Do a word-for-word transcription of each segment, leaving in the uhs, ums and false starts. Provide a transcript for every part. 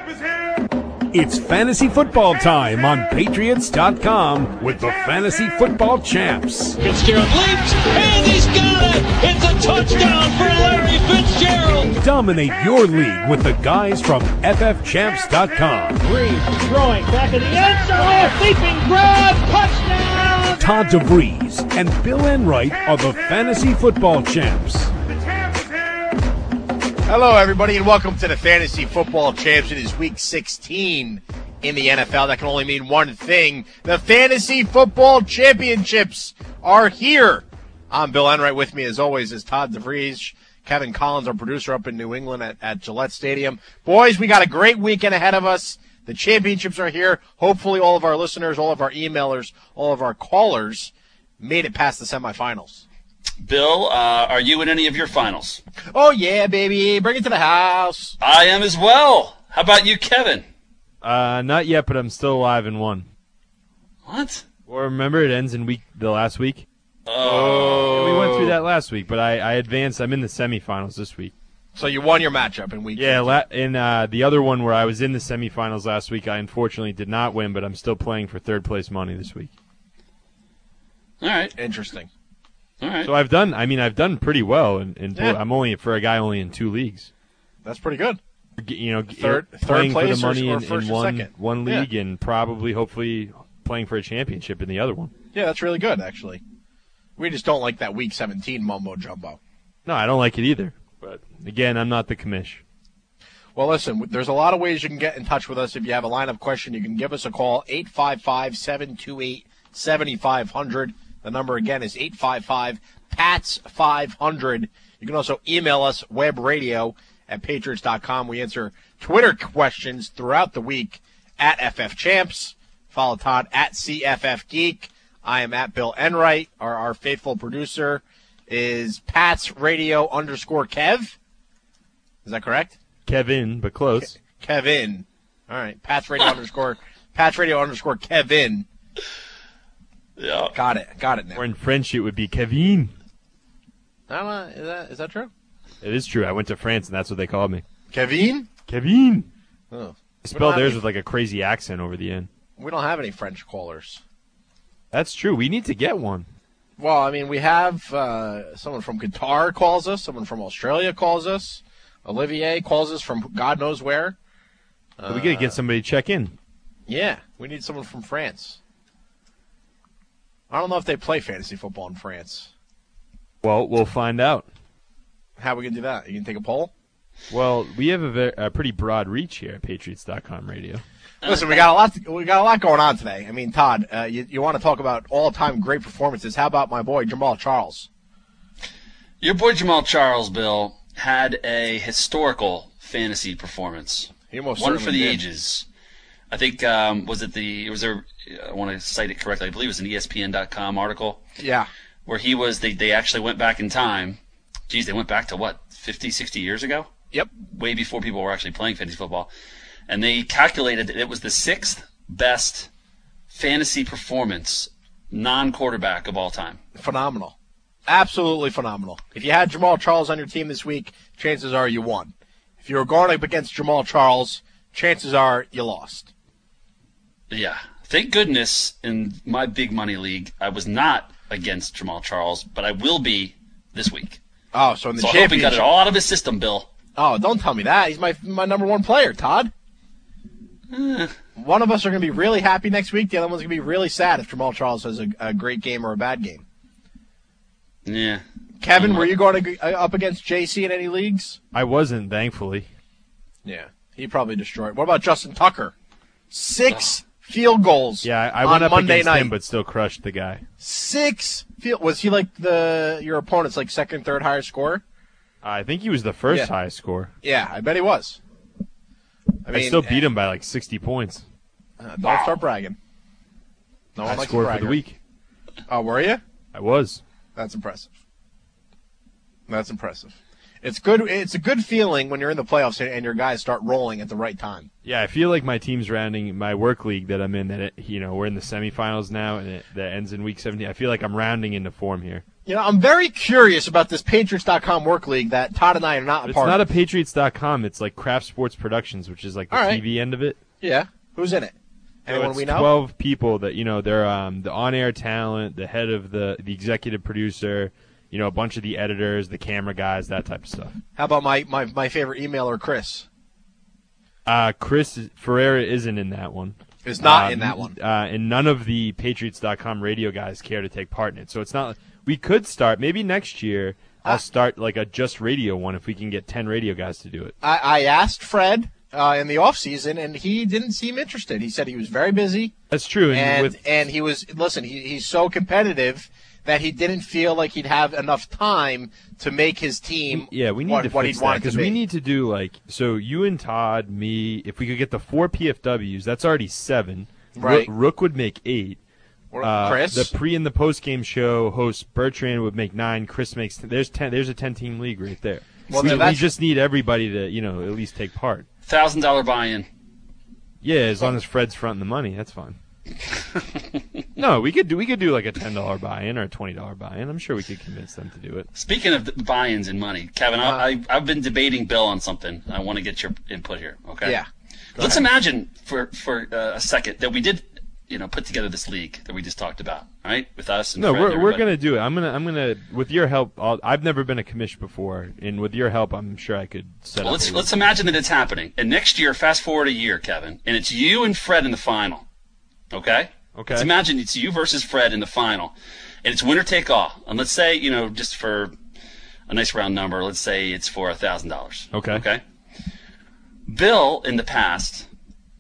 champ is here! It's fantasy football time on Patriots dot com with the Fantasy Football Champs. Fitzgerald leaps, and he's got it! It's a touchdown for Larry Fitzgerald! Dominate your league with the guys from F F champs dot com. Breeze throwing back in the end zone, oh, leaping grab, touchdown! Todd DeVries and Bill Enright are the Fantasy Football Champs. The champ is here! Hello, everybody, and welcome to the Fantasy Football Champs. It is Week sixteen in the N F L. That can only mean one thing. The Fantasy Football Championships are here. I'm Bill Enright. With me, as always, is Todd DeVries. Kevin Collins, our producer up in New England at, at Gillette Stadium. Boys, we got a great weekend ahead of us. The championships are here. Hopefully all of our listeners, all of our emailers, all of our callers made it past the semifinals. Bill, uh, are you in any of your finals? Oh, yeah, baby. Bring it to the house. I am as well. How about you, Kevin? Uh, not yet, but I'm still alive in one. What? Well, remember, it ends in week the last week? Oh. Yeah, we went through that last week, but I, I advanced. I'm in the semifinals this week. So you won your matchup in week Yeah, la- in uh, the other one where I was in the semifinals last week, I unfortunately did not win, but I'm still playing for third place money this week. All right. Interesting. All right. So I've done. I mean, I've done pretty well, and in, in Yeah. I'm only for a guy only in two leagues. That's pretty good. You know, Third- third playing for place the or- money or in, first in or one second? one Yeah. league, and probably, hopefully, playing for a championship in the other one. Yeah, that's really good, actually. We just don't like that Week seventeen mumbo-jumbo. No, I don't like it either. But again, I'm not the commish. Well, listen, there's a lot of ways you can get in touch with us. If you have a lineup question, you can give us a call, eight five five, seven two eight, seven five zero zero. The number again is eight five five, P A T S five hundred. You can also email us, webradio at patriots dot com. We answer Twitter questions throughout the week at F F Champs. Follow Todd at C F F Geek. I am at Bill Enright. Our, our faithful producer is Pats Radio underscore Kev. Is that correct? Kevin, but close. Kevin. All right. Pats Radio underscore Pats Radio underscore Kevin. Yeah. Got it. Got it now. Or in French, it would be Kevin. I don't know. Is that is that true? It is true. I went to France, and that's what they called me. Kevin? Kevin. Oh. They spelled have theirs any- with like a crazy accent over the end. We don't have any French callers. That's true. We need to get one. Well, I mean, we have uh, someone from Qatar calls us. Someone from Australia calls us. Olivier calls us from God knows where. But we got to get somebody to check in. Yeah, we need someone from France. I don't know if they play fantasy football in France. Well, we'll find out. How are we going to do that? You can take a poll? Well, we have a, very, a pretty broad reach here at Patriots dot com radio. Listen, we got a lot. To, we got a lot going on today. I mean, Todd, uh, you, you want to talk about all-time great performances? How about my boy Jamal Charles? Your boy Jamal Charles, Bill, had a historical fantasy performance. He most One certainly for the did. ages. I think, um, was it the, was there, I want to cite it correctly, I believe it was an E S P N dot com article Yeah, where he was, they, they actually went back in time. Geez, they went back to what, fifty, sixty years ago? yep. Way before people were actually playing fantasy football. And they calculated that it was the sixth best fantasy performance non-quarterback of all time. Phenomenal. Absolutely phenomenal. If you had Jamal Charles on your team this week, chances are you won. If you were going up against Jamal Charles, chances are you lost. Yeah. Thank goodness in my big money league, I was not against Jamal Charles, but I will be this week. Oh, so in the So I hope he got championship. it all out of his system, Bill. Oh, don't tell me that. He's my my number one player, Todd. Eh. One of us are going to be really happy next week. The other one's going to be really sad if Jamal Charles has a, a great game or a bad game. Yeah. Kevin, were you going to, uh, up against J C in any leagues? I wasn't, thankfully. Yeah, he probably destroyed. What about Justin Tucker? Six field goals. Yeah, I, I on went up Monday against night. him, but still crushed the guy. Six field. Was he like the your opponent's like second, third highest scorer? I think he was the first Yeah. highest score. Yeah, I bet he was. I I, mean, still beat him by like sixty points. Uh, don't start bragging. No one I likes a scored for bragger. the week. Oh, were you? I was. That's impressive. That's impressive. It's good. It's a good feeling when you're in the playoffs and, and your guys start rolling at the right time. Yeah, I feel like my team's rounding my work league that I'm in. That it, you know we're in the semifinals now, and it, that ends in week seventeen. I feel like I'm rounding into form here. You know, I'm very curious about this Patriots dot com work league that Todd and I are not a It's part not of. a Patriots dot com. It's like Kraft Sports Productions, which is like the All right. T V end of it. Yeah. Who's in it? So Anyone it's we know? twelve people that, you know, they're um, the on-air talent, the head of the, the executive producer, you know, a bunch of the editors, the camera guys, that type of stuff. How about my, my, my favorite emailer, Chris? Uh, Chris Ferreira isn't in that one. Is not Uh, in that one. Uh, and none of the Patriots dot com radio guys care to take part in it. So it's not. We could start maybe next year. I'll Ah. start like a just radio one if we can get ten radio guys to do it. I, I asked Fred uh, in the off season, and he didn't seem interested. He said he was very busy, That's true. And, and with and he was listen. He, he's so competitive that he didn't feel like he'd have enough time to make his team. yeah, we need what, to what fix he'd that want it to because be. we need to do like so. You and Todd, me. If we could get the four P F Ws, that's already seven. Right. Rook, Rook would make eight. Or Uh, Chris. the pre and the post game show host Bertrand would make nine. Chris makes ten. There's ten. There's a ten team league right there. Well, we, then we that's- just need everybody to you know at least take part. Thousand dollar buy-in. Yeah, as long as Fred's fronting the money, that's fine. No, we could do we could do like a ten dollar buy-in or a twenty dollar buy-in. I'm sure we could convince them to do it. Speaking of the buy-ins and money, Kevin, Uh, I, I, I've been debating Bill on something. I want to get your input here. Okay. Yeah. Let's imagine for for uh, a second that we did, you know, put together this league that we just talked about, all right, with us and No, Fred we're and we're everybody. gonna do it. I'm gonna I'm gonna with your help. I'll, I've never been a commish before, and with your help, I'm sure I could set Well, up. let's a let's league. imagine that it's happening, and next year, fast forward a year, Kevin, and it's you and Fred in the final. Okay. Okay. Let's imagine it's you versus Fred in the final, and it's winner take all. And let's say, you know, just for a nice round number, let's say it's for a thousand dollars. Okay. Okay. Bill in the past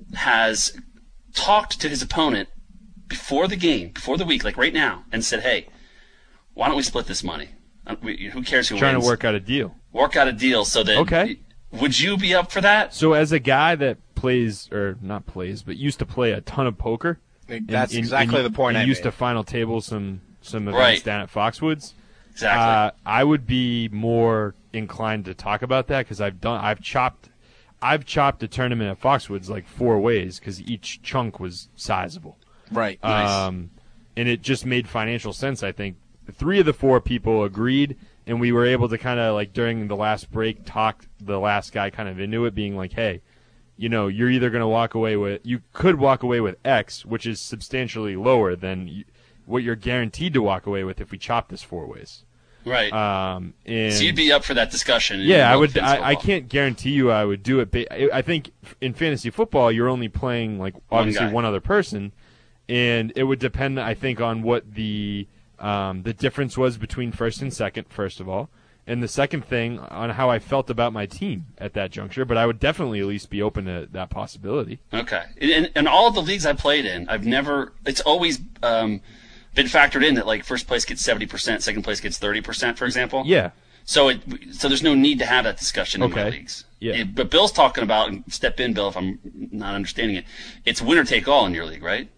has talked to his opponent before the game, before the week, like right now, and said, "Hey, why don't we split this money? Uh, we- Who cares who Trying wins? to work out a deal. Work out a deal so that." Okay. Would you be up for that? So as a guy that plays or not plays, but used to play a ton of poker. That's and- and- exactly and the point you I used made. to final table some some events Right. down at Foxwoods. Exactly. Uh, I would be more inclined to talk about that because I've done I've chopped I've chopped a tournament at Foxwoods like four ways because each chunk was sizable. Right. Nice. Um, and it just made financial sense. I think three of the four people agreed, and we were able to kind of like during the last break talk the last guy kind of into it, being like, "Hey, you know, you're either going to walk away with you could walk away with X, which is substantially lower than you, what you're guaranteed to walk away with if we chop this four ways." right. Um, and so you'd be up for that discussion. in yeah, I real would. fantasy I, I football. can't guarantee you I would do it. But I I think in fantasy football, you're only playing like obviously guy. one other person, and it would depend, I think, on what the um, the difference was between first and second. First of all, and the second thing on how I felt about my team at that juncture. But I would definitely at least be open to that possibility. Okay. In, in all of the leagues I played in, I've never. It's always um, been factored in that like first place gets seventy percent, second place gets thirty percent, for example. Yeah. So it so there's no need to have that discussion in my Okay. leagues. Yeah. It- but Bill's talking about, and step in, Bill, if I'm not understanding it. It's winner take all in your league, right?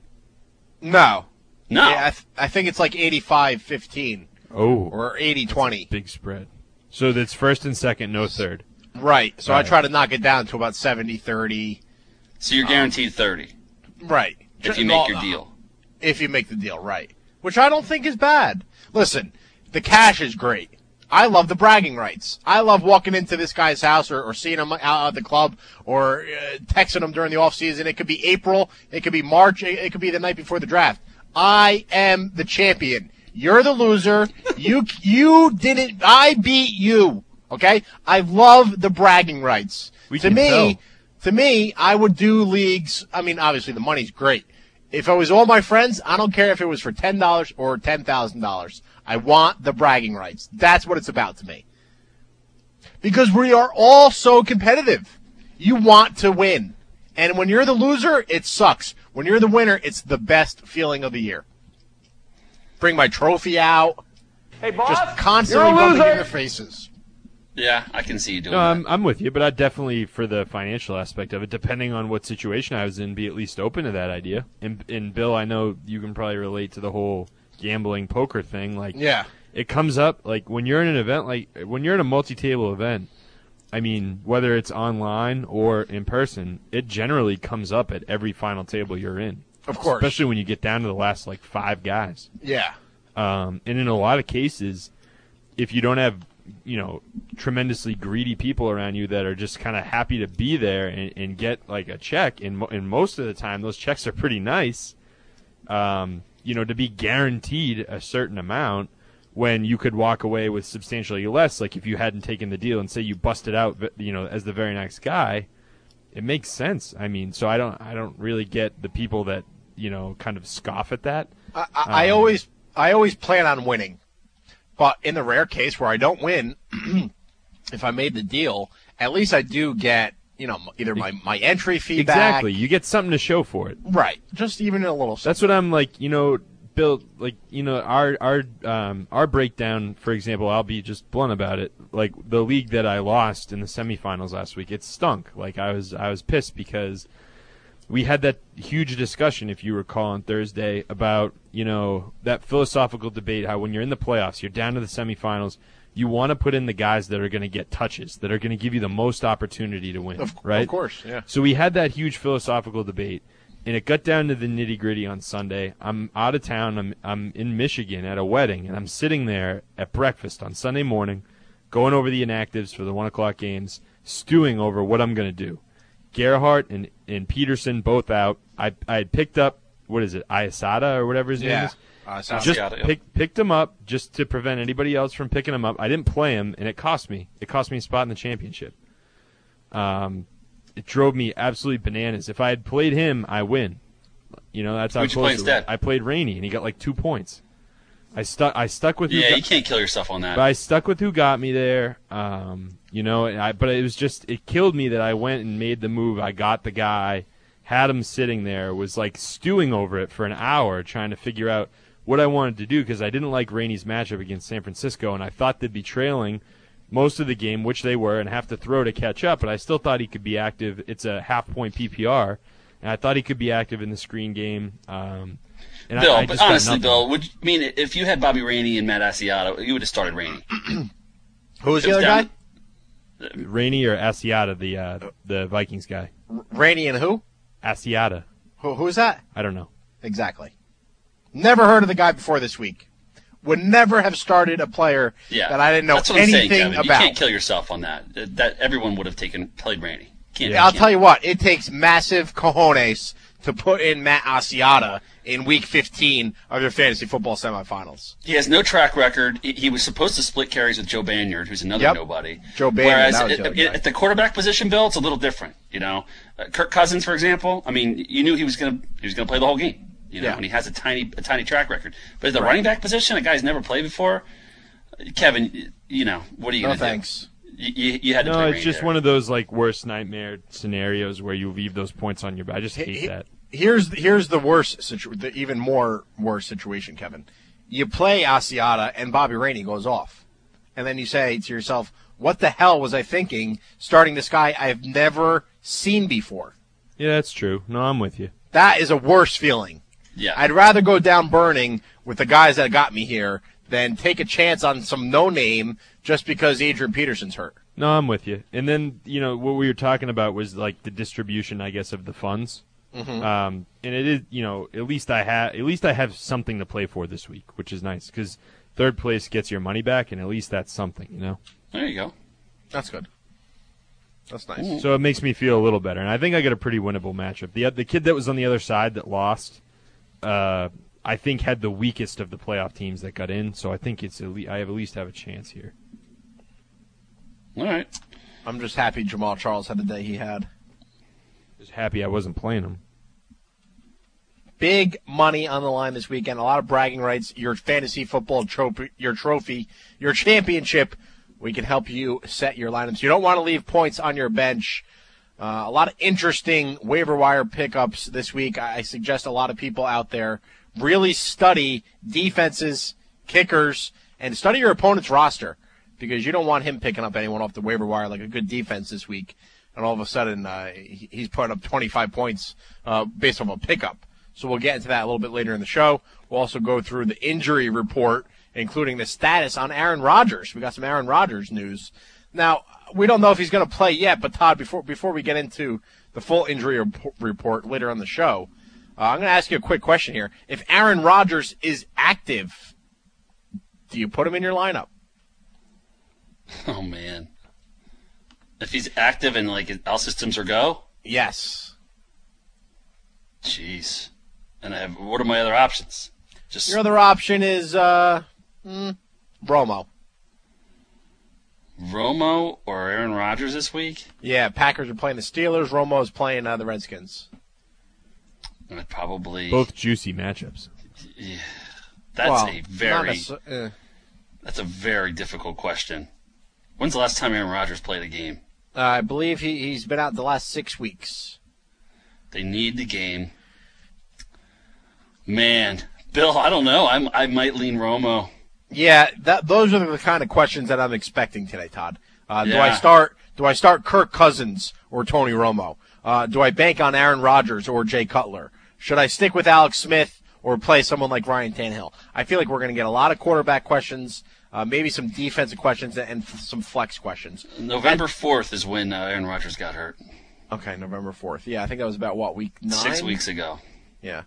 No. No. Yeah, I, th- I think it's like eighty-five fifteen Oh, or eighty twenty. big spread. So that's first and second, no third. Right. So Right. I try to knock it down to about seventy thirty. So you're guaranteed thirty Right. if you make your deal. If you make the deal, right. Which I don't think is bad. Listen, the cash is great. I love the bragging rights. I love walking into this guy's house or, or seeing him out at the club or uh, texting him during the off season. It could be April. It could be March. It, it could be the night before the draft. I am the champion. You're the loser. You you didn't. I beat you. Okay. I love the bragging rights. We to can me, tell. to me, I would do leagues. I mean, obviously the money's great. If it was all my friends, I don't care if it was for ten dollars or ten thousand dollars. I want the bragging rights. That's what it's about to me. Because we are all so competitive. You want to win. And when you're the loser, it sucks. When you're the winner, it's the best feeling of the year. Bring my trophy out. Hey, boss, just constantly rubbing in their faces. Yeah, I can see you doing No, that. I'm I'm with you, but I'd definitely, for the financial aspect of it, depending on what situation I was in, be at least open to that idea. And and Bill, I know you can probably relate to the whole gambling poker thing. Like, Yeah. it comes up like when you're in an event, like when you're in a multi-table event. I mean, whether it's online or in person, it generally comes up at every final table you're in. Of course. Especially when you get down to the last like five guys. Yeah. Um, and in a lot of cases, if you don't have, you know, tremendously greedy people around you that are just kind of happy to be there and, and get like a check, and, mo- and most of the time those checks are pretty nice, um, you know, to be guaranteed a certain amount when you could walk away with substantially less, like if you hadn't taken the deal and say you busted out, you know, as the very next guy, it makes sense. I mean, so I don't, I don't really get the people that, you know, kind of scoff at that. I, I, um, I always, I always plan on winning. But in the rare case where I don't win, if I made the deal, at least I do get, you know, either my, my entry fee back. Exactly. You get something to show for it. Right. Just even a little something. That's what I'm like, you know, Bill, like, you know, our our um, our breakdown, for example, I'll be just blunt about it. Like, the league that I lost in the semifinals last week, it stunk. Like, I was I was pissed because we had that huge discussion, if you recall, on Thursday about, you know, that philosophical debate, how when you're in the playoffs, you're down to the semifinals, you want to put in the guys that are going to get touches, that are going to give you the most opportunity to win, of, right? Of course, yeah. So we had that huge philosophical debate, and it got down to the nitty-gritty on Sunday. I'm out of town. I'm I'm in Michigan at a wedding, and I'm sitting there at breakfast on Sunday morning, going over the inactives for the one o'clock games, stewing over what I'm going to do. Gerhardt and, and Peterson both out. I I had picked up, what is it, Iasada or whatever his yeah. name is? Uh, just Asiata, pick, yeah. picked him up just to prevent anybody else from picking him up. I didn't play him, and it cost me. It cost me a spot in the championship. Um, it drove me absolutely bananas. If I had played him, I win. You know, that's how Who'd you play instead? I played Rainey, and he got like two points. I stuck. I stuck with. Yeah, who got, you can't kill yourself on that. But I stuck with who got me there. Um, you know, I, but it was just it killed me that I went and made the move. I got the guy, had him sitting there, was like stewing over it for an hour, trying to figure out what I wanted to do because I didn't like Rainey's matchup against San Francisco, and I thought they'd be trailing most of the game, which they were, and have to throw to catch up. But I still thought he could be active. It's a half-point P P R, and I thought he could be active in the screen game. Um, and Bill, I, I but just got honestly, nothing. Bill, would you, I mean if you had Bobby Rainey and Matt Asiata, you would have started Rainey. Who was It the was other down- guy? Rainey or Asiata, the uh, the Vikings guy. R- Rainey and who? Asiata. Who? Who's that? I don't know. Exactly. Never heard of the guy before this week. Would never have started a player Yeah, that I didn't know That's what I'm anything saying, Kevin. about. You can't kill yourself on that. That- That everyone would have taken played Rainey. Can't, Yeah, I'll tell you what, it takes massive cojones to put in Matt Asiata in Week fifteen of your fantasy football semifinals. He has no track record. He, he was supposed to split carries with Joe Banyard, who's another Yep. nobody. Joe Banyard, Whereas that was at, the other guy. at the quarterback position, Bill, it's a little different. You know, uh, Kirk Cousins, for example. I mean, you knew he was going to he was going to play the whole game. You know, Yeah. and he has a tiny a tiny track record. But at the running back position, a guy's never played before. Kevin, you know, what are you No going to do? thanks. You, you, you had to No, play it's Rainey just there. one of those like worst nightmare scenarios where you leave those points on your back. I just hate He- that. Here's here's the worst situ- the even more worse situation, Kevin. You play Asiata and Bobby Rainey goes off, and then you say to yourself, "What the hell was I thinking starting this guy I've never seen before?" Yeah, that's true. No, I'm with you. That is a worse feeling. Yeah. I'd rather go down burning with the guys that got me here than take a chance on some no name just because Adrian Peterson's hurt. No, I'm with you. And then, you know, what we were talking about was like the distribution, I guess, of the funds. Mm-hmm. Um, and it is, you know, at least I have, at least I have something to play for this week, which is nice because third place gets your money back, and at least that's something, you know. There you go. That's good. That's nice. So it makes me feel a little better, and I think I got a pretty winnable matchup. The the kid that was on the other side that lost, uh, I think had the weakest of the playoff teams that got in. So I think it's at least, I have at least have a chance here. All right. I'm just happy Jamal Charles had the day he had. Just happy I wasn't playing him. Big money on the line this weekend. A lot of bragging rights. Your fantasy football trophy, your trophy, your championship. We can help you set your lineups. You don't want to leave points on your bench. Uh, a lot of interesting waiver wire pickups this week. I, I suggest a lot of people out there really study defenses, kickers, and study your opponent's roster because you don't want him picking up anyone off the waiver wire like a good defense this week. And all of a sudden, uh, he, he's putting up twenty-five points uh, based off a pickup. So we'll get into that a little bit later in the show. We'll also go through the injury report, including the status on Aaron Rodgers. We got some Aaron Rodgers news. Now, we don't know if he's going to play yet, but Todd, before before we get into the full injury rep- report later on the show, uh, I'm going to ask you a quick question here. If Aaron Rodgers is active Do you put him in your lineup? Oh, man. If he's active and, like, all systems are go? Yes. Jeez. And I have, what are my other options? Just Your other option is uh, mm, Romo. Romo or Aaron Rodgers this week? Yeah, Packers are playing the Steelers. Romo is playing uh, the Redskins. I'd probably Both juicy matchups. Yeah, that's Well, a not very necess- uh, that's a very difficult question. When's the last time Aaron Rodgers played a game? uh, I believe he, he's been out the last six weeks. They need the game. Man, Bill, I don't know. I'm, I might lean Romo. Yeah, that, those are the kind of questions that I'm expecting today, Todd. Uh, Do I Yeah. start? Do I start Kirk Cousins or Tony Romo? Uh, do I bank on Aaron Rodgers or Jay Cutler? Should I stick with Alex Smith or play someone like Ryan Tannehill? I feel like we're going to get a lot of quarterback questions, uh, maybe some defensive questions, and f- some flex questions. November fourth is when uh, Aaron Rodgers got hurt. Okay, November fourth. Yeah, I think that was about, what, week nine? Six weeks ago. Yeah.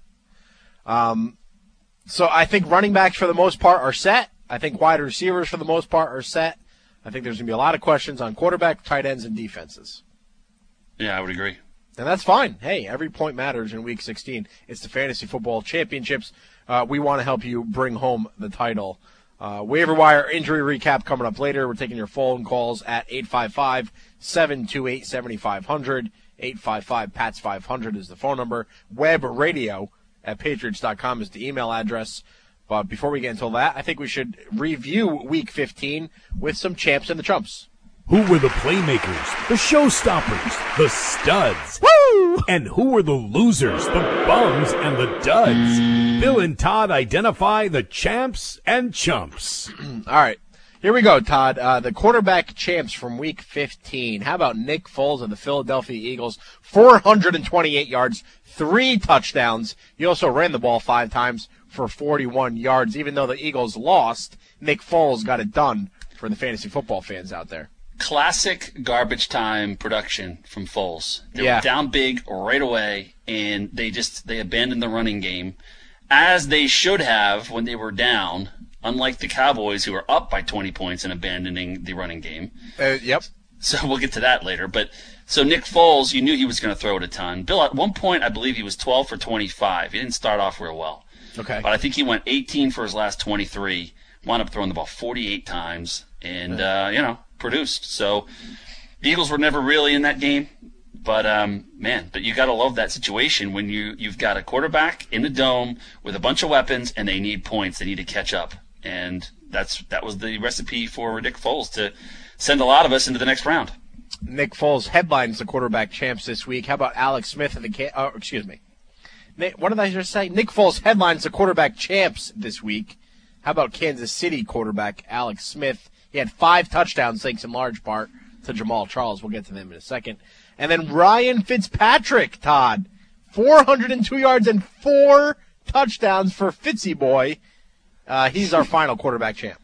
Um, so I think running backs for the most part are set. I think wide receivers for the most part are set. I think there's going to be a lot of questions on quarterback, tight ends, and defenses. Yeah, I would agree. And that's fine. Hey, every point matters in Week sixteen. It's the Fantasy Football Championships. Uh, we want to help you bring home the title. Uh, waiver wire injury recap coming up later. We're taking your phone calls at eight five five, seven two eight, seven five zero zero. eight five five, P A T S five hundred is the phone number. Web radio at patriots dot com is the email address. But before we get into that, I think we should review Week fifteen with some champs and the chumps. Who were the playmakers, the showstoppers, the studs? Woo! And who were the losers, the bums, and the duds? Bill and Todd identify the champs and chumps. All right. Here we go, Todd. Uh, the quarterback champs from Week fifteen. How about Nick Foles of the Philadelphia Eagles? four hundred twenty-eight yards, three touchdowns. He also ran the ball five times for forty-one yards. Even though the Eagles lost, Nick Foles got it done for the fantasy football fans out there. Classic garbage time production from Foles. They Yeah. were down big right away, and they just they abandoned the running game, as they should have when they were down. Unlike the Cowboys, who are up by twenty points and abandoning the running game. Uh, yep. So we'll get to that later. But so Nick Foles, you knew he was going to throw it a ton. Bill, at one point, I believe he was twelve for twenty-five. He didn't start off real well. Okay. But I think he went eighteen for his last twenty-three, wound up throwing the ball forty-eight times, and, uh, you know, produced. So the Eagles were never really in that game. But, um, man, but you got to love that situation when you, you've got a quarterback in the dome with a bunch of weapons, and they need points. They need to catch up. And that's that was the recipe for Nick Foles to send a lot of us into the next round. Nick Foles headlines the quarterback champs this week. How about Alex Smith of the Ca- oh, excuse me. Nick, what did I just say? Nick Foles headlines the quarterback champs this week. How about Kansas City quarterback Alex Smith? He had five touchdowns, thanks in large part to Jamal Charles. We'll get to them in a second. And then Ryan Fitzpatrick, Todd, four hundred two yards and four touchdowns for Fitzy Boy. Uh, he's our final quarterback champ.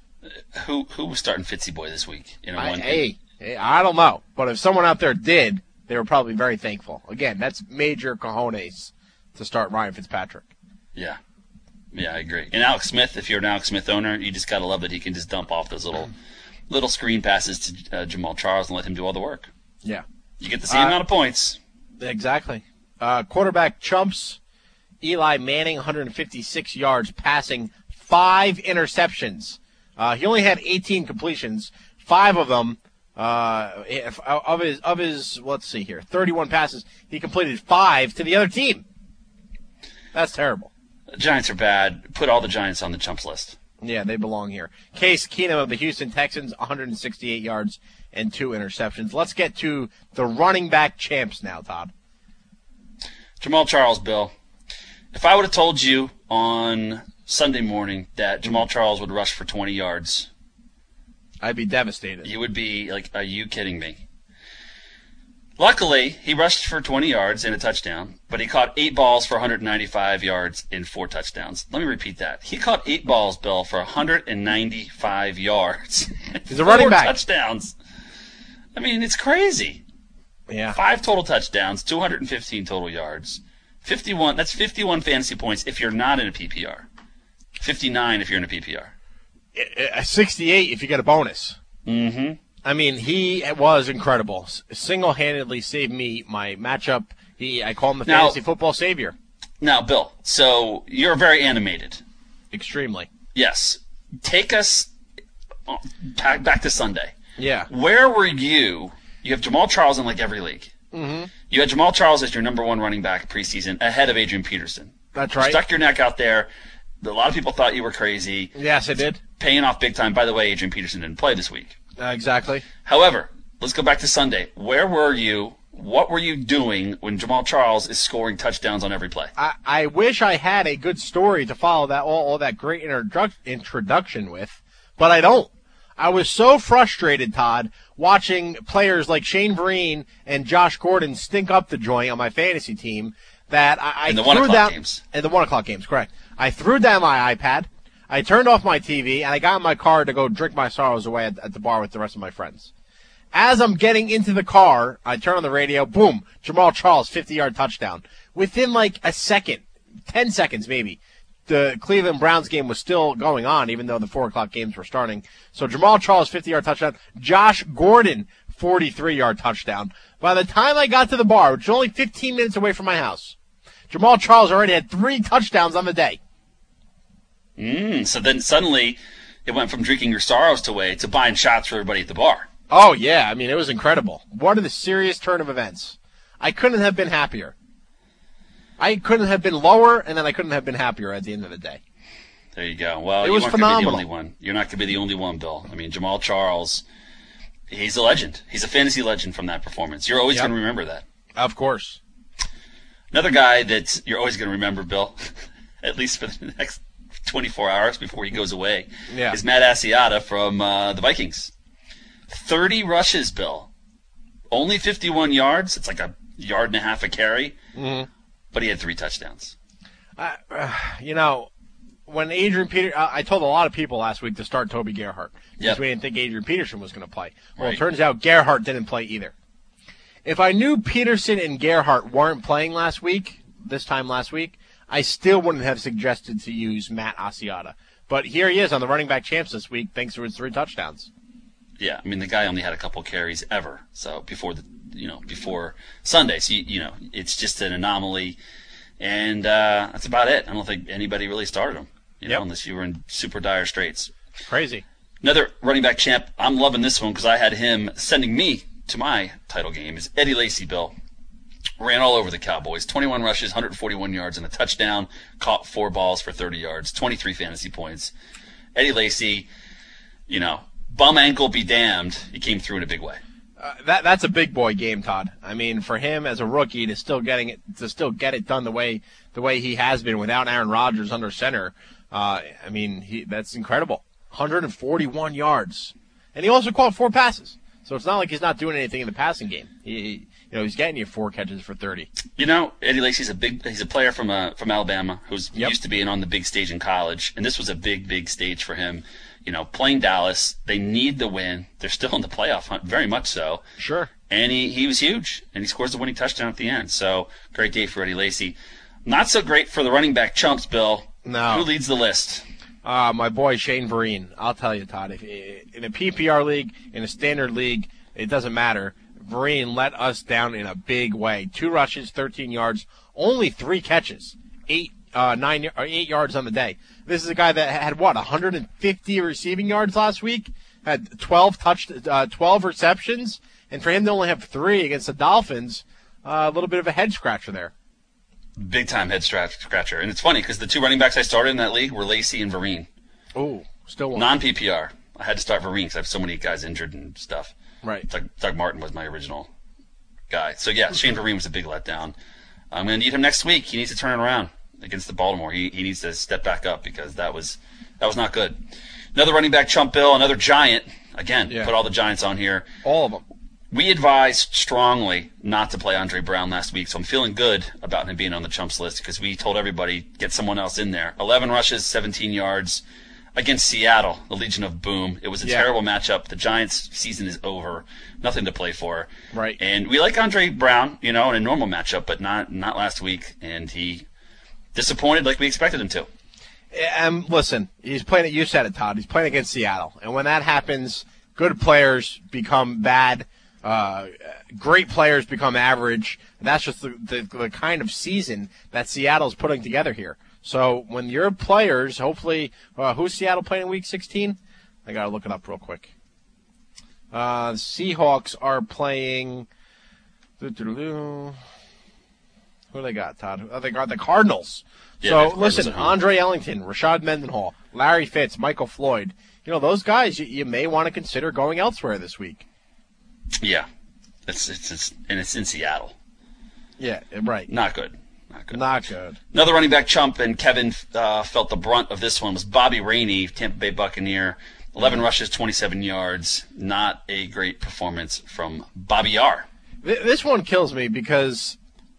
Who who was starting Fitzy Boy this week? You know, I, one hey, hey, I don't know. But if someone out there did, they were probably very thankful. Again, that's major cojones to start Ryan Fitzpatrick. Yeah. Yeah, I agree. And Alex Smith, if you're an Alex Smith owner, you just got to love that he can just dump off those little little screen passes to uh, Jamal Charles and let him do all the work. Yeah. You get the same Uh, amount of points. Exactly. Uh, quarterback chumps, Eli Manning, one hundred fifty-six yards passing, five interceptions. Uh, he only had eighteen completions, five of them uh, if, of his of his. Let's see here, thirty-one passes. He completed five to the other team. That's terrible. The Giants are bad. Put all the Giants on the chumps list. Yeah, they belong here. Case Keenum of the Houston Texans, one hundred sixty-eight yards and two interceptions. Let's get to the running back champs now, Todd. Jamal Charles, Bill. If I would have told you on Sunday morning that Jamal Charles would rush for twenty yards, I'd be devastated. you would be like, are you kidding me? Luckily, he rushed for twenty yards and a touchdown, but he caught eight balls for one hundred ninety-five yards and four touchdowns. Let me repeat that. He caught eight balls, Bill, for one hundred ninety-five yards. He's a running four back. touchdowns. I mean, it's crazy. Yeah. Five total touchdowns, two hundred fifteen total yards. fifty-one, that's fifty-one fantasy points if you're not in a P P R. fifty-nine if you're in a P P R. a sixty-eight if you get a bonus. Mm-hmm. I mean, he was incredible. Single-handedly saved me my matchup. He, I call him the Now- fantasy football savior. Now, Bill, so you're very animated. Extremely. Yes. Take us back, back to Sunday. Yeah. Where were you? You have Jamal Charles in like every league. Mm-hmm. You had Jamal Charles as your number one running back preseason ahead of Adrian Peterson. That's You right. stuck your neck out there. A lot of people thought you were crazy. Yes, I did. Paying off big time. By the way, Adrian Peterson didn't play this week. Uh, exactly. However, let's go back to Sunday. Where were you? What were you doing when Jamal Charles is scoring touchdowns on every play? I, I wish I had a good story to follow that all, all that great introdu- introduction with, but I don't. I was so frustrated, Todd, watching players like Shane Vereen and Josh Gordon stink up the joint on my fantasy team that I, I In the threw one o'clock down games. in the one o'clock games. Correct. I threw down my iPad, I turned off my T V, and I got in my car to go drink my sorrows away at, at the bar with the rest of my friends. As I'm getting into the car, I turn on the radio, boom, Jamal Charles, fifty-yard touchdown. Within like a second, ten seconds maybe, the Cleveland Browns game was still going on, even though the four o'clock games were starting. So Jamal Charles, fifty-yard touchdown. Josh Gordon, forty-three-yard touchdown. By the time I got to the bar, which is only fifteen minutes away from my house, Jamal Charles already had three touchdowns on the day. Mm, so then suddenly it went from drinking your sorrows away to buying shots for everybody at the bar. Oh, yeah. I mean, it was incredible. What a serious turn of events. I couldn't have been happier. I couldn't have been lower, and then I couldn't have been happier at the end of the day. There you go. Well, It you was weren't going to be the phenomenal. only one. You're not going to be the only one, Bill. I mean, Jamal Charles, he's a legend. He's a fantasy legend from that performance. You're always Yep. going to remember that. Of course. Another guy that you're always going to remember, Bill, at least for the next twenty-four hours before he goes away, Yeah. is Matt Asiata from uh, the Vikings. thirty rushes, Bill. Only fifty-one yards. It's like a yard and a half a carry. Mm-hmm. But he had three touchdowns. Uh, uh, you know, when Adrian Peter, uh, I told a lot of people last week to start Toby Gerhart because Yep. we didn't think Adrian Peterson was going to play. Well, Right. it turns out Gerhart didn't play either. If I knew Peterson and Gerhart weren't playing last week, this time last week, I still wouldn't have suggested to use Matt Asiata. But here he is on the running back champs this week, thanks to his three touchdowns. Yeah, I mean the guy only had a couple carries ever. So before the you know before Sunday, so you, you know it's just an anomaly, and uh, that's about it. I don't think anybody really started him, you know, Yep. unless you were in super dire straits. Crazy. Another running back champ. I'm loving this one because I had him sending me to my title game. Is Eddie Lacy. Bill ran all over the Cowboys. twenty-one rushes, one hundred forty-one yards, and a touchdown. Caught four balls for thirty yards, twenty-three fantasy points. Eddie Lacy, you know. Bum ankle be damned, he came through in a big way. Uh, that that's a big boy game, Todd. I mean, for him as a rookie to still getting it to still get it done the way the way he has been without Aaron Rodgers under center, uh, I mean, he that's incredible. one hundred forty-one yards, and he also caught four passes. So it's not like he's not doing anything in the passing game. He, he you know, he's getting you four catches for thirty. You know, Eddie Lacy's a big he's a player from uh, from Alabama who's Yep. used to being on the big stage in college, and this was a big big stage for him. You know, playing Dallas, they need the win. They're still in the playoff hunt, very much so. Sure. And he, he was huge, and he scores the winning touchdown at the end. So, great day for Eddie Lacy. Not so great for the running back chumps, Bill. No. Who leads the list? Uh, my boy Shane Vereen. I'll tell you, Todd. If in a P P R league, in a standard league, it doesn't matter. Vereen let us down in a big way. Two rushes, thirteen yards, only three catches, eight, uh, nine, or eight yards on the day. This is a guy that had what one hundred fifty receiving yards last week, had twelve touch, uh, twelve receptions, and for him to only have three against the Dolphins, uh, a little bit of a head scratcher there. Big time head scratch- scratcher. And it's funny because the two running backs I started in that league were Lacy and Vereen. Ooh, still one. Non P P R. I had to start Vereen because I have so many guys injured and stuff. Right. Doug, Doug Martin was my original guy. So, yeah, Shane Vereen was a big letdown. I'm going to need him next week. He needs to turn it around against the Baltimore. He he needs to step back up because that was that was not good. Another running back, Chump Bill, another Giant. Again, Yeah. put all the Giants on here. All of them. We advised strongly not to play Andre Brown last week, so I'm feeling good about him being on the Chumps list because we told everybody get someone else in there. eleven rushes, seventeen yards against Seattle, the Legion of Boom. It was a Yeah. terrible matchup. The Giants' season is over. Nothing to play for. Right. And we like Andre Brown, you know, in a normal matchup, but not not last week. And he disappointed like we expected him to. Um, listen, he's playing. You said it, Todd. He's playing against Seattle, and when that happens, good players become bad. Uh, great players become average. That's just the, the the kind of season that Seattle's putting together here. So when your players, hopefully, uh, who's Seattle playing in Week sixteen? I gotta look it up real quick. Uh, the Seahawks are playing. Who do they got, Todd? Oh, they got the Cardinals. Yeah, so, the listen, Cardinals Andre Ellington, Rashad Mendenhall, Larry Fitz, Michael Floyd. You know, those guys you, you may want to consider going elsewhere this week. Yeah. It's, it's, it's, and it's in Seattle. Yeah, right. Not good. Not good. Not good. Another running back chump, and Kevin uh, felt the brunt of this one, was Bobby Rainey, Tampa Bay Buccaneer. eleven rushes, twenty-seven yards. Not a great performance from Bobby R. This one kills me because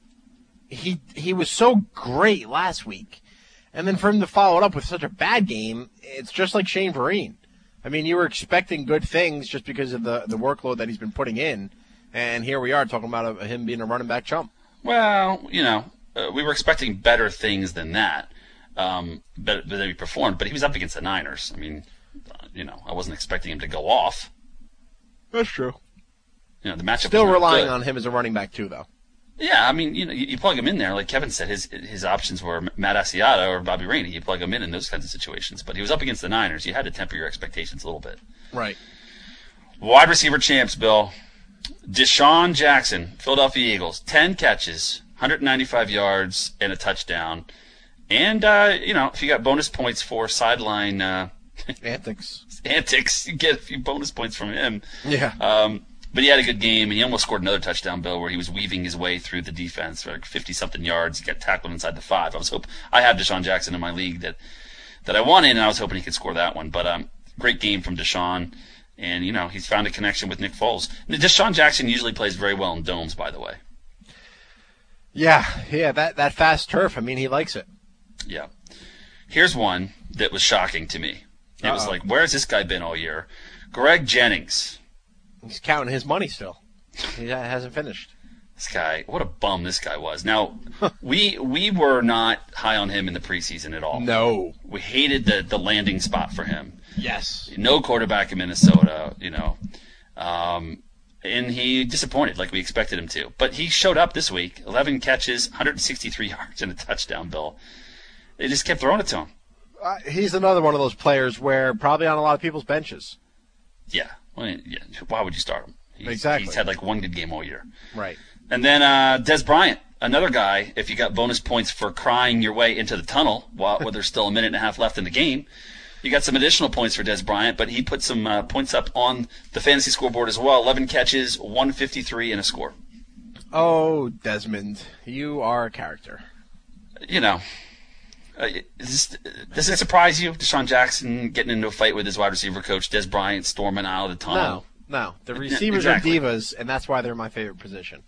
he he was so great last week. And then for him to follow it up with such a bad game, it's just like Shane Vereen. I mean, you were expecting good things just because of the, the workload that he's been putting in. And here we are talking about a, him being a running back chump. Well, you know, uh, we were expecting better things than that, um, better than he performed. But he was up against the Niners. I mean, uh, you know, I wasn't expecting him to go off. That's true. You know, the matchup Still was not relying good. on him as a running back, too, though. Yeah, I mean, you know, you, you plug him in there. Like Kevin said, his his options were Matt Asiata or Bobby Rainey. You plug him in in those kinds of situations. But he was up against the Niners. You had to temper your expectations a little bit. Right. Wide receiver champs, Bill. Deshaun Jackson, Philadelphia Eagles, ten catches, one hundred ninety-five yards, and a touchdown. And, uh, you know, if you got bonus points for sideline uh, Antics. antics, you get a few bonus points from him. Yeah. Um, but he had a good game, and he almost scored another touchdown, Bill, where he was weaving his way through the defense for like fifty-something yards. He got tackled inside the five. I was hope I have Deshaun Jackson in my league that that I wanted, and I was hoping he could score that one. But um, great game from Deshaun, and, you know, he's found a connection with Nick Foles. Deshaun Jackson usually plays very well in domes, by the way. Yeah, yeah, that, that fast turf, I mean, he likes it. Yeah. Here's one that was shocking to me. It Uh-oh. was like, where's this guy been all year? Greg Jennings. He's counting his money still. He hasn't finished. This guy, what a bum this guy was. Now, we we were not high on him in the preseason at all. No. We hated the, the landing spot for him. Yes. No quarterback in Minnesota, you know. Um, and he disappointed like we expected him to. But he showed up this week, eleven catches, one hundred sixty-three yards, and a touchdown, Bill. They just kept throwing it to him. Uh, he's another one of those players where probably on a lot of people's benches. Yeah. Well, yeah. Why would you start him? He's, Exactly. He's had like one good game all year. Right. And then uh, Des Bryant, another guy, if you got bonus points for crying your way into the tunnel while, while there's still a minute and a half left in the game, you got some additional points for Des Bryant, but he put some uh, points up on the fantasy scoreboard as well. eleven catches, one fifty-three, and a score. Oh, Desmond, you are a character. You know, uh, is, does it surprise you, Deshaun Jackson getting into a fight with his wide receiver coach, Des Bryant, storming out of the tunnel? No, no. The receivers exactly. are divas, and that's why they're my favorite position.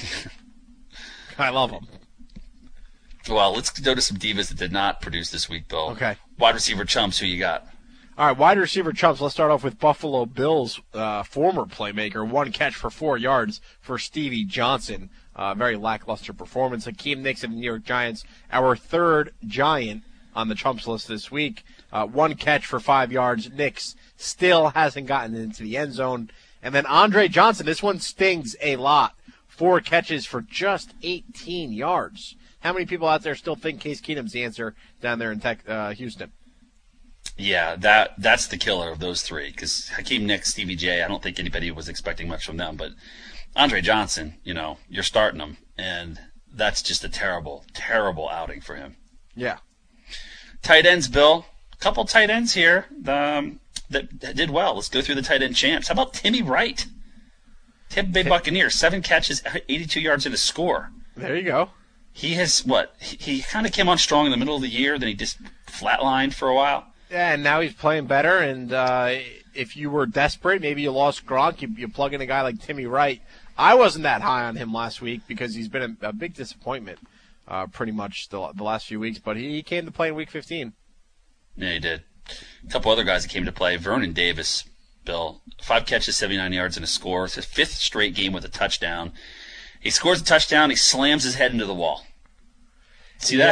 I love them. Well, let's go to some divas that did not produce this week, Bill. Okay. Wide receiver chumps, who you got? All right, wide receiver chumps. Let's start off with Buffalo Bills uh, former playmaker. One catch for four yards for Stevie Johnson. Uh, very lackluster performance. Hakeem Nicks of the New York Giants, our third Giant on the chumps list this week. Uh, one catch for five yards. Nicks still hasn't gotten into the end zone. And then Andre Johnson, this one stings a lot. Four catches for just eighteen yards. How many people out there still think Case Keenum's the answer down there in tech, uh, Houston? Yeah, that that's the killer of those three. Because Hakeem Nicks, Stevie J, I don't think anybody was expecting much from them. But Andre Johnson, you know, you're starting him, and that's just a terrible, terrible outing for him. Yeah. Tight ends, Bill. A couple tight ends here um, that, that did well. Let's go through the tight end champs. How about Timmy Wright? Tampa Bay Buccaneers, seven catches, eighty-two yards, and a score. There you go. He has, what, he, he kind of came on strong in the middle of the year, then he just flatlined for a while. Yeah, and now he's playing better. And uh, if you were desperate, maybe you lost Gronk, you, you plug in a guy like Timmy Wright. I wasn't that high on him last week because he's been a, a big disappointment uh, pretty much the, the last few weeks. But he came to play in Week fifteen. Yeah, he did. A couple other guys that came to play. Vernon Davis, Bill, five catches, seventy-nine yards, and a score. It's his fifth straight game with a touchdown. He scores a touchdown. He slams his head into the wall. See that? Yeah,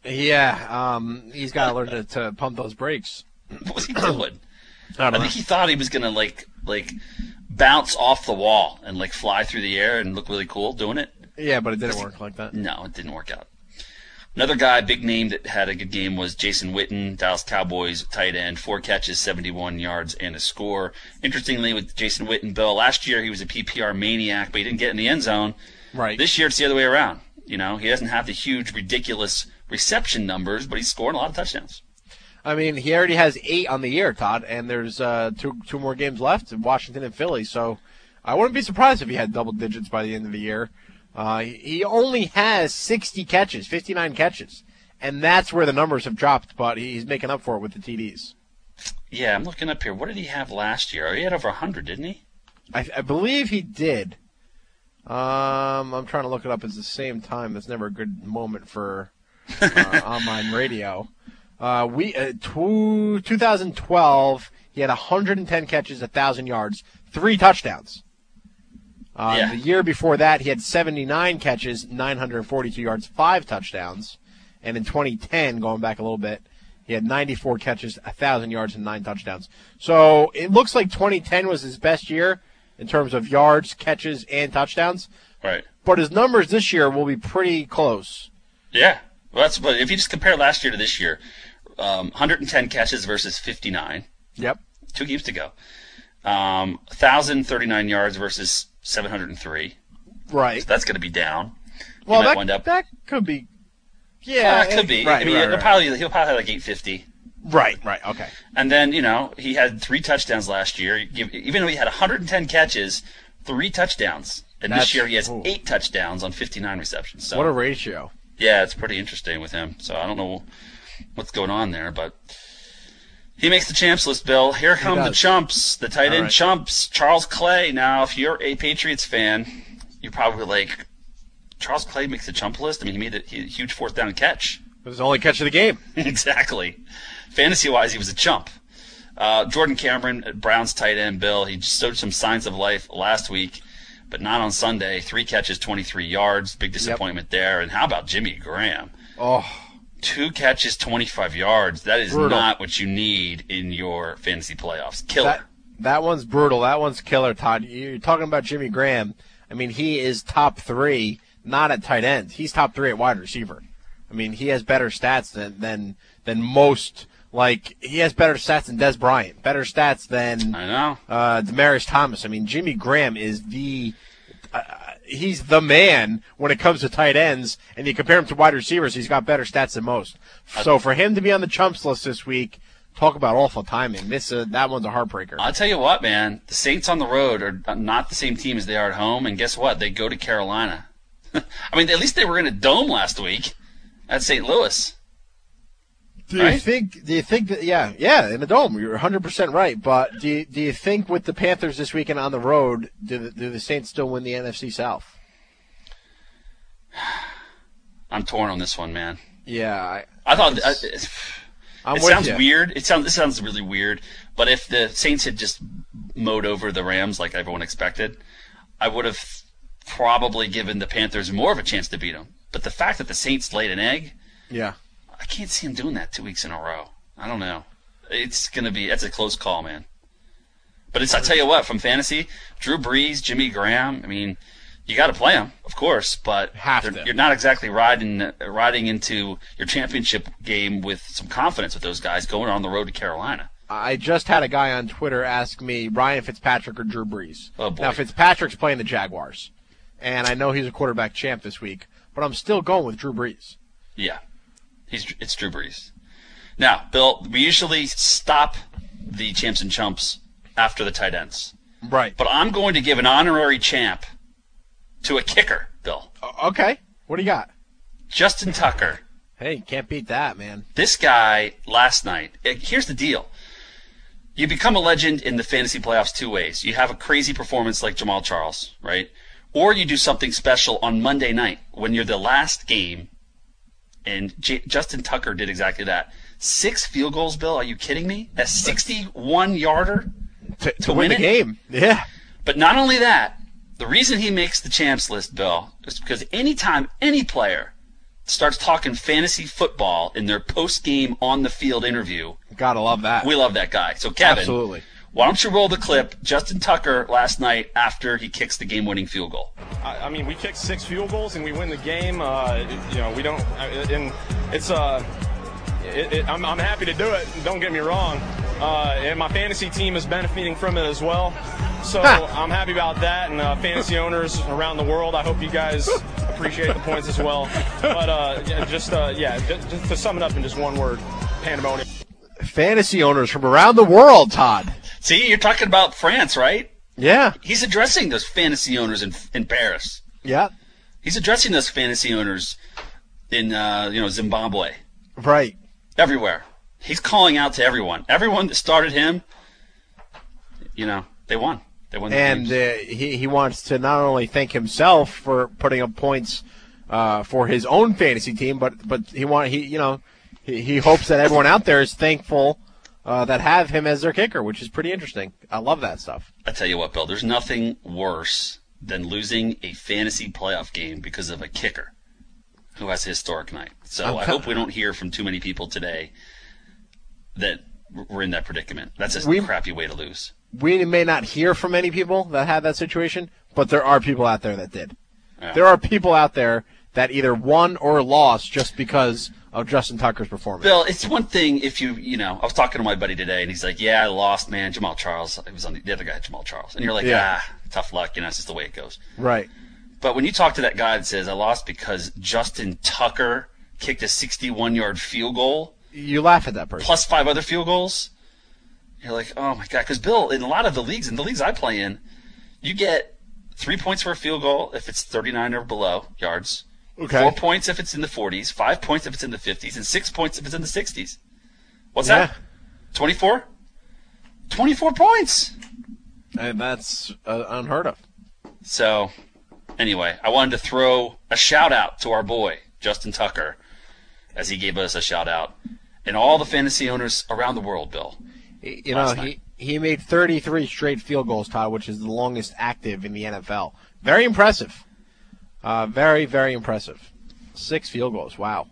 Yeah, um, he's got to learn to, to pump those brakes. What was he doing? I don't I know. think he thought he was gonna like like bounce off the wall and like fly through the air and look really cool doing it. Yeah, but it didn't work like that. No, it didn't work out. Another guy, big name that had a good game was Jason Witten, Dallas Cowboys tight end, four catches, seventy-one yards, and a score. Interestingly, with Jason Witten, Bill, last year he was a P P R maniac, but he didn't get in the end zone. Right. This year it's the other way around. You know, he doesn't have the huge, ridiculous reception numbers, but he's scoring a lot of touchdowns. I mean, he already has eight on the year, Todd, and there's uh, two two more games left in Washington and Philly. So I wouldn't be surprised if he had double digits by the end of the year. Uh, he only has sixty catches, fifty-nine catches, and that's where the numbers have dropped, but he's making up for it with the T Ds. Yeah, I'm looking up here. What did he have last year? He had over one hundred, didn't he? I, I believe he did. Um, I'm trying to look it up at the same time. That's never a good moment for uh, online radio. Uh, we uh, two, twenty twelve, he had one hundred ten catches, one thousand yards, three touchdowns. Uh, Yeah. The year before that, he had seventy-nine catches, nine hundred forty-two yards, five touchdowns. And in twenty ten, going back a little bit, he had ninety-four catches, one thousand yards, and nine touchdowns. So it looks like twenty ten was his best year in terms of yards, catches, and touchdowns. Right. But his numbers this year will be pretty close. Yeah. Well, that's but if you just compare last year to this year, um, one hundred ten catches versus fifty-nine. Yep. Two games to go. Um, one thousand thirty-nine yards versus seven hundred three. Right. So that's going to be down. He Well, might that, wind up. that could be. Yeah, Yeah, it could be. Right, I mean, right, he'll right. probably he'll probably have like eight fifty. Right, right, okay. And then you know he had three touchdowns last year. Even though he had one hundred ten catches, three touchdowns, and That's- this year he has ooh. eight touchdowns on fifty-nine receptions. So What a ratio. yeah, it's pretty interesting with him. So I don't know what's going on there, but he makes the champs list, Bill. Here come the does. chumps, the tight All end right. chumps. Charles Clay. Now, if you're a Patriots fan, you're probably like, Charles Clay makes the chump list? I mean, he made a he- huge fourth down catch. It was the only catch of the game. Exactly. Fantasy-wise, he was a chump. Uh, Jordan Cameron, Browns tight end, Bill, he showed some signs of life last week, but not on Sunday. Three catches, twenty-three yards. Big disappointment there. And how about Jimmy Graham? Oh, Two catches, twenty-five yards. That is Brutal. not what you need in your fantasy playoffs. Killer. that, that one's brutal. That one's killer, Todd. You're talking about Jimmy Graham. I mean, he is top three, not at tight end. He's top three at wide receiver. I mean, he has better stats than than, than most. Like, he has better stats than Des Bryant. Better stats than I know. uh, Demaryius Thomas. I mean, Jimmy Graham is the uh, he's the man when it comes to tight ends, and you compare him to wide receivers, he's got better stats than most. So for him to be on the chumps list this week, talk about awful timing. This uh, that one's a heartbreaker. I'll tell you what, man. The Saints on the road are not the same team as they are at home, and guess what? They go to Carolina. I mean, at least they were in a dome last week at Saint Louis. Do you right? think? Do you think that? Yeah, yeah, in the dome, you're one hundred percent right. But do you, do you think with the Panthers this weekend on the road, do the, do the Saints still win the N F C South? I'm torn on this one, man. Yeah, I, I thought I, It's- it, I'm it with sounds you. weird. It sounds this sounds really weird. But if the Saints had just mowed over the Rams like everyone expected, I would have probably given the Panthers more of a chance to beat them. But the fact that the Saints laid an egg, Yeah, I can't see them doing that two weeks in a row. I don't know. It's gonna be that's a close call, man. But it's I tell you what, from fantasy, Drew Brees, Jimmy Graham. I mean, you got to play them, of course, but Have they're- to. you're not exactly riding riding into your championship game with some confidence with those guys going on the road to Carolina. I just had a guy on Twitter ask me Ryan Fitzpatrick or Drew Brees. Oh, boy. Now Fitzpatrick's playing the Jaguars, and I know he's a quarterback champ this week, but I'm still going with Drew Brees. Yeah, he's it's Drew Brees. Now, Bill, we usually stop the champs and chumps after the tight ends, Right. but I'm going to give an honorary champ to a kicker, Bill. Okay. What do you got? Justin Tucker. Hey, can't beat that, man. This guy last night, eh, here's the deal. You become a legend in the fantasy playoffs two ways. You have a crazy performance like Jamal Charles, right? Or you do something special on Monday night when you're the last game, and J- Justin Tucker did exactly that. Six field goals, Bill, are you kidding me? A sixty-one yarder? To, to, To win, win the it? game. Yeah. But not only that, the reason he makes the champs list, Bill, is because anytime any player starts talking fantasy football in their post-game on-the-field interview. Gotta love that. We love that guy. So, Kevin, absolutely. Why don't you roll the clip? Justin Tucker last night after he kicks the game-winning field goal. I, I mean, we kicked six field goals and we win the game. Uh, you know, we don't, and it's uh, it, it, I'm, I'm happy to do it. Don't get me wrong. Uh, and my fantasy team is benefiting from it as well. So I'm happy about that. And uh, fantasy owners around the world, I hope you guys appreciate the points as well. But uh, just uh, yeah, just, just to sum it up in just one word, pandemonium. Fantasy owners from around the world, Todd. See, you're talking about France, right? Yeah. He's addressing those fantasy owners in in Paris. Yeah. He's addressing those fantasy owners in uh, you know Zimbabwe. Right. Everywhere. He's calling out to everyone. Everyone that started him, you know, they won. They won the and uh, he he wants to not only thank himself for putting up points uh, for his own fantasy team, but but he want he you know he, he hopes that everyone out there is thankful uh, that have him as their kicker, which is pretty interesting. I love that stuff. I tell you what, Bill, there's nothing worse than losing a fantasy playoff game because of a kicker who has a historic night. So I'm I co- hope we don't hear from too many people today that we're in that predicament. That's a We- crappy way to lose. We may not hear from many people that had that situation, but there are people out there that did. Yeah. There are people out there that either won or lost just because of Justin Tucker's performance. Bill, it's one thing if you, you know, I was talking to my buddy today, and he's like, yeah, I lost, man. Jamal Charles. It was on the, the other guy, Jamal Charles. And you're like, Yeah. ah, tough luck. You know, it's just the way it goes. Right. But when you talk to that guy that says, I lost because Justin Tucker kicked a sixty-one-yard field goal, You laugh at that person. plus five other field goals, you're like, oh, my God. Because, Bill, in a lot of the leagues, in the leagues I play in, you get three points for a field goal if it's thirty-nine or below yards. Okay. Four points if it's in the forties, five points if it's in the fifties, and six points if it's in the sixties. What's Yeah. that? twenty-four? twenty-four points. And that's uh, unheard of. So, anyway, I wanted to throw a shout-out to our boy, Justin Tucker, as he gave us a shout-out, and all the fantasy owners around the world, Bill. You know, Last he, night. he made thirty-three straight field goals, Todd, which is the longest active in the N F L. Very impressive. Uh, very, very impressive. Six field goals. Wow.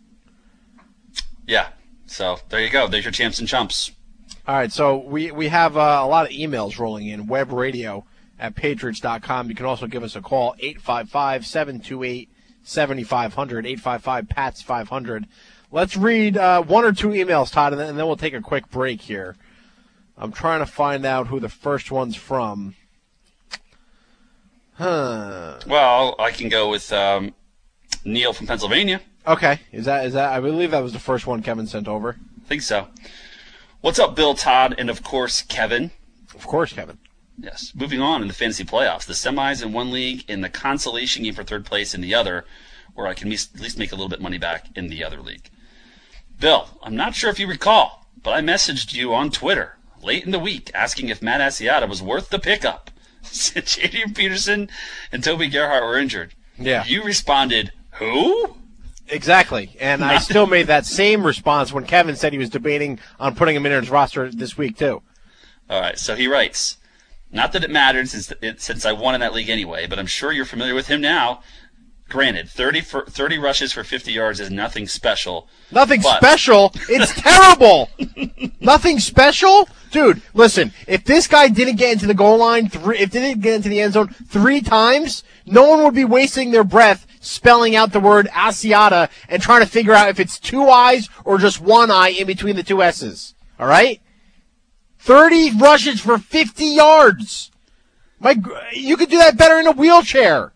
Yeah, so there you go. There's your champs and chumps. All right, so we, we have uh, a lot of emails rolling in. Web radio at patriots dot com. You can also give us a call, eight five five, seven two eight, seven five zero zero, eight five five, P A T S five hundred. Let's read uh, one or two emails, Todd, and then, and then we'll take a quick break here. I'm trying to find out who the first one's from. Huh. Well, I can go with um, Neil from Pennsylvania. Okay, is that is that? I believe that was the first one Kevin sent over. I think so. What's up, Bill, Todd, and of course, Kevin? Of course, Kevin. Yes. Moving on in the fantasy playoffs, the semis in one league and the consolation game for third place in the other, where I can at least make a little bit money back in the other league. Bill, I'm not sure if you recall, but I messaged you on Twitter late in the week asking if Matt Asiata was worth the pickup since Adrian Peterson and Toby Gerhart were injured. Yeah. You responded, who? Exactly, and I still made that same response when Kevin said he was debating on putting him in his roster this week too. All right, so he writes, not that it mattered since it, since I won in that league anyway, but I'm sure you're familiar with him now. Granted, thirty, for, thirty rushes for fifty yards is nothing special. Nothing but- special. It's terrible. Nothing special, dude. Listen, if this guy didn't get into the goal line, three, if he didn't get into the end zone three times, no one would be wasting their breath spelling out the word Asiata and trying to figure out if it's two I's or just one I in between the two S's. All right, thirty rushes for fifty yards. My, you could do that better in a wheelchair.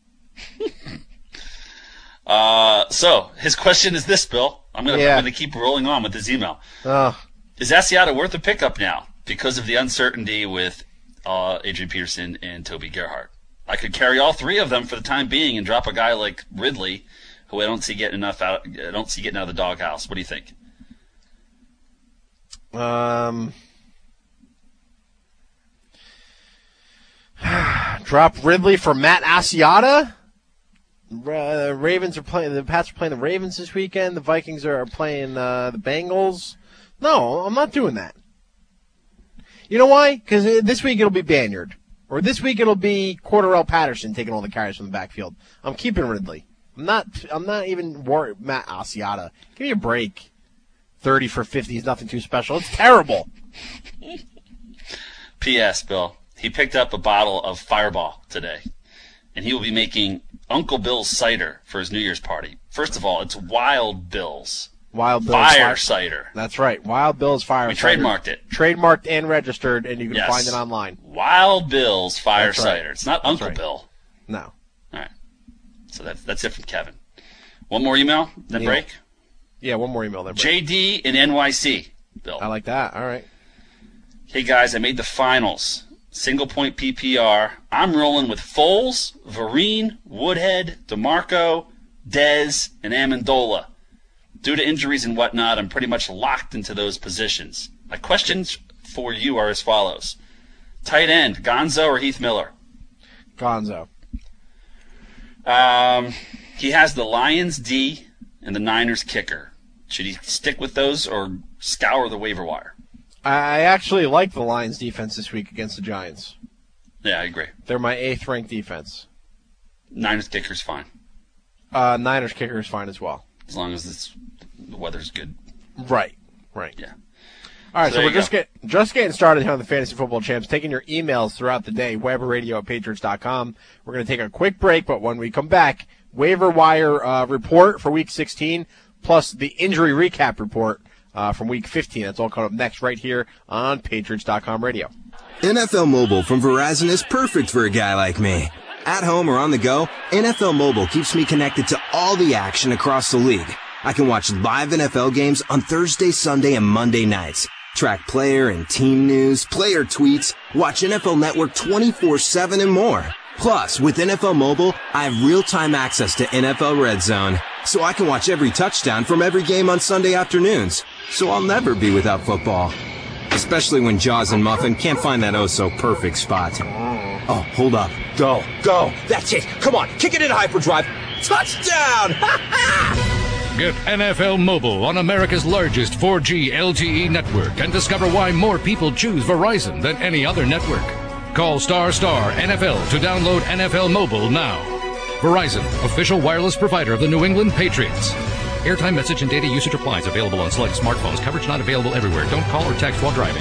Uh, so his question is this, Bill. I'm gonna, Yeah. I'm gonna keep rolling on with this email. Oh. Is Asiata worth a pickup now because of the uncertainty with uh, Adrian Peterson and Toby Gerhart? I could carry all three of them for the time being and drop a guy like Ridley, who I don't see getting enough out. I don't see getting out of the doghouse. What do you think? Um, drop Ridley for Matt Asiata. Uh, Ravens are playing. The Pats are playing the Ravens this weekend. The Vikings are, are playing uh, the Bengals. No, I'm not doing that. You know why? Because this week it'll be Banyard, or this week it'll be Cordarrelle Patterson taking all the carries from the backfield. I'm keeping Ridley. I'm not. I'm not even worried. Matt Asiata, give me a break. Thirty for fifty is nothing too special. It's terrible. P S. Bill, he picked up a bottle of Fireball today, and he will be making Uncle Bill's cider for his New Year's party. First of all, it's Wild Bill's. Wild Bill's Fire Fire cider. That's right. Wild Bill's Fire We cider. trademarked it. Trademarked and registered, and you can Yes. find it online. Wild Bill's Fire That's right. cider. It's not That's Uncle right. Bill. No. All right. So that's that's it from Kevin. One more email, then Neil. break. Yeah, one more email there. Brett. J D in N Y C. Bill. I like that. All right. Hey guys, I made the finals. Single point P P R. I'm rolling with Foles, Vereen, Woodhead, DeMarco, Dez, and Amendola. Due to injuries and whatnot, I'm pretty much locked into those positions. My questions for you are as follows. Tight end, Gonzo or Heath Miller? Gonzo. Um, he has the Lions D and the Niners kicker. Should he stick with those or scour the waiver wire? I actually like the Lions defense this week against the Giants. Yeah, I agree. They're my eighth ranked defense. Niners kicker's fine, Uh, Niners kicker is fine as well. as long as it's, the weather's good. Right. Right. Yeah. All right, So so, there we're you just go. get just getting started here on the Fantasy Football Champs, taking your emails throughout the day, Weber Radio at Patriots dot com. We're going to take a quick break, but when we come back, waiver wire uh, report for Week sixteen, plus the injury recap report uh, from Week fifteen. That's all coming up next right here on Patriots dot com radio. N F L Mobile from Verizon is perfect for a guy like me. At home or on the go, N F L Mobile keeps me connected to all the action across the league. I can watch live N F L games on Thursday, Sunday, and Monday nights. Track player and team news, player tweets, watch N F L Network twenty-four seven and more. Plus, with N F L Mobile, I have real-time access to N F L Red Zone, so I can watch every touchdown from every game on Sunday afternoons. So I'll never be without football. Especially when Jaws and Muffin can't find that oh-so-perfect spot. Oh, hold up. Go, go. That's it. Come on, kick it in hyperdrive. Touchdown! Ha ha! Get N F L Mobile on America's largest four G L T E network and discover why more people choose Verizon than any other network. Call star star N F L to download N F L Mobile now. Verizon, official wireless provider of the New England Patriots. Airtime, message, and data usage applies. Available on select smartphones. Coverage not available everywhere. Don't call or text while driving.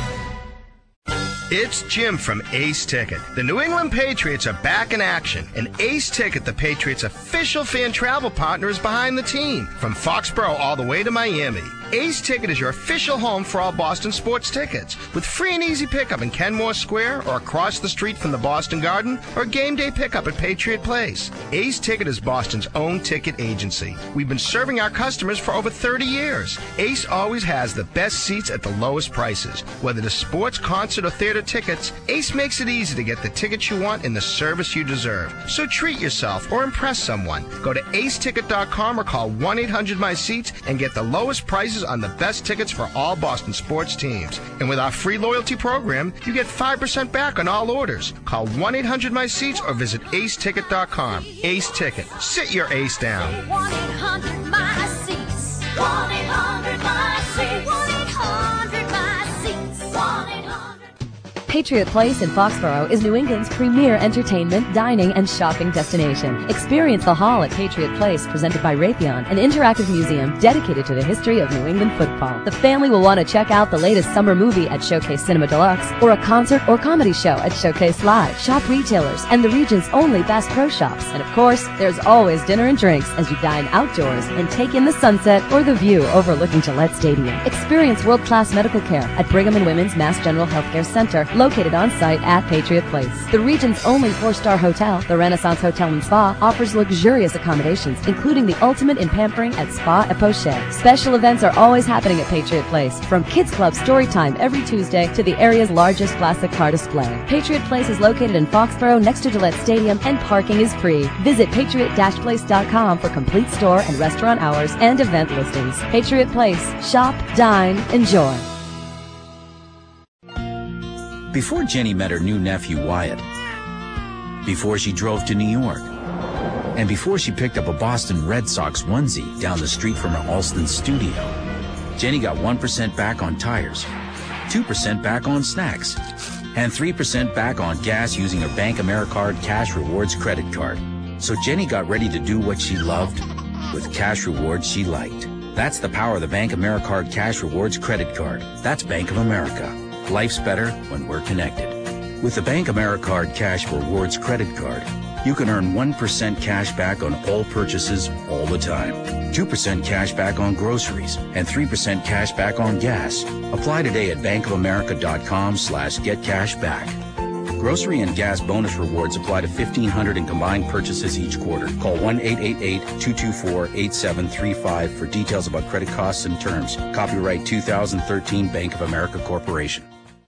It's Jim from Ace Ticket. The New England Patriots are back in action, and Ace Ticket, the Patriots' official fan travel partner, is behind the team. From Foxborough all the way to Miami, Ace Ticket is your official home for all Boston sports tickets. With free and easy pickup in Kenmore Square or across the street from the Boston Garden, or game day pickup at Patriot Place. Ace Ticket is Boston's own ticket agency. We've been serving our customers for over thirty years. Ace always has the best seats at the lowest prices. Whether it's sports, concert, or theater tickets, Ace makes it easy to get the tickets you want and the service you deserve. So treat yourself or impress someone. Go to ace ticket dot com or call one eight hundred my seats and get the lowest prices on the best tickets for all Boston sports teams. And with our free loyalty program, you get five percent back on all orders. Call one eight hundred my seats or visit ace ticket dot com. Ace Ticket. Sit your ace down. one eight hundred my seats. one eight hundred my seats. one eight hundred my seats. one eight hundred Patriot Place in Foxborough is New England's premier entertainment, dining, and shopping destination. Experience the Hall at Patriot Place, presented by Raytheon, an interactive museum dedicated to the history of New England football. The family will want to check out the latest summer movie at Showcase Cinema Deluxe, or a concert or comedy show at Showcase Live. Shop retailers and the region's only Bass Pro Shops. And of course, there's always dinner and drinks as you dine outdoors and take in the sunset or the view overlooking Gillette Stadium. Experience world-class medical care at Brigham and Women's Mass General Healthcare Center, located on site at Patriot Place. The region's only four-star hotel, the Renaissance Hotel and Spa, offers luxurious accommodations, including the ultimate in pampering at Spa et Poche. Special events are always happening at Patriot Place, from Kids Club story time every Tuesday to the area's largest classic car display. Patriot Place is located in Foxborough next to Gillette Stadium, and parking is free. Visit patriot dash place dot com for complete store and restaurant hours and event listings. Patriot Place. Shop, dine, enjoy. Before Jenny met her new nephew, Wyatt, before she drove to New York, and before she picked up a Boston Red Sox onesie down the street from her Alston studio, Jenny got one percent back on tires, two percent back on snacks, and three percent back on gas using her Bank AmeriCard Cash Rewards credit card. So Jenny got ready to do what she loved with cash rewards she liked. That's the power of the Bank AmeriCard Cash Rewards credit card. That's Bank of America. Life's better when we're connected. With the Bank AmeriCard Cash Rewards credit card, you can earn one percent cash back on all purchases all the time, two percent cash back on groceries, and three percent cash back on gas. Apply today at bankofamerica.com slash get cash back. Grocery and gas bonus rewards apply to fifteen hundred in combined purchases each quarter. Call one eight eight eight, two two four, eight seven three five for details about credit costs and terms. Copyright two thousand thirteen Bank of America Corporation.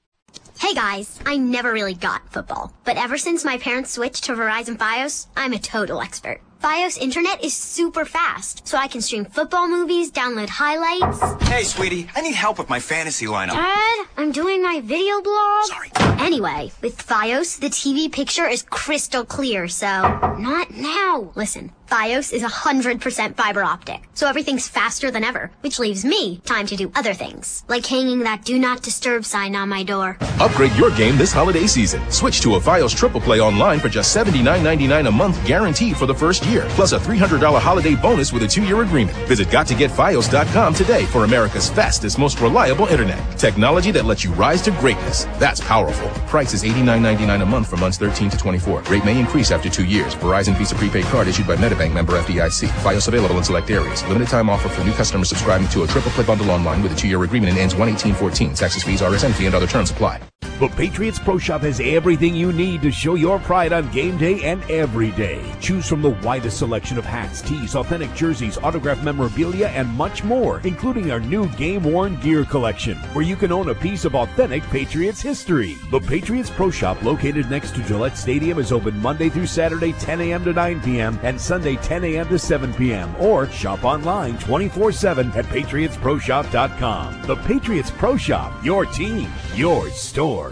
Hey guys, I never really got football, but ever since my parents switched to Verizon Fios, I'm a total expert. Fios internet is super fast, so I can stream football movies, download highlights. Hey, sweetie, I need help with my fantasy lineup. Dad, I'm doing my video blog. Sorry. Anyway, with Fios, the T V picture is crystal clear, so not now. Listen, Fios is one hundred percent fiber optic, so everything's faster than ever, which leaves me time to do other things, like hanging that do not disturb sign on my door. Upgrade your game this holiday season. Switch to a Fios Triple Play online for just seventy-nine ninety-nine a month, guaranteed for the first year, plus a three hundred dollars holiday bonus with a two-year agreement. Visit got to get fios dot com today for America's fastest, most reliable internet. Technology that lets you rise to greatness. That's powerful. Price is eighty-nine ninety-nine a month for months thirteen to twenty-four. Rate may increase after two years. Verizon Visa prepaid card issued by MetaBank, member F D I C. Fios available in select areas. Limited time offer for new customers subscribing to a Triple Play bundle online with a two-year agreement and ends one eighteen fourteen. Taxes, fees, R S N fee, and other terms apply. The Patriots Pro Shop has everything you need to show your pride on game day and every day. Choose from the widest selection of hats, tees, authentic jerseys, autographed memorabilia, and much more, including our new game-worn gear collection, where you can own a piece of authentic Patriots history. The Patriots Pro Shop, located next to Gillette Stadium, is open Monday through Saturday, ten a.m. to nine p.m., and Sunday, ten a.m. to seven p.m., or shop online twenty-four seven at patriots pro shop dot com. The Patriots Pro Shop, your team, your store.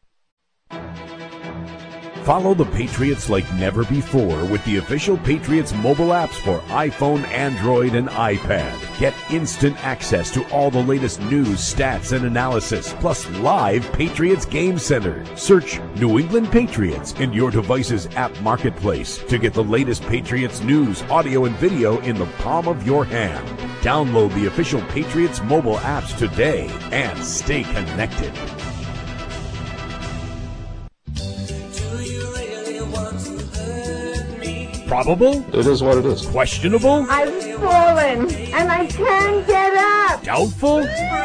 Follow the Patriots like never before with the official Patriots mobile apps for iPhone, Android, and iPad. Get instant access to all the latest news, stats, and analysis, plus live Patriots Game Center. Search New England Patriots in your device's app marketplace to get the latest Patriots news, audio, and video in the palm of your hand. Download the official Patriots mobile apps today and stay connected. Probable? It is what it is. Questionable? I've fallen, and I can't get up. Doubtful?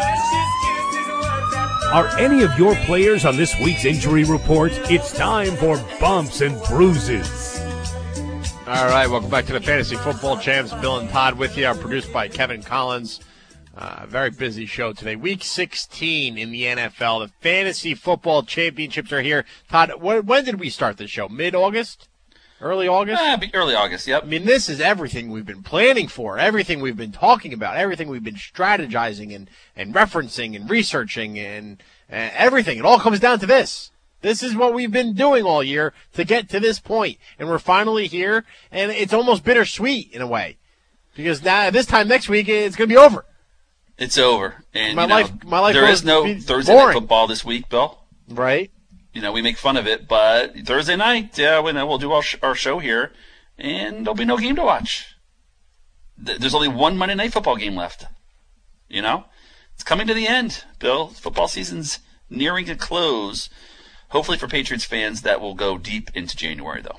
Are any of your players on this week's injury report? It's time for Bumps and Bruises. All right, welcome back to the Fantasy Football Champs. Bill and Todd with you. Are produced by Kevin Collins. Uh, very busy show today. Week sixteen in the N F L. The Fantasy Football Championships are here. Todd, when, when did we start this show? Mid-August? Early August? Uh, early August, yep. I mean, this is everything we've been planning for, everything we've been talking about, everything we've been strategizing and, and referencing and researching and, and everything. It all comes down to this. This is what we've been doing all year to get to this point. And we're finally here, and it's almost bittersweet in a way. Because now, this time next week, it's going to be over. It's over. And my you know, life, my life there is no Thursday boring. night football this week, Bill. Right. You know, we make fun of it, but Thursday night, yeah, we know, we'll do our, sh- our show here, and there'll be no game to watch. Th- there's only one Monday Night Football game left. You know? It's coming to the end, Bill. Football season's nearing a close. Hopefully for Patriots fans, that will go deep into January, though.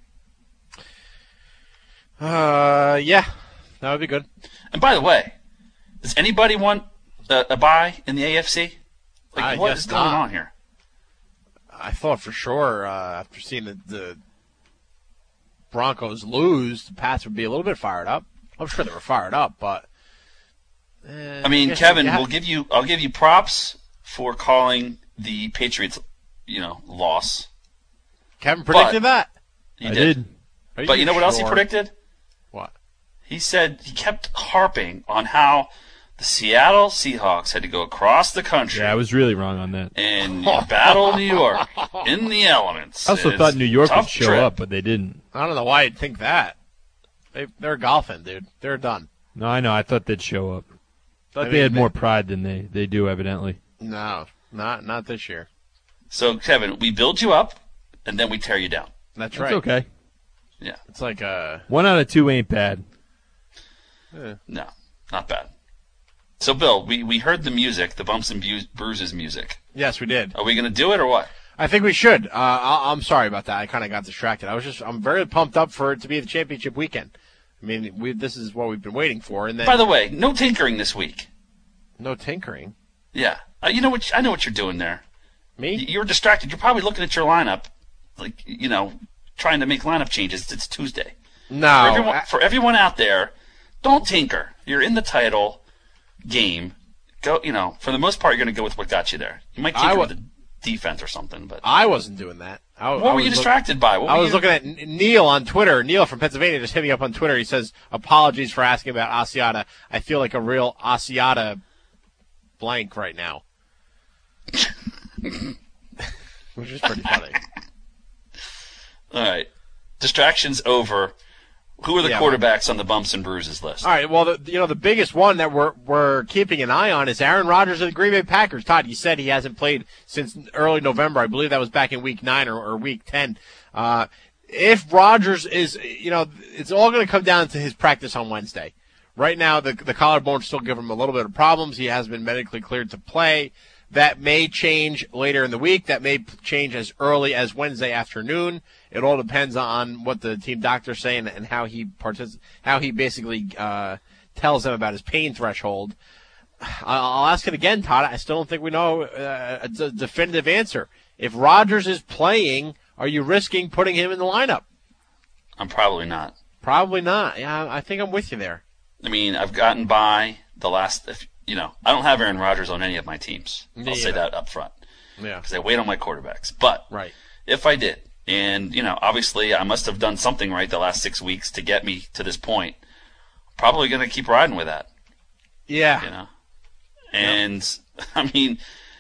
Uh, yeah. That would be good. And by the way, does anybody want a, a bye in the A F C? Like, I what guess is going not. on here? I thought for sure uh, after seeing the, the Broncos lose, the Pats would be a little bit fired up. I'm sure they were fired up, but eh, I mean, I Kevin, have... we'll give you. I'll give you props for calling the Patriots, you know, loss. Kevin predicted but that. He I did. did. Are But you know what sure? else he predicted? What? He said he kept harping on how the Seattle Seahawks had to go across the country. Yeah, I was really wrong on that. And you know, battle New York in the elements. I also It's thought New York tough would show trip. up, but they didn't. I don't know why you'd think that. They, they're golfing, dude. They're done. No, I know. I thought they'd show up. Thought I they mean, had they- more pride than they, they do, evidently. No, not not this year. So, Kevin, we build you up, and then we tear you down. That's That's right. okay. Yeah. It's like a one out of two ain't bad. Eh. No, not bad. So, Bill, we, we heard the music, the Bumps and Bu- Bruises music. Yes, we did. Are we going to do it or what? I think we should. Uh, I, I'm sorry about that. I kind of got distracted. I was just, I'm very pumped up for it to be the championship weekend. I mean, we, this is what we've been waiting for. And then, by the way, no tinkering this week. No tinkering? Yeah. Uh, you know what? I know what you're doing there. Me? You were distracted. You're probably looking at your lineup, like, you know, trying to make lineup changes. It's Tuesday. No. For everyone, for everyone out there, don't tinker. You're in the title game. Go, you know, for the most part, you're going to go with what got you there. You might tinker w- with the defense or something, but I wasn't doing that. I, what I were you look, distracted by? What I was you... looking at N- Neil on Twitter. Neil from Pennsylvania just hit me up on Twitter. He says, apologies for asking about Asiata. I feel like a real Asiata blank right now. Which is pretty funny. All right. Distractions over. Who are the yeah, quarterbacks on the Bumps and Bruises list? All right. Well, the, you know, the biggest one that we're we're keeping an eye on is Aaron Rodgers of the Green Bay Packers. Todd, you said he hasn't played since early November. I believe that was back in week nine or, or week ten. Uh, if Rodgers is, you know, it's all going to come down to his practice on Wednesday. Right now, the the collarbone still give him a little bit of problems. He has been medically cleared to play. That may change later in the week. That may change as early as Wednesday afternoon. It all depends on what the team doctor's saying and how he partic- how he basically uh, tells them about his pain threshold. I'll ask it again, Todd. I still don't think we know uh, a d- definitive answer. If Rodgers is playing, are you risking putting him in the lineup? I'm probably not. Probably not. Yeah, I think I'm with you there. I mean, I've gotten by the last, if, you know, I don't have Aaron Rodgers on any of my teams. I'll Yeah. say that up front. Yeah. Because I wait on my quarterbacks. But right. if I did, and, you know, obviously I must have done something right the last six weeks to get me to this point, probably going to keep riding with that. Yeah. You know? And, yeah. I mean,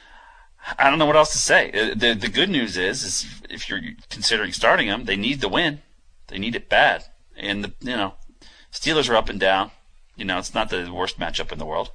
I don't know what else to say. The the good news is, is if you're considering starting them, they need the win. They need it bad. And, the, you know, Steelers are up and down. You know, it's not the worst matchup in the world.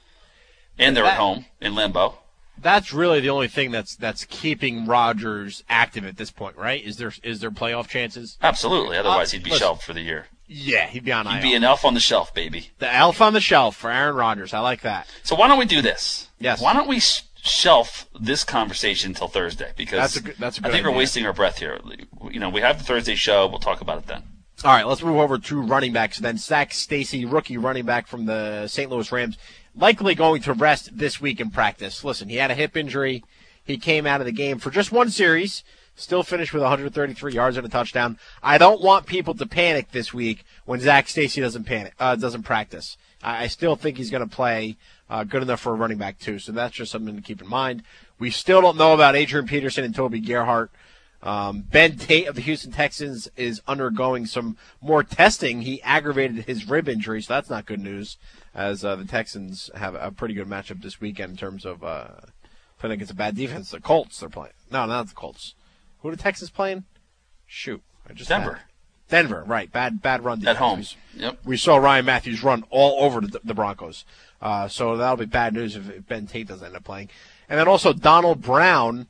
And they're that, at home in limbo. That's really the only thing that's that's keeping Rodgers active at this point, right? Is there is there playoff chances? Absolutely. Otherwise, uh, he'd be listen, shelved for the year. Yeah, he'd be on I R. He'd be an elf on the shelf, baby. The elf on the shelf for Aaron Rodgers. I like that. So why don't we do this? Yes. Why don't we sh- shelf this conversation until Thursday? Because that's a good, that's a good I think idea. we're wasting our breath here. You know, we have the Thursday show. We'll talk about it then. All right, let's move over to running backs. Then Zach Stacy, rookie running back from the Saint Louis Rams, likely going to rest this week in practice. Listen, he had a hip injury. He came out of the game for just one series, still finished with one hundred thirty-three yards and a touchdown. I don't want people to panic this week when Zach Stacy doesn't panic, uh, doesn't practice. I, I still think he's going to play uh, good enough for a running back too. So that's just something to keep in mind. We still don't know about Adrian Peterson and Toby Gerhart. Um, Ben Tate of the Houston Texans is undergoing some more testing. He aggravated his rib injury, so that's not good news, as uh, the Texans have a pretty good matchup this weekend in terms of uh, playing against a bad defense. The Colts they're playing. No, not the Colts. Who are the Texans playing? Shoot. I just Denver. had- Denver, right. Bad bad run defense. At home. We, Yep. we saw Ryan Matthews run all over the, the Broncos. Uh, so that'll be bad news if, if Ben Tate doesn't end up playing. And then also Donald Brown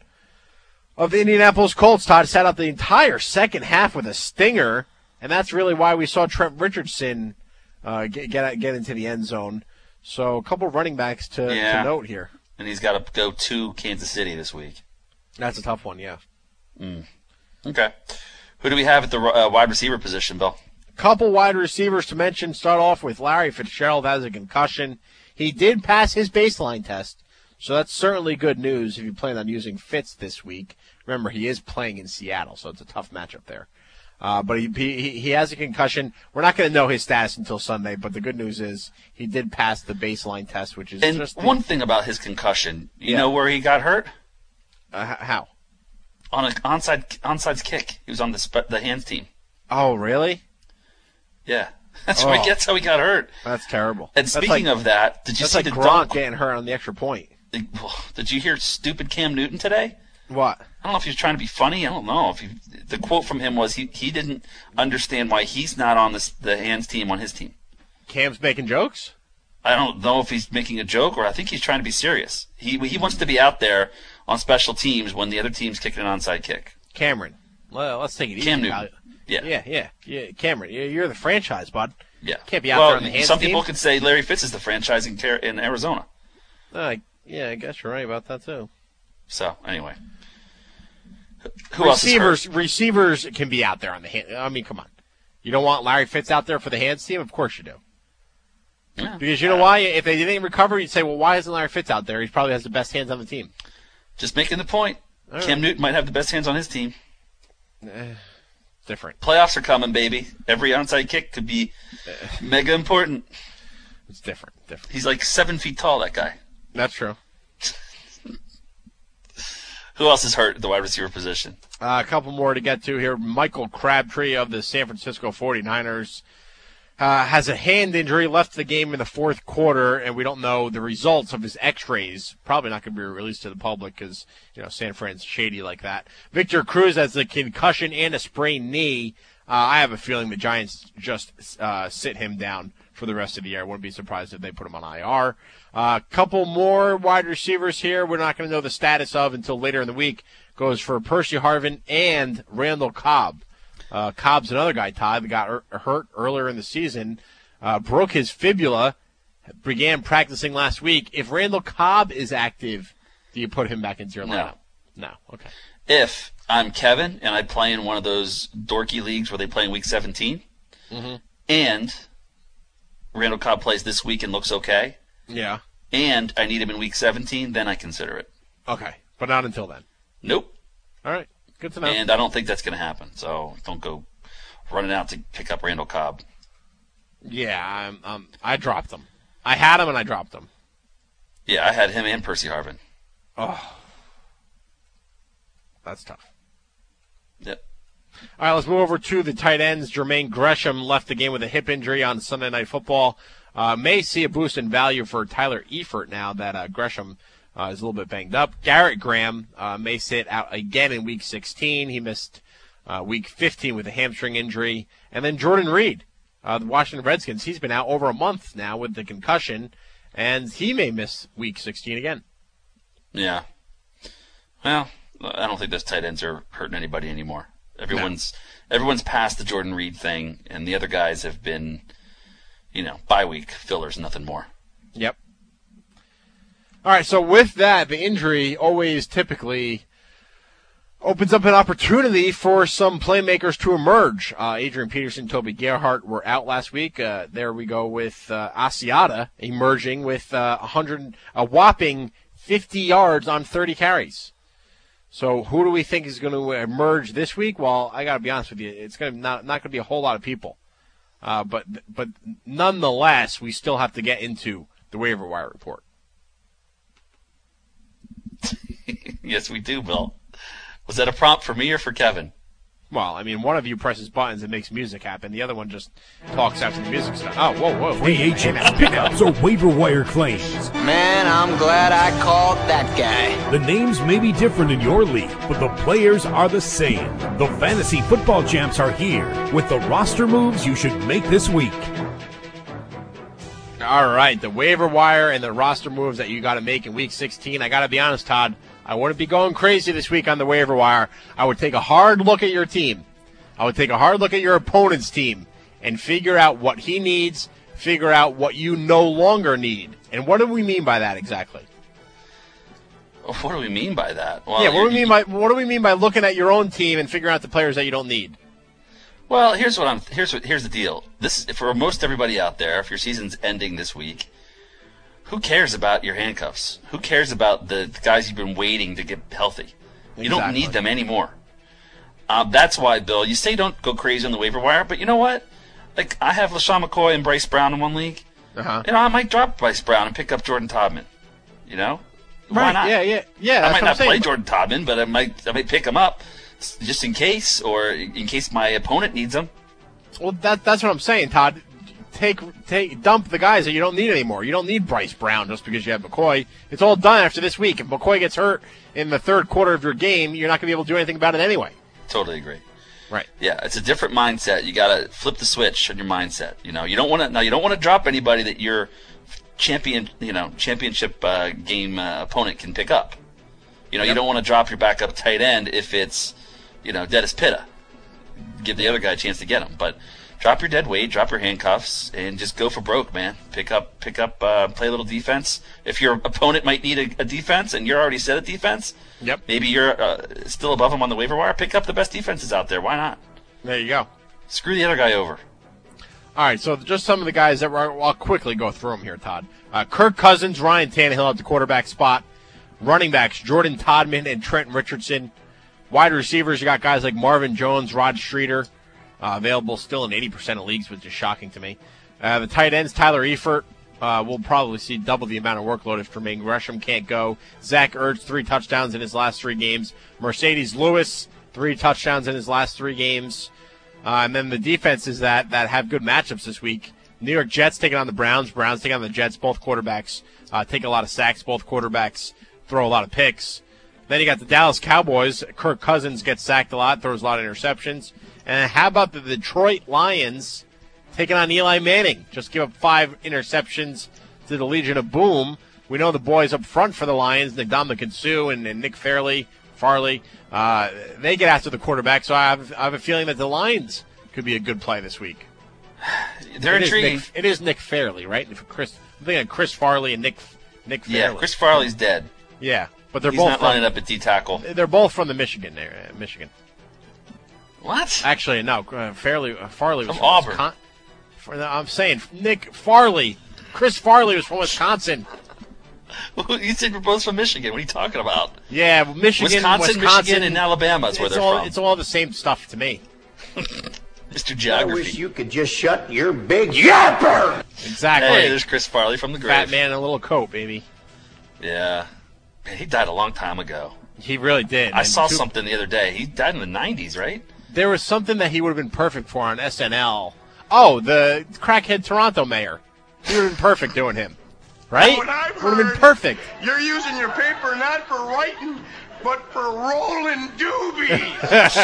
of the Indianapolis Colts, Todd, sat out the entire second half with a stinger, and that's really why we saw Trent Richardson uh, get, get get into the end zone. So a couple of running backs to, Yeah. to note here. And he's got to go to Kansas City this week. That's a tough one, yeah. Mm. Okay. Who do we have at the uh, wide receiver position, Bill? Couple wide receivers to mention. Start off with Larry Fitzgerald has a concussion. He did pass his baseline test, so that's certainly good news if you plan on using Fitz this week. Remember, he is playing in Seattle, so it's a tough matchup there. Uh, but he, he he has a concussion. We're not going to know his status until Sunday, but the good news is he did pass the baseline test, which is And just the, one thing about his concussion, you Yeah. know where he got hurt? Uh, h- how? On an onside onside kick. He was on the spe- the hands team. Oh, really? Yeah. That's, Oh. where he, that's how he got hurt. That's terrible. And That's speaking like- of that, did you That's see like the Gronk dunk? getting hurt on the extra point. Did you hear stupid Cam Newton today? What? I don't know if he was trying to be funny. I don't know. If he, the quote from him was he, he didn't understand why he's not on this, the hands team on his team. Cam's making jokes? I don't know if he's making a joke or I think he's trying to be serious. He he wants to be out there on special teams when the other team's kicking an onside kick. Cameron. Well, let's take it easy. Cam pal. Newton. Yeah. Yeah, yeah. yeah. Cameron, you're the franchise, bud. Yeah. Can't be out well, there on the hands some team. people could say Larry Fitz is the franchise in, Ter- in Arizona. Uh, yeah, I guess you're right about that, too. So, anyway. Who else is receivers, hurt? Receivers can be out there on the hand. I mean, come on. You don't want Larry Fitz out there for the hands team? Of course you do. Yeah. Because you know why? If they didn't recover, you'd say, well, why isn't Larry Fitz out there? He probably has the best hands on the team. Just making the point. All right. Cam Newton might have the best hands on his team. Eh, different. Playoffs are coming, baby. Every onside kick could be mega important. It's different. Different. He's like seven feet tall, that guy. That's true. Who else is hurt at the wide receiver position? Uh, a couple more to get to here. Michael Crabtree of the San Francisco forty-niners uh, has a hand injury, left the game in the fourth quarter, and we don't know the results of his x-rays. Probably not going to be released to the public because, you know, San Fran's shady like that. Victor Cruz has a concussion and a sprained knee. Uh, I have a feeling the Giants just uh, sit him down for the rest of the year. I wouldn't be surprised if they put him on I R. A uh, couple more wide receivers here we're not going to know the status of until later in the week. Goes for Percy Harvin and Randall Cobb. Uh, Cobb's another guy, Todd, that got er- hurt earlier in the season, uh, broke his fibula, began practicing last week. If Randall Cobb is active, do you put him back into your lineup? No. No. Okay. If I'm Kevin and I play in one of those dorky leagues where they play in week seventeen, mm-hmm. and Randall Cobb plays this week and looks okay, yeah, and I need him in week seventeen, then I consider it. Okay, but not until then. Nope. All right, good to know. And I don't think that's going to happen, so don't go running out to pick up Randall Cobb. Yeah, I'm, um, I dropped him. I had him and I dropped him. Yeah, I had him and Percy Harvin. Oh, that's tough. Yep. All right, let's move over to the tight ends. Jermaine Gresham left the game with a hip injury on Sunday Night Football. Uh, may see a boost in value for Tyler Eifert now that uh, Gresham uh, is a little bit banged up. Garrett Graham uh, may sit out again in Week sixteen. He missed uh, Week fifteen with a hamstring injury. And then Jordan Reed, uh, the Washington Redskins, he's been out over a month now with the concussion, and he may miss Week sixteen again. Yeah. Well, I don't think those tight ends are hurting anybody anymore. Everyone's no. everyone's past the Jordan Reed thing, and the other guys have been, you know, bye week fillers, nothing more. Yep. All right, so with that, the injury always typically opens up an opportunity for some playmakers to emerge. Uh, Adrian Peterson, Toby Gerhart were out last week. Uh, there we go with uh, Asiata emerging with uh, one hundred, a whopping fifty yards on thirty carries. So who do we think is going to emerge this week? Well, I got to be honest with you, it's going to not not going to be a whole lot of people. Uh, but but nonetheless, we still have to get into the waiver wire report. Yes, we do, Bill. Was that a prompt for me or for Kevin? Well, I mean, one of you presses buttons and makes music happen. The other one just talks after the music stuff. Oh, whoa, whoa. Free agents, pickups, or waiver wire claims. Man, I'm glad I called that guy. The names may be different in your league, but the players are the same. The Fantasy Football Champs are here with the roster moves you should make this week. All right, the waiver wire and the roster moves that you got to make in Week sixteen. I got to be honest, Todd. I wouldn't be going crazy this week on the waiver wire. I would take a hard look at your team. I would take a hard look at your opponent's team and figure out what he needs, figure out what you no longer need. And what do we mean by that exactly? What do we mean by that? Well, yeah, what do we mean by what do we mean by looking at your own team and figuring out the players that you don't need? Well, here's what I'm here's what here's the deal. This for most everybody out there, if your season's ending this week, who cares about your handcuffs? Who cares about the, the guys you've been waiting to get healthy? You Exactly. don't need them anymore. Um, that's why, Bill, you say don't go crazy on the waiver wire, but you know what? Like, I have LaShawn McCoy and Bryce Brown in one league. Uh-huh. You know, I might drop Bryce Brown and pick up Jordan Todman. You know? Why Right, not? yeah, yeah, yeah. I that's might what not I'm saying. play Jordan Todman, but I might I might pick him up just in case, or in case my opponent needs him. Well, that that's what I'm saying, Todd. Take take dump the guys that you don't need anymore. You don't need Bryce Brown just because you have McCoy. It's all done after this week. If McCoy gets hurt in the third quarter of your game, you're not going to be able to do anything about it anyway. Totally agree. Right. Yeah, it's a different mindset. You got to flip the switch on your mindset. You know, you don't want to now. You don't want to drop anybody that your champion, you know, championship uh, game uh, opponent can pick up. You know, Yep. you don't want to drop your backup tight end if it's, you know, Dennis Pitta. give the other guy a chance to get him. But drop your dead weight, drop your handcuffs, and just go for broke, man. Pick up, pick up, uh, play a little defense. If your opponent might need a, a defense and you're already set at defense, yep. maybe you're uh, still above him on the waiver wire. Pick up the best defenses out there. Why not? There you go. Screw the other guy over. All right, so just some of the guys that were, I'll quickly go through them here, Todd. Uh, Kirk Cousins, Ryan Tannehill at the quarterback spot. Running backs, Jordan Todman and Trent Richardson. Wide receivers, you got guys like Marvin Jones, Rod Streeter, uh, available still in eighty percent of leagues, which is shocking to me. Uh, the tight ends, Tyler Eifert. Uh, we'll probably see double the amount of workload if Jermaine Gresham can't go. Zach Ertz, three touchdowns in his last three games. Mercedes Lewis, three touchdowns in his last three games. Uh, and then the defenses that, that have good matchups this week. New York Jets taking on the Browns. Browns taking on the Jets. Both quarterbacks uh, take a lot of sacks. Both quarterbacks throw a lot of picks. Then you got the Dallas Cowboys. Kirk Cousins gets sacked a lot, throws a lot of interceptions. And how about the Detroit Lions taking on Eli Manning? Just give up five interceptions to the Legion of Boom. We know the boys up front for the Lions, Ndamukong Suh and, and Nick Fairley, Farley. Uh, they get after the quarterback, so I have, I have a feeling that the Lions could be a good play this week. They're it intriguing. Is Nick, it is Nick Fairley, right? If Chris, I'm thinking of Chris Farley and Nick Nick Fairley. Yeah, Chris Farley's dead. Yeah, but they're He's both not from, lining up at D tackle. They're both from the Michigan area, uh, Michigan. What? Actually, no. Uh, Fairley, uh, Farley was from, from Auburn. Wisconsin. For, no, I'm saying Nick Farley. Chris Farley was from Wisconsin. You said we're both from Michigan. What are you talking about? Yeah, well, Michigan, Wisconsin, Wisconsin, Michigan, and Alabama is where it's they're all, from. It's all the same stuff to me. Mister Geography. I wish you could just shut your big yapper. Exactly. Hey, there's Chris Farley from the grave. Fat man in a little coat, baby. Yeah. Man, he died a long time ago. He really did. I And saw two- something the other day. He died in the nineties, right? There was something that he would have been perfect for on S N L. Oh, the crackhead Toronto mayor. He would have been perfect doing him. Right? What I've Would have been heard, perfect. You're using your paper not for writing, but for rolling doobies.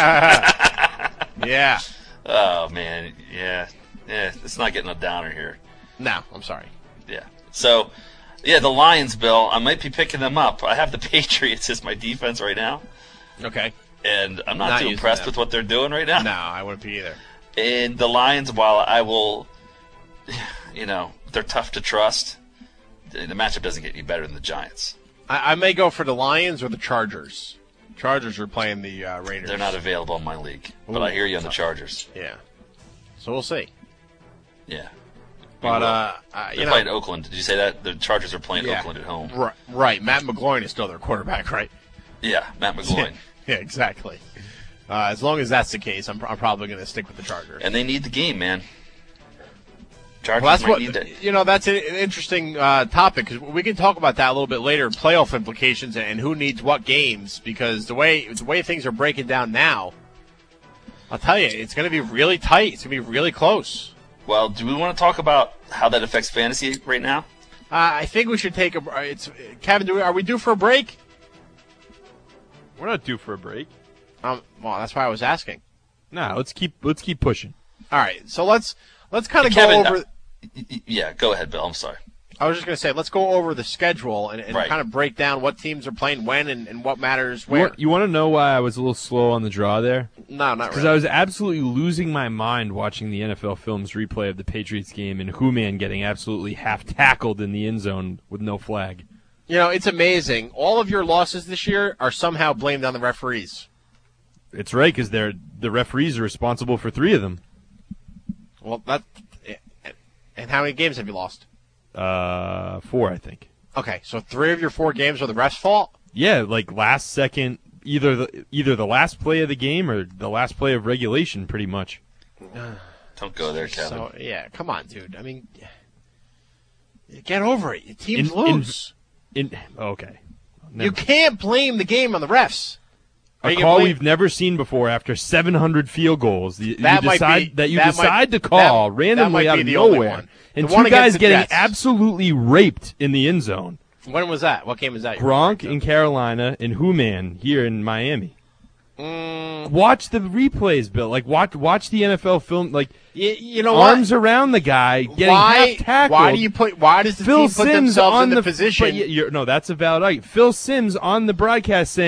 Yeah. Oh, man. Yeah. Yeah. It's not getting a downer here. No, I'm sorry. Yeah. So, yeah, the Lions, Bill, I might be picking them up. I have the Patriots as my defense right now. Okay. And I'm not, Not too using impressed them. with what they're doing right now. No, I wouldn't be either. And the Lions, while I will, you know, they're tough to trust, the the matchup doesn't get any better than the Giants. I, I may go for the Lions or the Chargers. Chargers are playing the uh, Raiders. They're not available in my league, but Ooh, I hear you on the tough. Chargers. Yeah. So we'll see. Yeah. But, We will. uh, uh, They're you know. playing Oakland. Did you say that? The Chargers are playing Yeah. Oakland at home. Right, right. Matt McGloin is still their quarterback, right? Yeah, Matt McGloin. Yeah, exactly. Uh, as long as that's the case, I'm, I'm probably going to stick with the Chargers. And they need the game, man. Chargers Well, that's might what need that. you know. That's an interesting uh, topic because we can talk about that a little bit later. Playoff implications and who needs what games because the way the way things are breaking down now, I'll tell you, it's going to be really tight. It's going to be really close. Well, do we want to talk about how that affects fantasy right now? Uh, I think we should take a. It's Kevin. Do we, are we due for a break? We're not due for a break. Um. Well, that's why I was asking. Nah, let's keep let's keep pushing. All right. So let's let's kind of go Kevin, over. uh, y- y- yeah, go ahead, Bill. I'm sorry. I was just going to say, let's go over the schedule and, and Right. kind of break down what teams are playing when and, and what matters You where. want, you want to know why I was a little slow on the draw there? No, not Because really. I was absolutely losing my mind watching the N F L Films replay of the Patriots game and Hooman getting absolutely half tackled in the end zone with no flag. You know, it's amazing. All of your losses this year are somehow blamed on the referees. It's right because they're the referees are responsible for three of them. Well, that. And how many games have you lost? Uh, four, I think. Okay, so three of your four games are the refs' fault? Yeah, like last second, either the either the last play of the game or the last play of regulation, pretty much. Don't go there, Kevin. So, yeah, come on, dude. I mean, get over it. Your teams In- in- lose. In, okay. you can't blame the game on the refs. Are A you gonna call blame- we've never seen before after seven hundred field goals. You, That you might decide be- that you that decide might- to call that- that randomly might out be of the only nowhere, one. and The one two against guys the getting Jets. absolutely raped in the end zone. When was that? What game was that? Gronk in Carolina and Hooman here in Miami. Mm. Watch the replays, Bill. Like watch watch the N F L film. Like You, you know arms what? around the guy getting Why? half tackled. Why do you put? Why does the Phil team put Simms themselves on in the, the position? But you- you're, no, that's a valid argument. Phil Simms on the broadcast saying,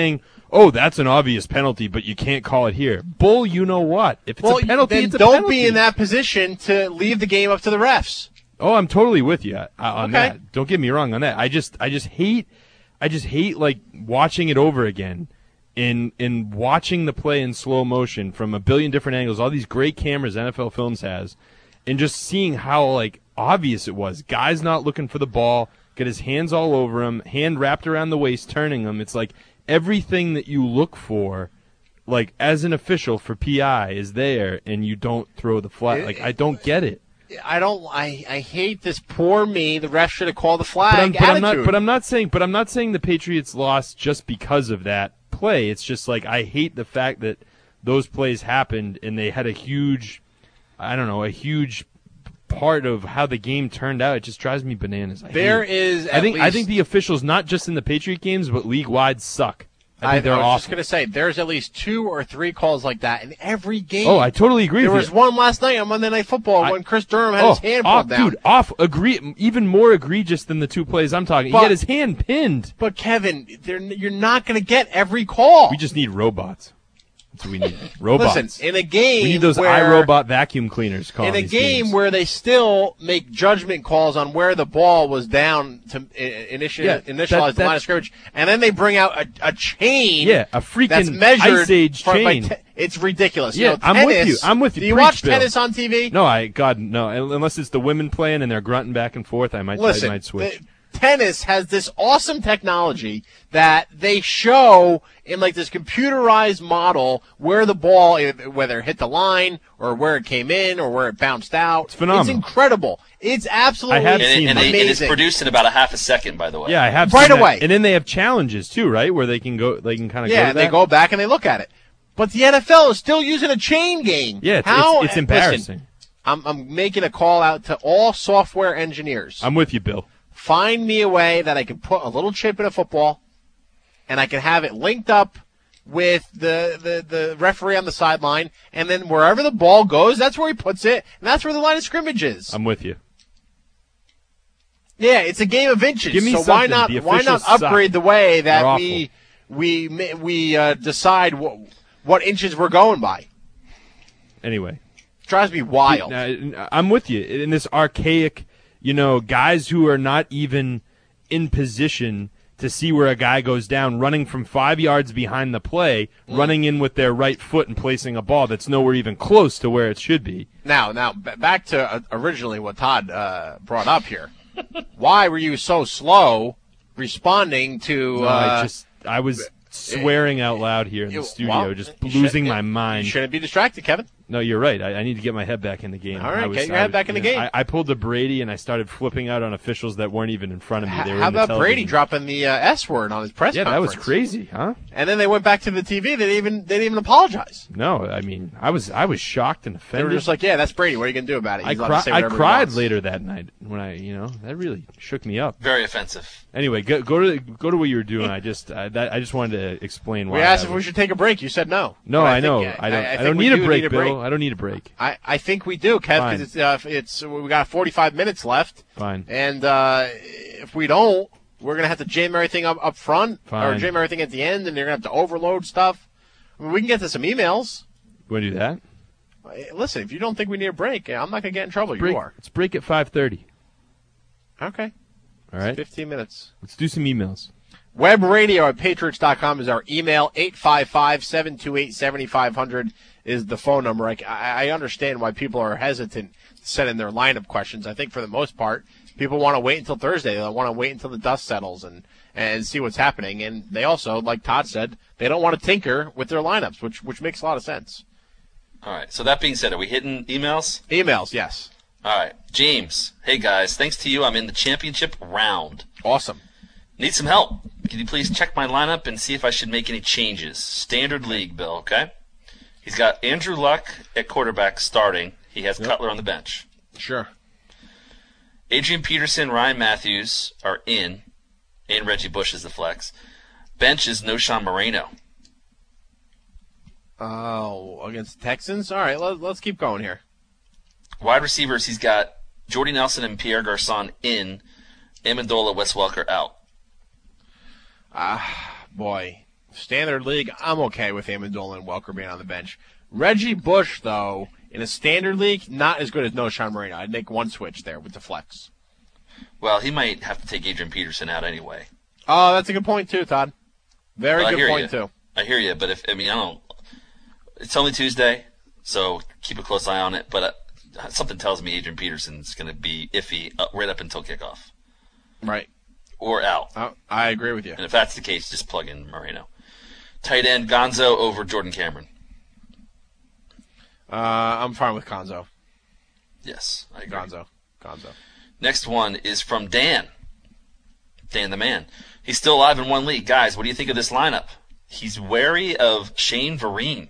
oh, that's an obvious penalty, but you can't call it here. Bull, you know what? If it's well, a penalty, then it's a don't penalty. be in that position to leave the game up to the refs. Oh, I'm totally with you on Okay. that. Don't get me wrong on that. I just, I just hate, I just hate like watching it over again, in in watching the play in slow motion from a billion different angles. All these great cameras N F L Films has, and just seeing how like obvious it was. Guy's not looking for the ball, got his hands all over him, hand wrapped around the waist, turning him. It's like everything that you look for, like as an official for P I, is there, and you don't throw the flag. Like I don't get it. I don't. I, I hate this. Poor me. The ref should have called the flag. But I'm, but I'm not. attitude. But I'm not saying. But I'm not saying the Patriots lost just because of that play. It's just like I hate the fact that those plays happened and they had a huge, I don't know, a huge part of how the game turned out. It just drives me bananas. I There hate it. is I at think. I least- think the officials, not just in the Patriot games, but league wide, suck. I think they're I was awful. just going to say, there's at least two or three calls like that in every game. Oh, I totally agree There with was you. one last night on Monday Night Football I- when Chris Durham had oh, his hand off, pulled down. dude, off. Agree. Even more egregious than the two plays I'm talking. But- he had his hand pinned. But Kevin, they're, you're not going to get every call. We just need robots. That's what we need. Robots. Listen, in a game we need those where, iRobot vacuum cleaners calling in a these game games. where they still make judgment calls on where the ball was down to uh, initi- Yeah, initialize that- the line that- of scrimmage, and then they bring out a, a chain. Yeah, a freaking that's measured Ice Age for- by chain. te- it's ridiculous. Yeah, you know, I'm with tennis- you. I'm with you. Do you Preach, watch Bill. tennis on T V? No, I God no. Unless it's the women playing and they're grunting back and forth, I might Listen, I might switch. the- tennis has this awesome technology that they show in like this computerized model where the ball, whether it hit the line or where it came in or where it bounced out. It's phenomenal. It's incredible. It's absolutely I have And, it, seen and, that. they, and it's amazing. produced in about a half a second, by the way. Yeah, I have Right seen that. away. And then they have challenges too, right? Where they can go, they can kind of Yeah, go to and they that. go back and they look at it. But the N F L is still using a chain game. Yeah, it's, How, it's, it's embarrassing. Listen, I'm, I'm making a call out to all software engineers. I'm with you, Bill. Find me a way that I can put a little chip in a football, and I can have it linked up with the, the, the referee on the sideline, and then wherever the ball goes, that's where he puts it, and that's where the line of scrimmage is. I'm with you. Yeah, it's a game of inches. Give me so why something. not The why not officials upgrade suck. the way They're that we we we uh, decide what what inches we're going by? Anyway, drives me wild. Now, I'm with you in this archaic, you know, guys who are not even in position to see where a guy goes down, running from five yards behind the play, Mm. running in with their right foot and placing a ball that's nowhere even close to where it should be. Now, now b- back to uh, originally what Todd uh, brought up here. Why were you so slow responding to? No, uh, I just I was swearing out loud here in the you- studio, well, just you should- losing yeah, my mind. You shouldn't be distracted, Kevin. No, you're right. I, I need to get my head back in the game. All right, I was, get your I head was- back in the you know, game. I, I pulled a Brady and I started flipping out on officials that weren't even in front of me. They were How in the about Brady television. dropping the uh, S word on his press Yeah, that conference? was crazy, huh? And then they went back to the T V. They didn't even they didn't even apologize. No, I mean, I was I was shocked and They offended. were just like, "Yeah, that's Brady. What are you gonna do about it?" I, He's allowed cri- to say I whatever he cried wants." later that night when I, you know, that really shook me up. Very offensive. Anyway, go, go to go to what you were doing. I just I, that, I just wanted to explain why. We asked I if we was- should take a break. You said no. No, But I, think, know. uh, I don't. I, think don't we need a do break, need a Bill. break. I don't need a break. I, I think we do, Kev, Fine. because it's uh, it's we got forty-five minutes left. Fine. And uh, if we don't, we're gonna have to jam everything up up front, or Fine. jam everything at the end, and you're gonna have to overload stuff. I mean, we can get to some emails. You want to do that? Uh, Listen, if you don't think we need a break, I'm not gonna get in trouble. Break, You are. Let's break at five thirty. Okay. All right. fifteen minutes. Let's do some emails. Web radio at patriots dot com is our email. eight five five, seven two eight, seven five zero zero is the phone number. I, I understand why people are hesitant to send in their lineup questions. I think for the most part, people want to wait until Thursday. They want to wait until the dust settles and, and see what's happening. And they also, like Todd said, they don't want to tinker with their lineups, which which makes a lot of sense. All right. So that being said, are we hitting emails? Emails, yes. All right. James. Hey, guys. Thanks to you, I'm in the championship round. Awesome. Need some help. Can you please check my lineup and see if I should make any changes? Standard league, Bill, okay? He's got Andrew Luck at quarterback starting. He has Yep. Cutler on the bench. Sure. Adrian Peterson, Ryan Matthews are in, and Reggie Bush is the flex. Bench is No Sean Moreno. Oh, against the Texans? All right, let, let's keep going here. Wide receivers, he's got Jordy Nelson and Pierre Garçon in, Amendola, Wes Welker out. Ah, boy. Standard league, I'm okay with Amendola and Welker being on the bench. Reggie Bush, though, in a standard league, not as good as Noshan Moreno. I'd make one switch there with the flex. Well, he might have to take Adrian Peterson out anyway. Oh, that's a good point, too, Todd. Very well, good point, you. too. I hear you, but if I mean, I don't. It's only Tuesday, so keep a close eye on it. But uh, something tells me Adrian Peterson's going to be iffy uh, right up until kickoff. Right. Or out. Oh, I agree with you. And if that's the case, just plug in Moreno. Tight end, Gonzo over Jordan Cameron. Uh, I'm fine with Gonzo. Yes, I agree. Gonzo. Gonzo. Next one is from Dan. Dan the man. He's still alive in one league. Guys, what do you think of this lineup? He's wary of Shane Vereen.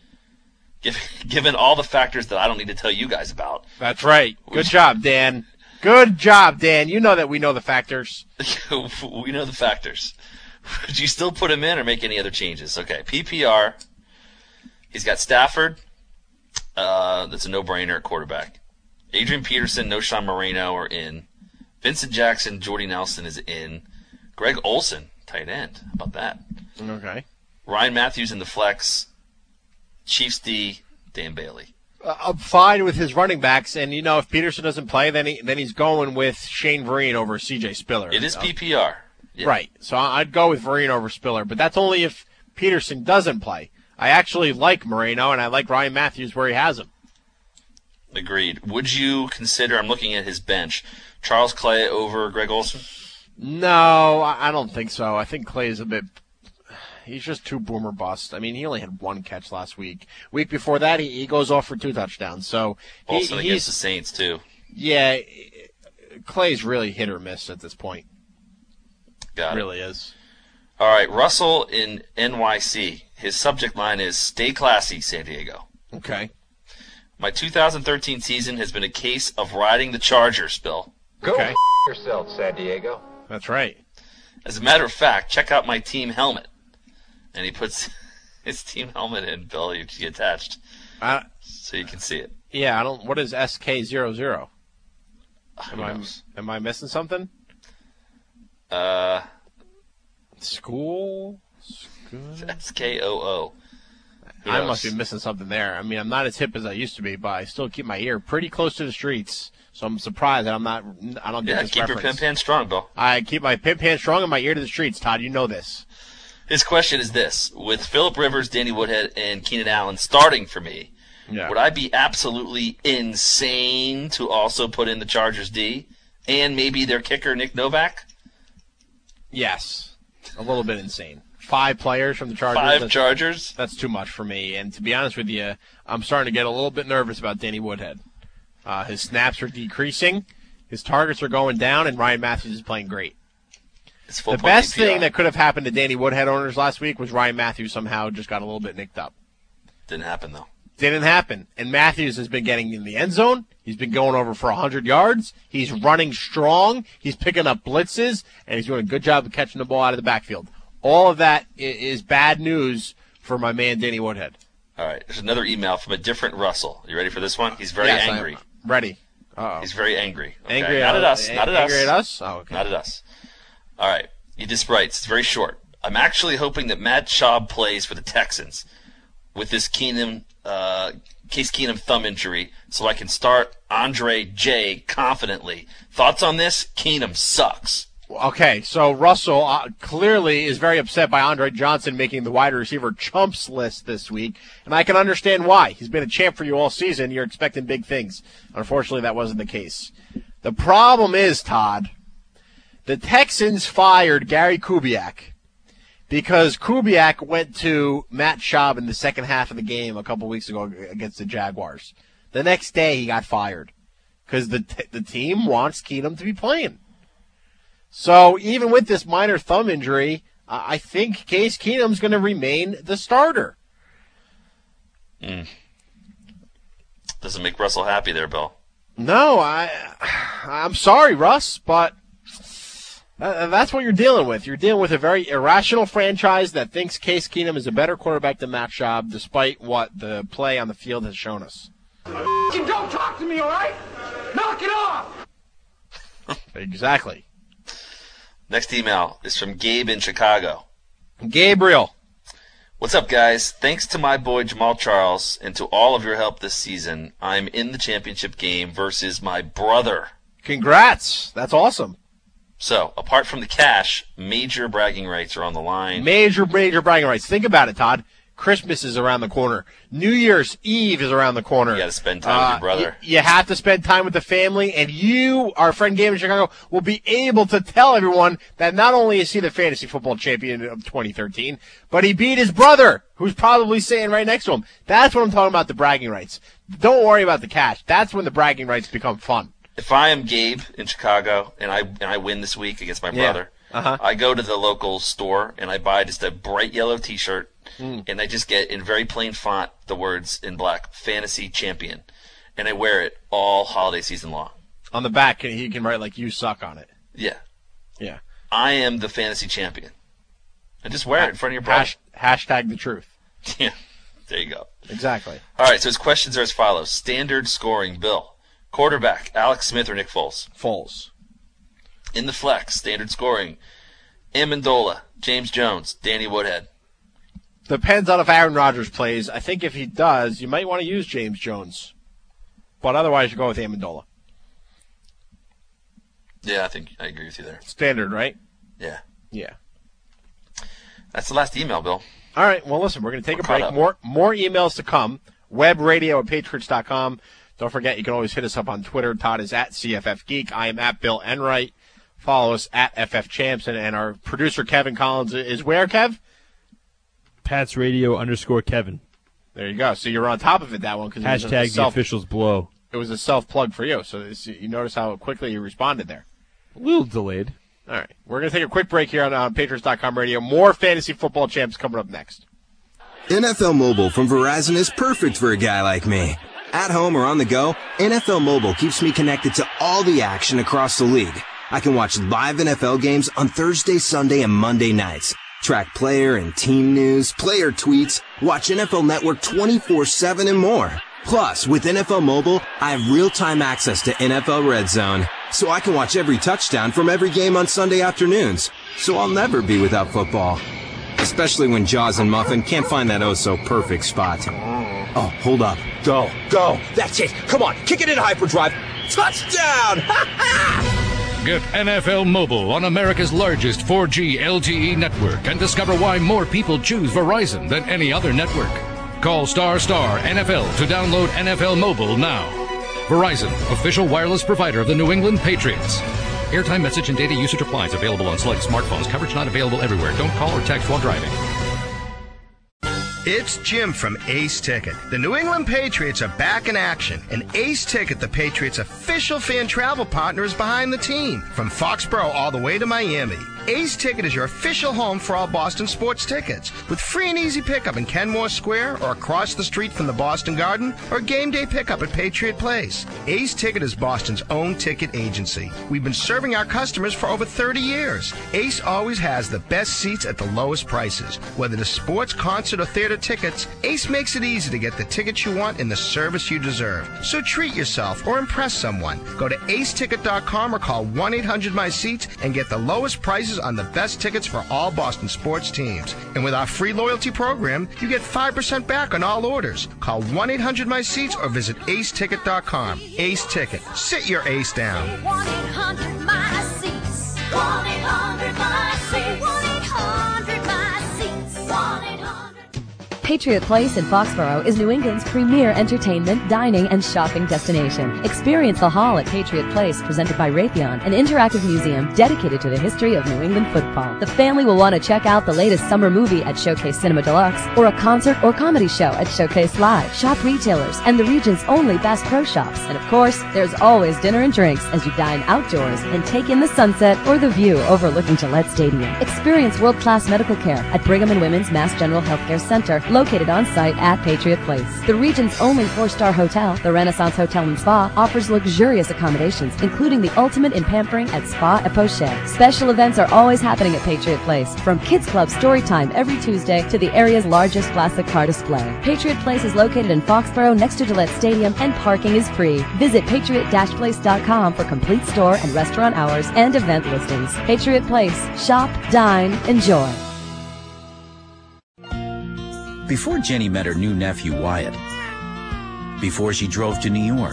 Given all the factors that I don't need to tell you guys about. That's right. Good job, Dan. Good job, Dan. You know that we know the factors. We know the factors. Would you still put him in or make any other changes? Okay, P P R. He's got Stafford. Uh, that's a no-brainer at quarterback. Adrian Peterson, Noshan Moreno are in. Vincent Jackson, Jordy Nelson is in. Greg Olsen, tight end. How about that? Okay. Ryan Matthews in the flex. Chiefs D, Dan Bailey. Uh, I'm fine with his running backs, and you know if Peterson doesn't play, then he then he's going with Shane Vereen over C J Spiller. It is P P R. Yeah. Right. So I'd go with Vereen over Spiller, but that's only if Peterson doesn't play. I actually like Moreno, and I like Ryan Matthews where he has him. Agreed. Would you consider, I'm looking at his bench, Charles Clay over Greg Olsen? No, I don't think so. I think Clay is a bit... He's just too boomer bust. I mean, he only had one catch last week. Week before that, he, he goes off for two touchdowns. So he, Olsen he's, against the Saints, too. Yeah, Clay's really hit or miss at this point. Got it. Really is. All right, Russell in N Y C. His subject line is Stay Classy, San Diego. Okay. My two thousand thirteen season has been a case of riding the Chargers, Bill. Go okay. f- yourself, San Diego. That's right. As a matter of fact, check out my team helmet. And he puts his team helmet in, Bill. You you attached, uh, so you can see it. Yeah, I don't. What is S K zero zero? Am I knows? am I missing something? Uh, school. School. S K O O. I must be missing something there. I mean, I'm not as hip as I used to be, but I still keep my ear pretty close to the streets. So I'm surprised that I'm not. I don't get Yeah, this keep reference. your pimp hand strong, Bill. I keep my pimp hand strong and my ear to the streets. Todd, you know this. His question is this: with Phillip Rivers, Danny Woodhead, and Keenan Allen starting for me, yeah. would I be absolutely insane to also put in the Chargers D and maybe their kicker Nick Novak? Yes, a little bit insane. Five players from the Chargers. Five that's, Chargers? That's too much for me. And to be honest with you, I'm starting to get a little bit nervous about Danny Woodhead. Uh, his snaps are decreasing, his targets are going down, and Ryan Matthews is playing great. The best P P R. thing that could have happened to Danny Woodhead owners last week was Ryan Matthews somehow just got a little bit nicked up. Didn't happen, though. Didn't happen. And Matthews has been getting in the end zone. He's been going over for one hundred yards. He's running strong. He's picking up blitzes, and he's doing a good job of catching the ball out of the backfield. All of that is bad news for my man Danny Woodhead. All right, there's another email from a different Russell. You ready for this one? He's very yes, angry. I'm ready. Uh-oh. He's very angry. Okay? Angry Not at, at us. Uh, Not at angry us. at us? Oh, okay. Not at us. All right. He just writes, it's very short. I'm actually hoping that Matt Schaub plays for the Texans with this Keenum, uh, Case Keenum thumb injury so I can start Andre J confidently. Thoughts on this? Keenum sucks. Okay, so Russell uh, clearly is very upset by Andre Johnson making the wide receiver chumps list this week, and I can understand why. He's been a champ for you all season. You're expecting big things. Unfortunately, that wasn't the case. The problem is, Todd, the Texans fired Gary Kubiak because Kubiak went to Matt Schaub in the second half of the game a couple weeks ago against the Jaguars. The next day, he got fired because the t- the team wants Keenum to be playing. So even with this minor thumb injury, uh, I think Case Keenum's going to remain the starter. Mm. Doesn't make Russell happy there, Bill. No, I, I'm sorry, Russ, but uh, that's what you're dealing with. You're dealing with a very irrational franchise that thinks Case Keenum is a better quarterback than Matt Schaub, despite what the play on the field has shown us. Don't talk to me, all right? Knock it off! Exactly. Next email is from Gabe in Chicago. Gabriel. What's up, guys? Thanks to my boy Jamal Charles and to all of your help this season, I'm in the championship game versus my brother. Congrats. That's awesome. So, apart from the cash, major bragging rights are on the line. Major, major bragging rights. Think about it, Todd. Christmas is around the corner. New Year's Eve is around the corner. You got to spend time uh, with your brother. Y- you have to spend time with the family, and you, our friend Gabe in Chicago, will be able to tell everyone that not only is he the fantasy football champion of twenty thirteen, but he beat his brother, who's probably sitting right next to him. That's what I'm talking about, the bragging rights. Don't worry about the cash. That's when the bragging rights become fun. If I am Gabe in Chicago and I and I win this week against my brother, yeah. uh-huh. I go to the local store and I buy just a bright yellow T-shirt, mm. and I just get in very plain font the words in black, Fantasy Champion, and I wear it all holiday season long. On the back, he can write like "You suck" on it. Yeah, yeah. I am the Fantasy Champion. And just wear it in front of your brother. Hash, hashtag the truth. Yeah, there you go. Exactly. All right, so his questions are as follows: standard scoring, Bill. Quarterback, Alex Smith or Nick Foles? Foles. In the flex, standard scoring, Amendola, James Jones, Danny Woodhead. Depends on if Aaron Rodgers plays. I think if he does, you might want to use James Jones. But otherwise, you go with Amendola. Yeah, I think I agree with you there. Standard, right? Yeah. Yeah. That's the last email, Bill. All right, well, listen, we're going to take we're a break. More, more emails to come. Webradio at patriots dot com. Don't forget, you can always hit us up on Twitter. Todd is at C F F Geek. I am at Bill Enright. Follow us at F F Champs. And, and our producer, Kevin Collins, is where, Kev? Pats Radio underscore Kevin. There you go. So you're on top of it, that one. Cause Hashtag it was the self, officials blow. It was a self-plug for you. So this, you notice how quickly you responded there. A little delayed. All right. We're going to take a quick break here on, on patriots dot com radio. More Fantasy Football Champs coming up next. N F L Mobile from Verizon is perfect for a guy like me. At home or on the go, N F L Mobile keeps me connected to all the action across the league. I can watch live N F L games on Thursday, Sunday, and Monday nights. Track player and team news, player tweets, watch N F L Network twenty-four seven and more. Plus, with N F L Mobile, I have real-time access to N F L Red Zone, so I can watch every touchdown from every game on Sunday afternoons. So I'll never be without football. Especially when Jaws and Muffin can't find that oh-so-perfect spot. Oh, hold up. Go. Go. That's it. Come on. Kick it in hyperdrive. Touchdown! Get N F L Mobile on America's largest four G L T E network and discover why more people choose Verizon than any other network. Call star star N F L to download N F L Mobile now. Verizon, official wireless provider of the New England Patriots. Airtime, message, and data usage applies. Available on select smartphones. Coverage not available everywhere. Don't call or text while driving. It's Jim from Ace Ticket. The New England Patriots are back in action, and Ace Ticket, the Patriots' official fan travel partner, is behind the team. From Foxborough all the way to Miami, Ace Ticket is your official home for all Boston sports tickets, with free and easy pickup in Kenmore Square or across the street from the Boston Garden, or game day pickup at Patriot Place. Ace Ticket is Boston's own ticket agency. We've been serving our customers for over thirty years. Ace always has the best seats at the lowest prices. Whether it's sports, concert, or theater tickets, Ace makes it easy to get the tickets you want and the service you deserve. So treat yourself or impress someone. Go to ace ticket dot com or call one eight hundred my seats and get the lowest prices on the best tickets for all Boston sports teams. And with our free loyalty program, you get five percent back on all orders. Call one eight hundred my seats or visit ace ticket dot com. Ace Ticket. Sit your ace down. one eight hundred my seats. one eight hundred my seats. one eight hundred my seats. one eight hundred Patriot Place in Foxborough is New England's premier entertainment, dining, and shopping destination. Experience the Hall at Patriot Place, presented by Raytheon, an interactive museum dedicated to the history of New England football. The family will want to check out the latest summer movie at Showcase Cinema Deluxe, or a concert or comedy show at Showcase Live. Shop retailers and the region's only Bass Pro Shops. And of course, there's always dinner and drinks as you dine outdoors and take in the sunset or the view overlooking Gillette Stadium. Experience world-class medical care at Brigham and Women's Mass General Healthcare Center, located on site at Patriot Place. The region's only four-star hotel, the Renaissance Hotel and Spa, offers luxurious accommodations, including the ultimate in pampering at Spa et Poche. Special events are always happening at Patriot Place, from Kids Club story time every Tuesday to the area's largest classic car display. Patriot Place is located in Foxborough next to Gillette Stadium, and parking is free. Visit patriot dash place dot com for complete store and restaurant hours and event listings. Patriot Place. Shop, dine, enjoy. Before Jenny met her new nephew Wyatt, before she drove to New York,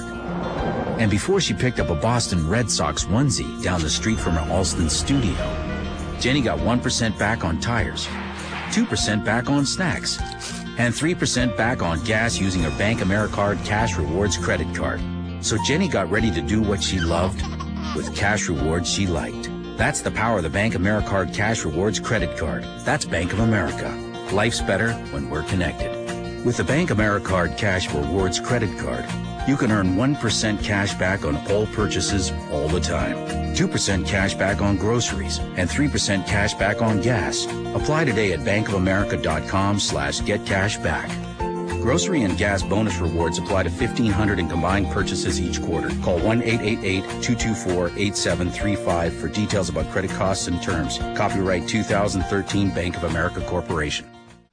and before she picked up a Boston Red Sox onesie down the street from her Alston studio, Jenny got one percent back on tires, two percent back on snacks, and three percent back on gas using her Bank AmeriCard Cash Rewards credit card. So Jenny got ready to do what she loved with cash rewards she liked. That's the power of the Bank AmeriCard Cash Rewards credit card. That's Bank of America. Life's better when we're connected. With the Bank AmeriCard Cash Rewards credit card, you can earn one percent cash back on all purchases all the time, two percent cash back on groceries, and three percent cash back on gas. Apply today at bankofamerica.com slash get cash back. Grocery and gas bonus rewards apply to fifteen hundred in combined purchases each quarter. Call one eight eight eight, two two four, eight seven three five for details about credit costs and terms. Copyright two thousand thirteen Bank of America Corporation.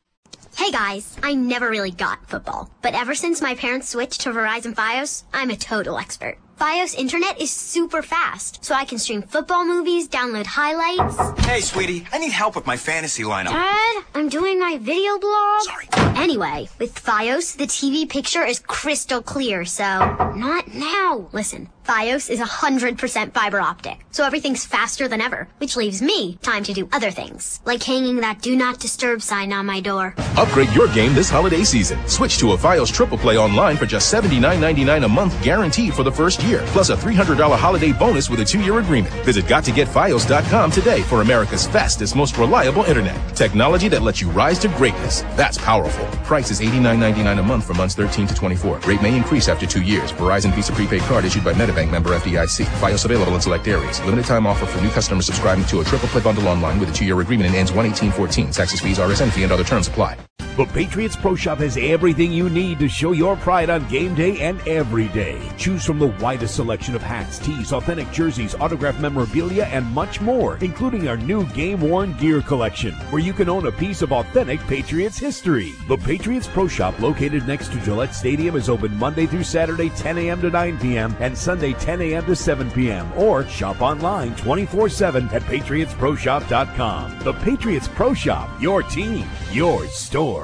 Hey guys, I never really got football, but ever since my parents switched to Verizon Fios, I'm a total expert. Fios internet is super fast, so I can stream football movies, download highlights. Hey, sweetie, I need help with my fantasy lineup. Dad, I'm doing my video blog. Sorry. Anyway, with Fios, the T V picture is crystal clear, so not now. Listen, Fios is one hundred percent fiber optic, so everything's faster than ever, which leaves me time to do other things, like hanging that do not disturb sign on my door. Upgrade your game this holiday season. Switch to a Fios Triple Play online for just seventy-nine ninety-nine a month guaranteed for the first year, plus a three hundred dollars holiday bonus with a two-year agreement. Visit got to get fios dot com today for America's fastest, most reliable internet. Technology that lets you rise to greatness. That's powerful. Price is eighty-nine ninety-nine a month for months thirteen to twenty-four. Rate may increase after two years. Verizon Visa prepaid card issued by MetaBank, member F D I C. Fios available in select areas. Limited time offer for new customers subscribing to a Triple Play bundle online with a two-year agreement and ends one eighteen fourteen. Taxes, fees, R S N fee, and other terms apply. The Patriots Pro Shop has everything you need to show your pride on game day and every day. Choose from the widest selection of hats, tees, authentic jerseys, autographed memorabilia, and much more, including our new game-worn gear collection, where you can own a piece of authentic Patriots history. The Patriots Pro Shop, located next to Gillette Stadium, is open Monday through Saturday, ten a.m. to nine p.m., and Sunday, ten a.m. to seven p.m., or shop online twenty-four seven at patriots pro shop dot com. The Patriots Pro Shop, your team, your store.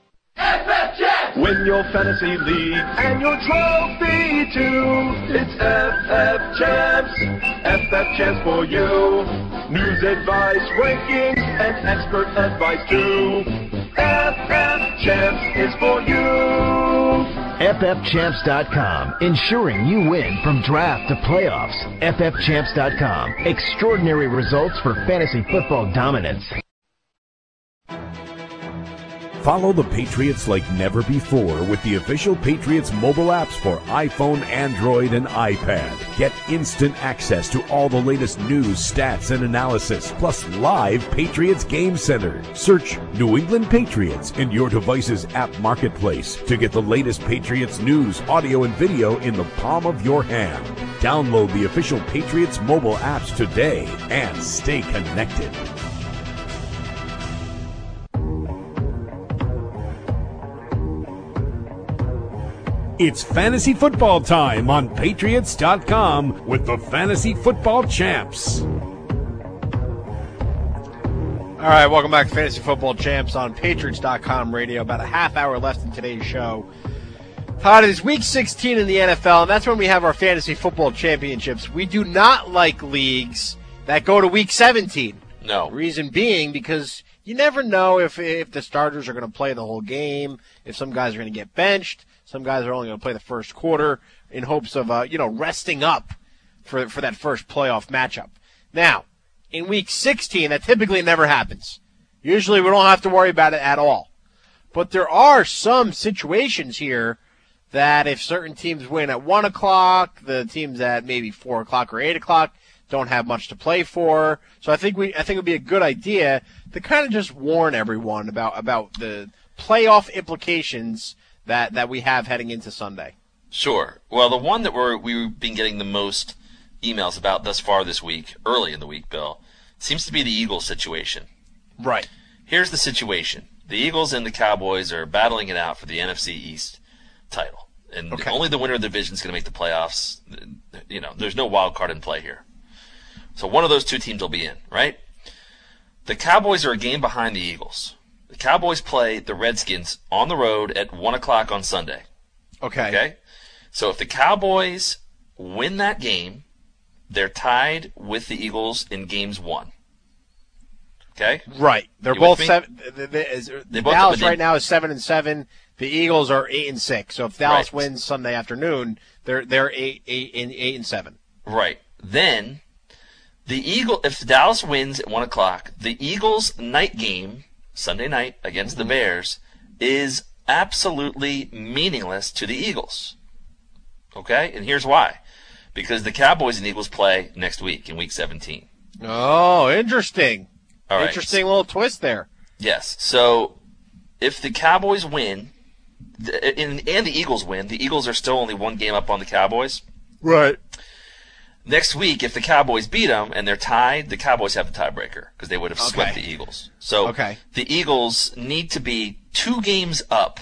F F Champs! Win your fantasy league and your trophy too. It's F F Champs, F F Champs for you. News, advice, rankings, and expert advice too. F F Champs is for you. F F champs dot com, ensuring you win from draft to playoffs. F F champs dot com, extraordinary results for fantasy football dominance. Follow the Patriots like never before with the official Patriots mobile apps for iPhone, Android, and iPad. Get instant access to all the latest news, stats, and analysis, plus live Patriots Game Center. Search New England Patriots in your device's app marketplace to get the latest Patriots news, audio, and video in the palm of your hand. Download the official Patriots mobile apps today and stay connected. It's fantasy football time on patriots dot com with the Fantasy Football Champs. All right, welcome back to Fantasy Football Champs on patriots dot com radio. About a half hour left in today's show. Todd, it is week sixteen in the N F L, and that's when we have our Fantasy Football Championships. We do not like leagues that go to week seventeen. No. Reason being because you never know if, if the starters are going to play the whole game, if some guys are going to get benched. Some guys are only going to play the first quarter in hopes of, uh, you know, resting up for for that first playoff matchup. Now, in week sixteen, that typically never happens. Usually we don't have to worry about it at all. But there are some situations here that if certain teams win at one o'clock, the teams at maybe four o'clock or eight o'clock don't have much to play for. So I think we I think it would be a good idea to kind of just warn everyone about, about the playoff implications that that we have heading into Sunday. Sure. Well, the one that we're, we've been getting the most emails about thus far this week, early in the week, Bill, seems to be the Eagles situation. Right. Here's the situation. The Eagles and the Cowboys are battling it out for the N F C East title. And okay. only the winner of the division is going to make the playoffs. You know, there's no wild card in play here. So one of those two teams will be in, right? The Cowboys are a game behind the Eagles. The Cowboys play the Redskins on the road at one o'clock on Sunday. Okay. Okay? So if the Cowboys win that game, they're tied with the Eagles in games one. Okay? Right. They're You both with me? seven. The, the, is, They both- Dallas but they- right now is seven and seven. The Eagles are eight and six. So if Dallas Right. wins Sunday afternoon, they're they're eight eight and eight and seven. Right. Then the Eagle if Dallas wins at one o'clock, the Eagles night game, Sunday night against the Bears, is absolutely meaningless to the Eagles. Okay? And here's why. Because the Cowboys and Eagles play next week in week seventeen. Oh, interesting. All right. Interesting little twist there. Yes. So if the Cowboys win the- and, and the Eagles win, the Eagles are still only one game up on the Cowboys. Right. Next week, if the Cowboys beat them and they're tied, the Cowboys have the tiebreaker because they would have swept Okay. the Eagles. So Okay. the Eagles need to be two games up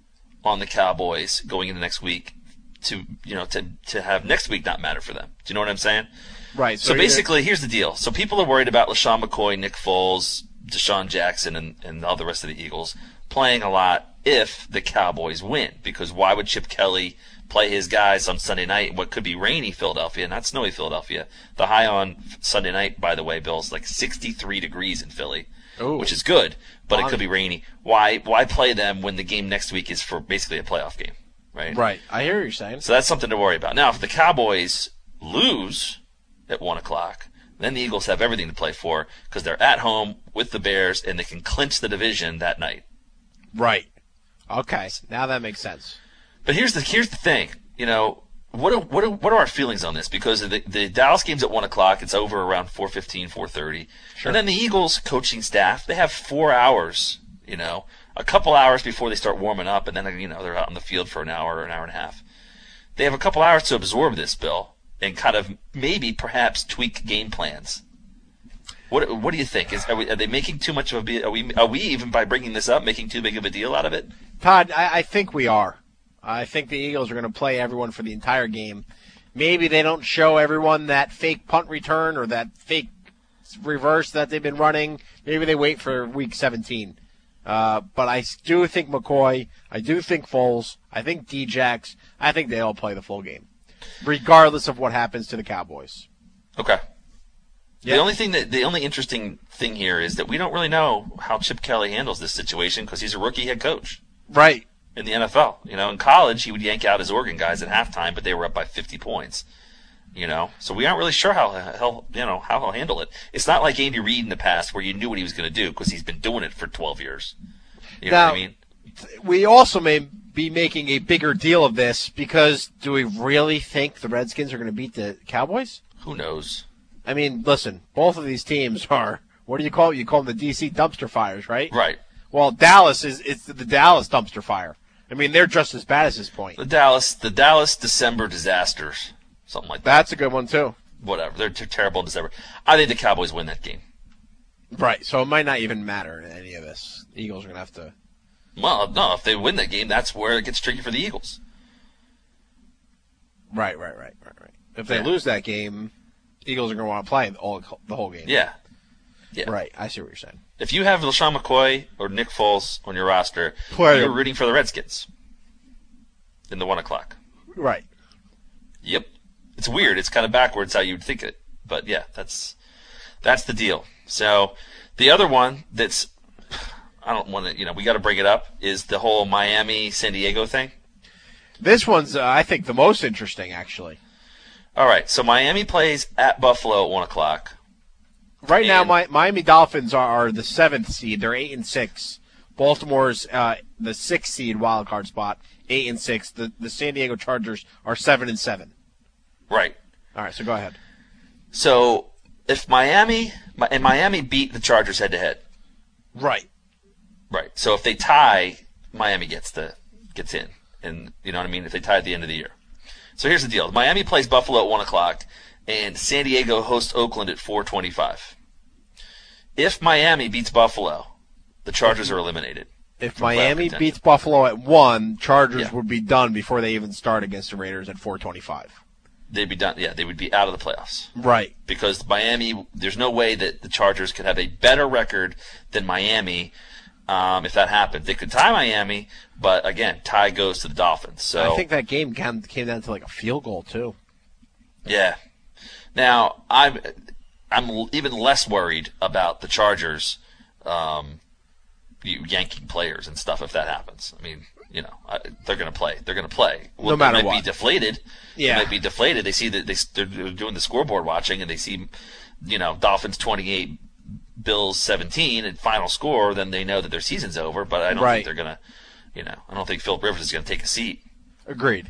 on the Cowboys going into next week to you know to to have next week not matter for them. Do you know what I'm saying? Right. So, you're- basically, here's the deal. So people are worried about LaShawn McCoy, Nick Foles, Deshaun Jackson, and, and all the rest of the Eagles playing a lot if the Cowboys win. Because why would Chip Kelly play his guys on Sunday night in what could be rainy Philadelphia, not snowy Philadelphia? The high on Sunday night, by the way, Bill, is like sixty-three degrees in Philly, Ooh. which is good, but it Bonnie. could be rainy. Why why play them when the game next week is for basically a playoff game, right? Right. I hear what you're saying. So that's something to worry about. Now, if the Cowboys lose at one o'clock, then the Eagles have everything to play for because they're at home with the Bears and they can clinch the division that night. Right. Okay. Now that makes sense. But here's the here's the thing. You know, what are, what are, what are our feelings on this? Because the, the Dallas game's at one o'clock. It's over around four fifteen, four thirty. Sure. And then the Eagles coaching staff, they have four hours, you know, a couple hours before they start warming up, and then, you know, they're out on the field for an hour or an hour and a half. They have a couple hours to absorb this, Bill, and kind of maybe perhaps tweak game plans. What what do you think? Is are, we, are they making too much of a be- are we are we even by bringing this up making too big of a deal out of it? Todd, I, I think we are. I think the Eagles are going to play everyone for the entire game. Maybe they don't show everyone that fake punt return or that fake reverse that they've been running. Maybe they wait for week seventeen. Uh, but I do think McCoy, I do think Foles, I think D-Jax, I think they all play the full game, regardless of what happens to the Cowboys. Okay. Yeah. The only thing that the only interesting thing here is that we don't really know how Chip Kelly handles this situation because he's a rookie head coach. Right. In the N F L, you know, in college he would yank out his Oregon guys at halftime, but they were up by fifty points. You know, so we aren't really sure how he'll, you know, how he'll handle it. It's not like Andy Reid in the past where you knew what he was going to do because he's been doing it for twelve years. You know now, what I mean? We also may be making a bigger deal of this because do we really think the Redskins are going to beat the Cowboys? Who knows? I mean, listen, both of these teams are, what do you call it? You call them the D C dumpster fires, right? Right. Well, Dallas is it's the Dallas dumpster fire. I mean, they're just as bad at this point. The Dallas, the Dallas December disasters, something like that. That's a good one, too. Whatever. They're t- terrible in December. I think the Cowboys win that game. Right, so it might not even matter in any of this. The Eagles are going to have to... Well, no, if they win that game, that's where it gets tricky for the Eagles. Right, right, right, right, right. If they Yeah. lose that game, Eagles are going to want to play all, the whole game. Yeah. Yeah. Right, I see what you're saying. If you have LaShawn McCoy or Nick Foles on your roster, Play you're him. rooting for the Redskins in the one o'clock. Right. Yep. It's weird. It's kind of backwards how you'd think it. But, yeah, that's that's the deal. So the other one that's, I don't want to, you know, we got to bring it up, is the whole Miami-San Diego thing. This one's, uh, I think, the most interesting, actually. All right, so Miami plays at Buffalo at one o'clock. Right now, my, Miami Dolphins are, are the seventh seed. They're eight and six. Baltimore's uh, the sixth seed wild card spot, eight and six. The the San Diego Chargers are seven and seven. Right. All right, so go ahead. So if Miami and Miami beat the Chargers head to head, right, right. So if they tie, Miami gets the gets in, and you know what I mean. If they tie at the end of the year. So here's the deal: Miami plays Buffalo at one o'clock, and San Diego hosts Oakland at four twenty-five. If Miami beats Buffalo, the Chargers are eliminated. If from playoff Miami contention. beats Buffalo at one, Chargers Yeah. would be done before they even start against the Raiders at four twenty-five. They'd be done. Yeah, they would be out of the playoffs. Right. Because Miami, there's no way that the Chargers could have a better record than Miami Um, if that happens, they could tie Miami, but again, tie goes to the Dolphins. So I think that game came, came down to like a field goal too. Yeah. Now I'm I'm even less worried about the Chargers um, yanking players and stuff if that happens. I mean, you know, I, they're going to play. They're going to play. Well, no matter they might what. be deflated. Yeah. They might be deflated. They see that they, they're doing the scoreboard watching, and they see, you know, Dolphins twenty-eight, Bills seventeen, and final score. Then they know that their season's over. But I don't Right. think they're going to, you know, I don't think Philip Rivers is going to take a seat. Agreed.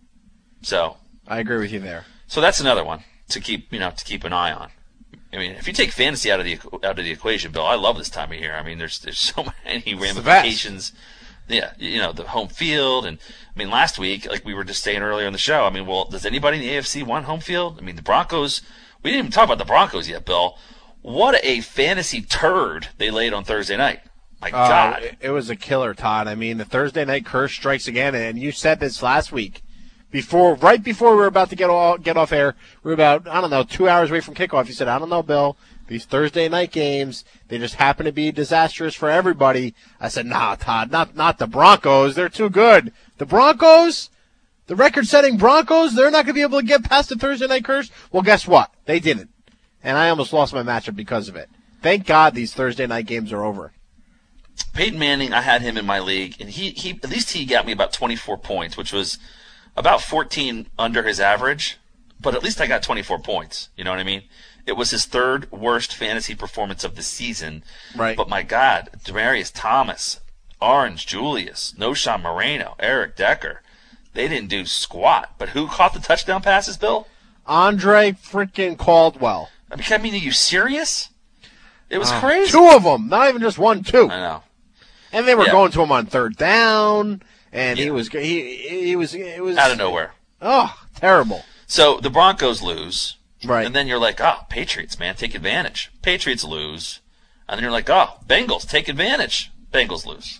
So I agree with you there. So that's another one to keep, you know, to keep an eye on. I mean, if you take fantasy out of the out of the equation, Bill, I love this time of year. I mean, there's there's so many ramifications. Yeah, you know, the home field, and I mean, last week, like we were just saying earlier in the show, I mean, well, does anybody in the A F C want home field? I mean, the Broncos. We didn't even talk about the Broncos yet, Bill. What a fantasy turd they laid on Thursday night. My Uh, God. it, it was a killer, Todd. I mean, the Thursday night curse strikes again, and you said this last week. Before, right before we were about to get all, get off air, we were about, I don't know, two hours away from kickoff. You said, I don't know, Bill, these Thursday night games, they just happen to be disastrous for everybody. I said, nah, Todd, not, not the Broncos. They're too good. The Broncos, the record-setting Broncos, they're not going to be able to get past the Thursday night curse. Well, guess what? They didn't. And I almost lost my matchup because of it. Thank God these Thursday night games are over. Peyton Manning, I had him in my league, and he, he at least he got me about twenty-four points, which was about fourteen under his average, but at least I got twenty-four points. You know what I mean? It was his third worst fantasy performance of the season. Right. But my God, Demaryius Thomas, Orange Julius, Noshawn Moreno, Eric Decker, they didn't do squat. But who caught the touchdown passes, Bill? Andre freaking Caldwell. I mean, I mean, are you serious? It was Uh, crazy. Two of them, not even just one, two. I know. And they were Yeah. going to him on third down, and he Yeah. was he he was it was Out of nowhere. Oh, terrible. So the Broncos lose. Right. And then you're like, oh, Patriots, man, take advantage. Patriots lose. And then you're like, oh, Bengals, take advantage. Bengals lose.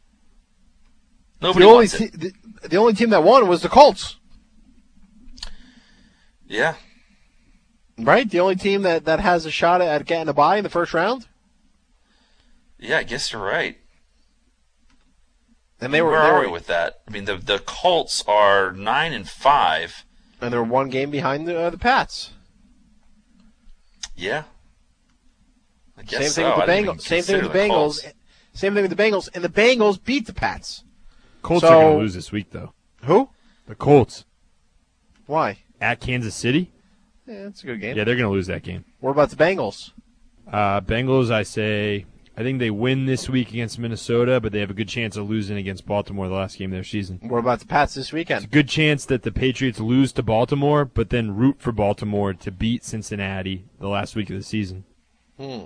Nobody the only wants te- it. the, the only team that won was the Colts. Yeah. Right? The only team that, that has a shot at getting a bye in the first round. Yeah, I guess you're right. And they were Where they are were, we with that? I mean, the the Colts are nine and five. and they're one game behind the, uh, the Pats. Yeah. I guess Same thing so. with the I didn't even Bengals. Same thing with the consider Bengals. Colts. Same thing with the Bengals, and the Bengals beat the Pats. Colts So- are going to lose this week, though. Who? The Colts Why? at Kansas City. Yeah, that's a good game. Yeah, they're going to lose that game. What about the Bengals? Uh, Bengals, I say, I think they win this week against Minnesota, but they have a good chance of losing against Baltimore the last game of their season. What about the Pats this weekend? It's a good chance that the Patriots lose to Baltimore, but then root for Baltimore to beat Cincinnati the last week of the season. Hmm.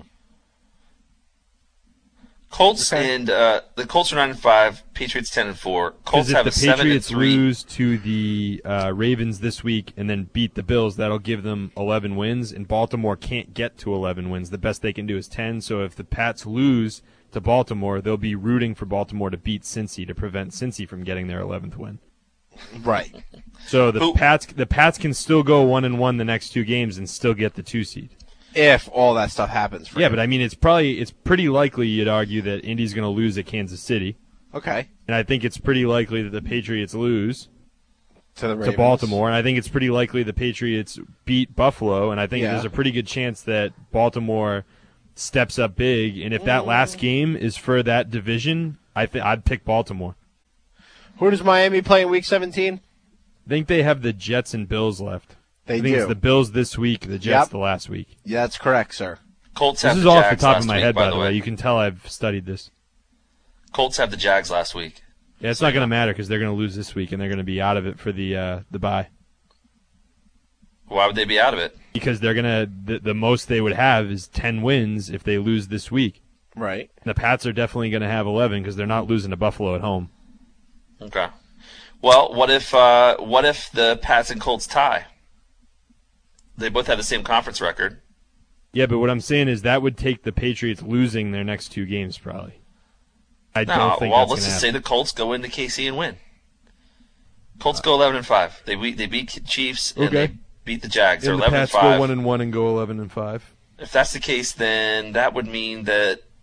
Colts Okay. and uh, the Colts are nine and five. Patriots ten and four. Colts Because if have the a seven and Patriots three. lose to the uh, Ravens this week and then beat the Bills, that'll give them eleven wins, and Baltimore can't get to eleven wins. The best they can do is ten, so if the Pats lose to Baltimore, they'll be rooting for Baltimore to beat Cincy to prevent Cincy from getting their eleventh win. Right. So the Who- Pats the Pats can still go one and one the next two games and still get the two seed. If all that stuff happens for Yeah, him. but I mean, it's probably it's pretty likely you'd argue that Indy's going to lose at Kansas City, Okay. and I think it's pretty likely that the Patriots lose To the to Ravens. Baltimore, and I think it's pretty likely the Patriots beat Buffalo, and I think Yeah. there's a pretty good chance that Baltimore steps up big, and if that last game is for that division, I think I'd pick Baltimore. Who does Miami play in Week seventeen? I think they have the Jets and Bills left. They I think do. it's the Bills this week, the Jets Yep. the last week. Yeah, that's correct, sir. Colts This have is the off the Jags top last of my week, head, by by the way. way. You can tell I've studied this. Colts have the Jags last week. Yeah, it's not going to matter because they're going to lose this week, and they're going to be out of it for the uh, the bye. Why would they be out of it? Because they're going to the, the most they would have is ten wins if they lose this week. Right. The Pats are definitely going to have eleven because they're not losing to Buffalo at home. Okay. Well, what if uh, what if the Pats and Colts tie? They both have the same conference record. Yeah, but what I'm saying is that would take the Patriots losing their next two games probably. I No, don't think well, that's let's gonna just say happen. the Colts go into K C and win. Colts go eleven and five. They beat they beat Chiefs and Okay. they beat the Jags. They're And the eleven and Pats go five. one and one and go eleven and five. If that's the case, then that would mean that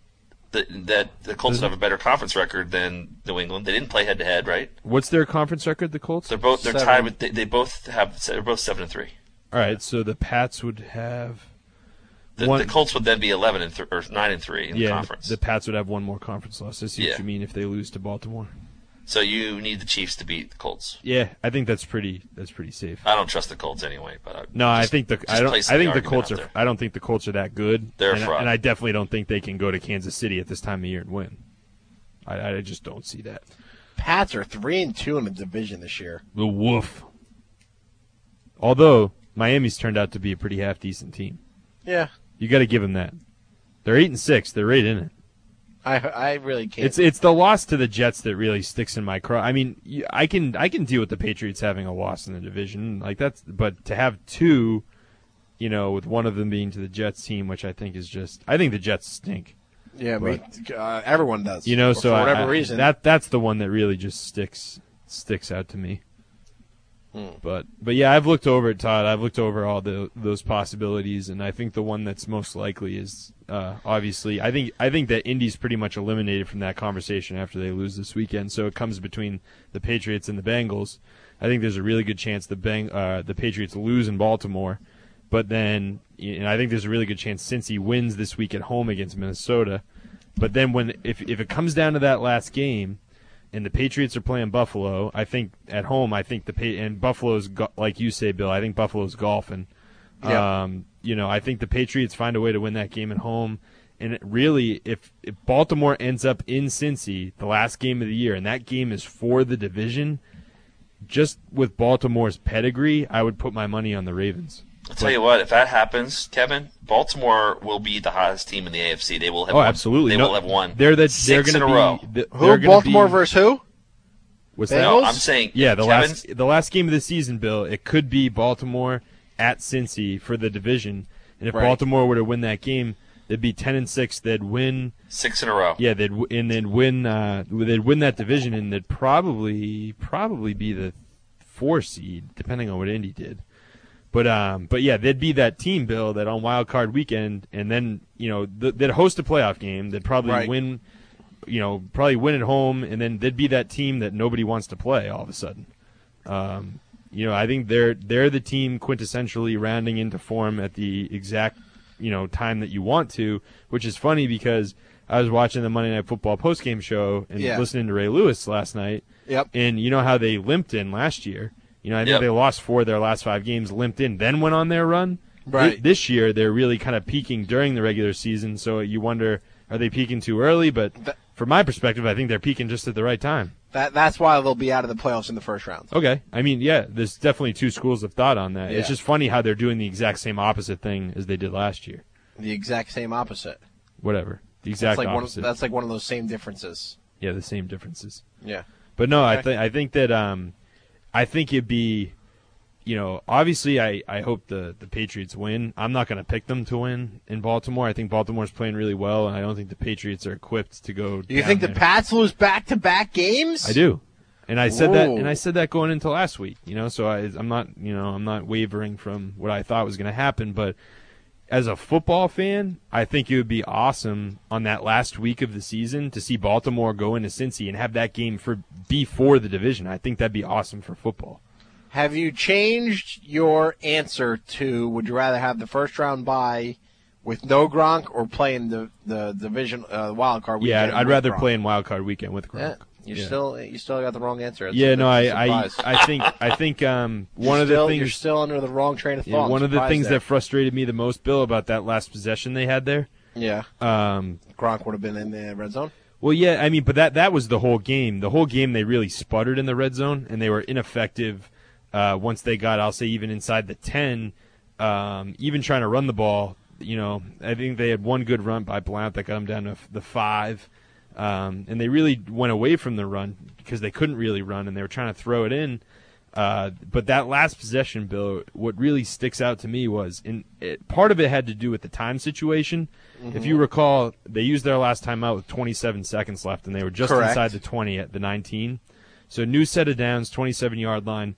that that the Colts have a better conference record than New England. They didn't play head to head, right? What's their conference record? The Colts. They're both they're Seven. tied with. They, they both have. They're both seven and three. All right, so the Pats would have. The, one, the Colts would then be eleven and th- or nine and three in yeah, the conference. The Pats would have one more conference loss. I see Yeah. what you mean if they lose to Baltimore. So you need the Chiefs to beat the Colts. Yeah, I think that's pretty. That's pretty safe. I don't trust the Colts anyway, but I No, just, I think the just I don't. I placing think the the Colts argument are. I don't think the Colts are that good. They're a and, fraud. and I definitely don't think they can go to Kansas City at this time of year and win. I, I just don't see that. Pats are three and two in the division this year. The woof. Although Miami's turned out to be a pretty half decent team. Yeah, You got to give them that. They're eight and six. They're right in it. I I really can't. It's it's the loss to the Jets that really sticks in my craw. I mean, you- I can I can deal with the Patriots having a loss in the division like that's, but to have two, you know, with one of them being to the Jets team, which I think is just, I think the Jets stink. yeah, but- me, uh, everyone does. You know, for, so for whatever I, I- reason, that that's the one that really just sticks sticks out to me. Hmm. But but yeah, I've looked over it, Todd. I've looked over all the those possibilities, and I think the one that's most likely is uh, obviously. I think I think that Indy's pretty much eliminated from that conversation after they lose this weekend. So it comes between the Patriots and the Bengals. I think there's a really good chance the Bang uh, the Patriots lose in Baltimore, but then and I think there's a really good chance Cincy wins this week at home against Minnesota. But then when if if it comes down to that last game, and the Patriots are playing Buffalo, I think at home, I think the pa- and Buffalo's go- like you say, Bill. I think Buffalo's golfing. Yeah. Um, you know, I think the Patriots find a way to win that game at home. And it really, if, if Baltimore ends up in Cincy, the last game of the year, and that game is for the division, just with Baltimore's pedigree, I would put my money on the Ravens. I'll tell you what, if that happens, Kevin, Baltimore will be the hottest team in the A F C. They will have Oh, won. absolutely. They No, will have won. They're the, six they're in gonna a row. be, the, who they're gonna Baltimore be, versus who? What's No, that? I'm saying Yeah, the Kevin's- last the last game of the season, Bill. It could be Baltimore at Cincy for the division, and if Right. Baltimore were to win that game, they'd be ten and six. They'd win six in a row. Yeah, they'd w- and they'd win. Uh, they'd win that division, and they'd probably probably be the four seed, depending on what Indy did. But um, but yeah, they'd be that team, Bill, that on Wild Card Weekend, and then you know th- they'd host a playoff game. They'd probably Right. win. You know, probably win at home, and then they'd be that team that nobody wants to play all of a sudden. Um, you know, I think they're they're the team quintessentially rounding into form at the exact you know time that you want to, which is funny because I was watching the Monday Night Football postgame show and Yeah. listening to Ray Lewis last night. Yep. And you know how they limped in last year. You know, I think Yep. they lost four of their last five games, limped in, then went on their run. Right. Th- This year, they're really kind of peaking during the regular season, so you wonder, are they peaking too early? But from my perspective, I think they're peaking just at the right time. That that's why they'll be out of the playoffs in the first round. Okay. I mean, yeah, there's definitely two schools of thought on that. It's Yeah. just funny how they're doing the exact same opposite thing as they did last year. The exact same opposite. Whatever. The exact that's like opposite. One of, that's like one of those same differences. Yeah, the same differences. Yeah. But no, I Okay. think I think that um, I think it'd be, you know, obviously I, I hope the, the Patriots win. I'm not going to pick them to win in Baltimore. I think Baltimore's playing really well, and I don't think the Patriots are equipped to go. Do you down think the there. Pats lose back to back games? I do, and I said that, Whoa. and I said that going into last week. You know, so I, I'm not, you know, I'm not wavering from what I thought was going to happen. But as a football fan, I think it would be awesome on that last week of the season to see Baltimore go into Cincy and have that game for before the division. I think that'd be awesome for football. Have you changed your answer to would you rather have the first round bye with no Gronk or play in the, the division uh, wild card Yeah, weekend? I'd, I'd with rather Gronk? play in Wild Card Weekend with Gronk. Yeah, you Yeah. still you still got the wrong answer. That's- Yeah, no, I, that's a I, surprise. I think, I think, um, one You're of the still- things you're still under the wrong train of yeah, thought. I'm one of the surprised things there. that frustrated me the most, Bill, about that last possession they had there. Yeah, Um, Gronk would have been in the red zone. well, yeah, I mean, but that that was the whole game. The whole game they really sputtered in the red zone, and they were ineffective uh, once they got, I'll say, even inside the ten. Um, even trying to run the ball, you know, I think they had one good run by Blount that got them down to f- the five. Um, and they really went away from the run because they couldn't really run, and they were trying to throw it in. Uh, but that last possession, Bill, what really sticks out to me was, in it, part of it had to do with the time situation. Mm-hmm. If you recall, they used their last timeout with twenty-seven seconds left, and they were just Correct. inside the twenty at the nineteen. So new set of downs, twenty-seven-yard line.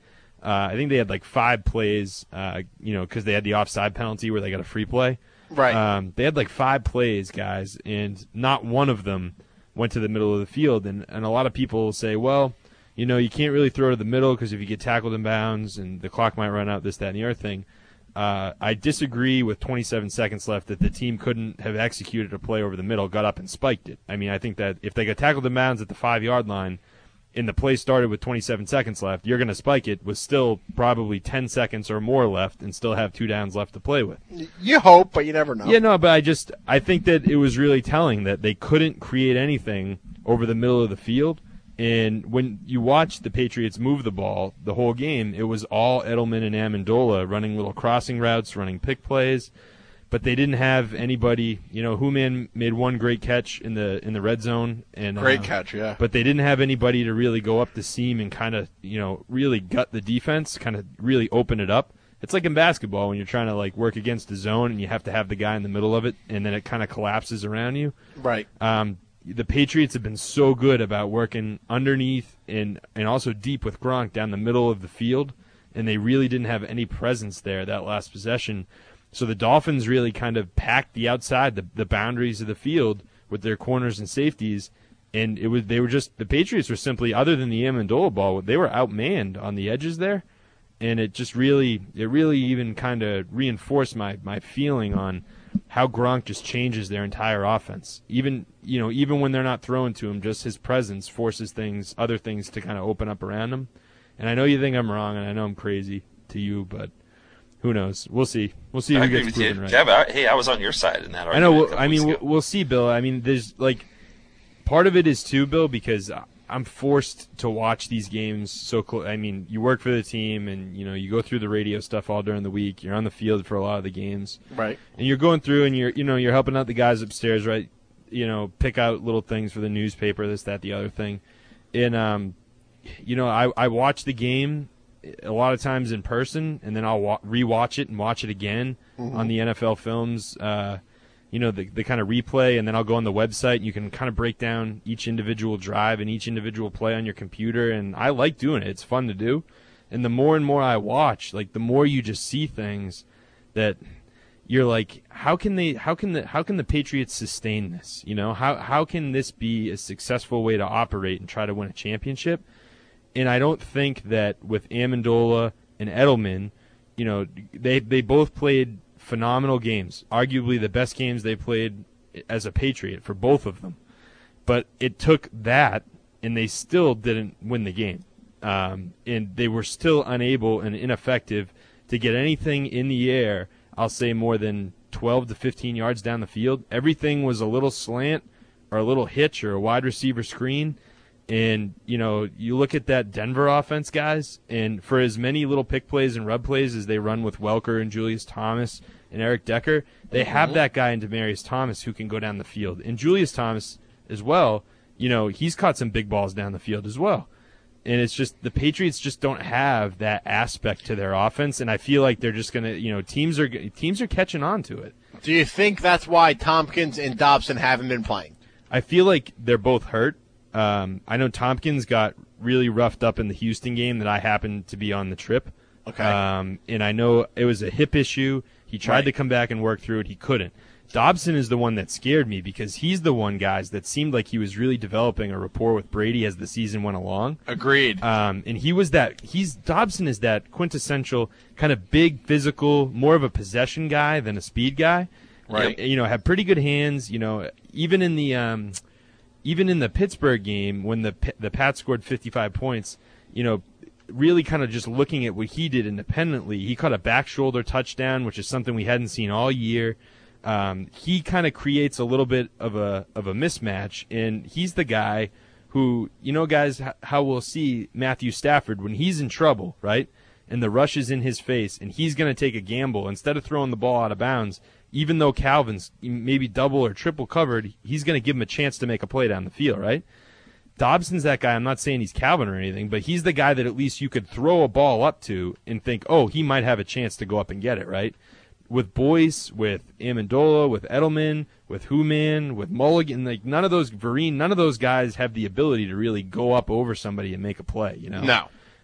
Uh, I think they had like five plays, uh, you know, because they had the offside penalty where they got a free play. Right. Um, they had like five plays, guys, and not one of them went to the middle of the field. And, and a lot of people say, well, you know, you can't really throw to the middle because if you get tackled in bounds and the clock might run out, this, that, and the other thing. Uh, I disagree with twenty-seven seconds left that the team couldn't have executed a play over the middle, got up and spiked it. I mean, I think that if they got tackled in bounds at the five-yard line and the play started with twenty-seven seconds left, you're going to spike it with still probably ten seconds or more left and still have two downs left to play with. You hope, but you never know. Yeah, no, but I just I think that it was really telling that they couldn't create anything over the middle of the field. And when you watch the Patriots move the ball the whole game, it was all Edelman and Amendola running little crossing routes, running pick plays, but they didn't have anybody. You know, Hooman made one great catch in the in the red zone, and great uh, catch, yeah. But they didn't have anybody to really go up the seam and kind of you know really gut the defense, kind of really open it up. It's like in basketball when you're trying to like work against the zone and you have to have the guy in the middle of it, and then it kind of collapses around you. Right. Um, the Patriots have been so good about working underneath and, and also deep with Gronk down the middle of the field, and they really didn't have any presence there that last possession. So the Dolphins really kind of packed the outside, the, the boundaries of the field with their corners and safeties, and it was they were just the Patriots were simply, other than the Amendola ball, they were outmanned on the edges there, and it just really it really even kind of reinforced my my feeling on how Gronk just changes their entire offense. Even you know, even when they're not throwing to him, just his presence forces things, other things to kind of open up around him. And I know you think I'm wrong, and I know I'm crazy to you, but who knows? We'll see. We'll see I who agree gets with you. proven right. Yeah, but I, hey, I was on your side in that argument. I know. a Well, couple I mean, weeks we'll, ago. we'll see, Bill. I mean, there's like part of it is too, Bill, because I'm forced to watch these games so close. I mean, you work for the team, and you know you go through the radio stuff all during the week. You're on the field for a lot of the games, right? And you're going through, and you're you know you're helping out the guys upstairs, right? You know, pick out little things for the newspaper, this, that, the other thing, and um, you know, I I watch the game a lot of times in person, and then I'll wa- rewatch it and watch it again Mhm. on the N F L Films. Uh, you know, the, the kind of replay, and then I'll go on the website, and you can kind of break down each individual drive and each individual play on your computer, and I like doing it. It's fun to do. And the more and more I watch, like, the more you just see things that you're like, how can they, how can the, how can the Patriots sustain this? You know, how, how can this be a successful way to operate and try to win a championship? And I don't think that with Amendola and Edelman, you know, they, they both played phenomenal games, arguably the best games they played as a Patriot for both of them. But it took that, and they still didn't win the game. Um, and they were still unable and ineffective to get anything in the air, I'll say more than twelve to fifteen yards down the field. Everything was a little slant or a little hitch or a wide receiver screen. And, you know, you look at that Denver offense, guys, and for as many little pick plays and rub plays as they run with Welker and Julius Thomas and Eric Decker, they have Mhm. that guy in Demaryius Thomas who can go down the field. And Julius Thomas as well, you know, he's caught some big balls down the field as well. And it's just the Patriots just don't have that aspect to their offense, and I feel like they're just going to, you know, teams are teams are catching on to it. Do you think that's why Tompkins and Dobson haven't been playing? I feel like they're both hurt. Um, I know Tompkins got really roughed up in the Houston game that I happened to be on the trip. Okay. Um, and I know it was a hip issue. He tried Right. to come back and work through it. He couldn't. Dobson is the one that scared me because he's the one, guys, that seemed like he was really developing a rapport with Brady as the season went along. Agreed. Um, and he was that. He's Dobson is that quintessential kind of big, physical, more of a possession guy than a speed guy. Right. You know, had pretty good hands. You know, even in the um, even in the Pittsburgh game when the the Pats scored fifty-five points, you know, really kind of just looking at what he did independently, he caught a back shoulder touchdown, which is something we hadn't seen all year. Um, he kind of creates a little bit of a of a mismatch, and he's the guy who, you know, guys, h- how we'll see Matthew Stafford when he's in trouble, right? And the rush is in his face, and he's going to take a gamble. Instead of throwing the ball out of bounds, even though Calvin's maybe double or triple covered, he's going to give him a chance to make a play down the field, right? Dobson's that guy. I'm not saying he's Calvin or anything, but he's the guy that at least you could throw a ball up to and think, oh, he might have a chance to go up and get it, right? With Boyce, with Amendola, with Edelman, with Hooman, with Mulligan, like none of those, Vereen, none of those guys have the ability to really go up over somebody and make a play, you know? No.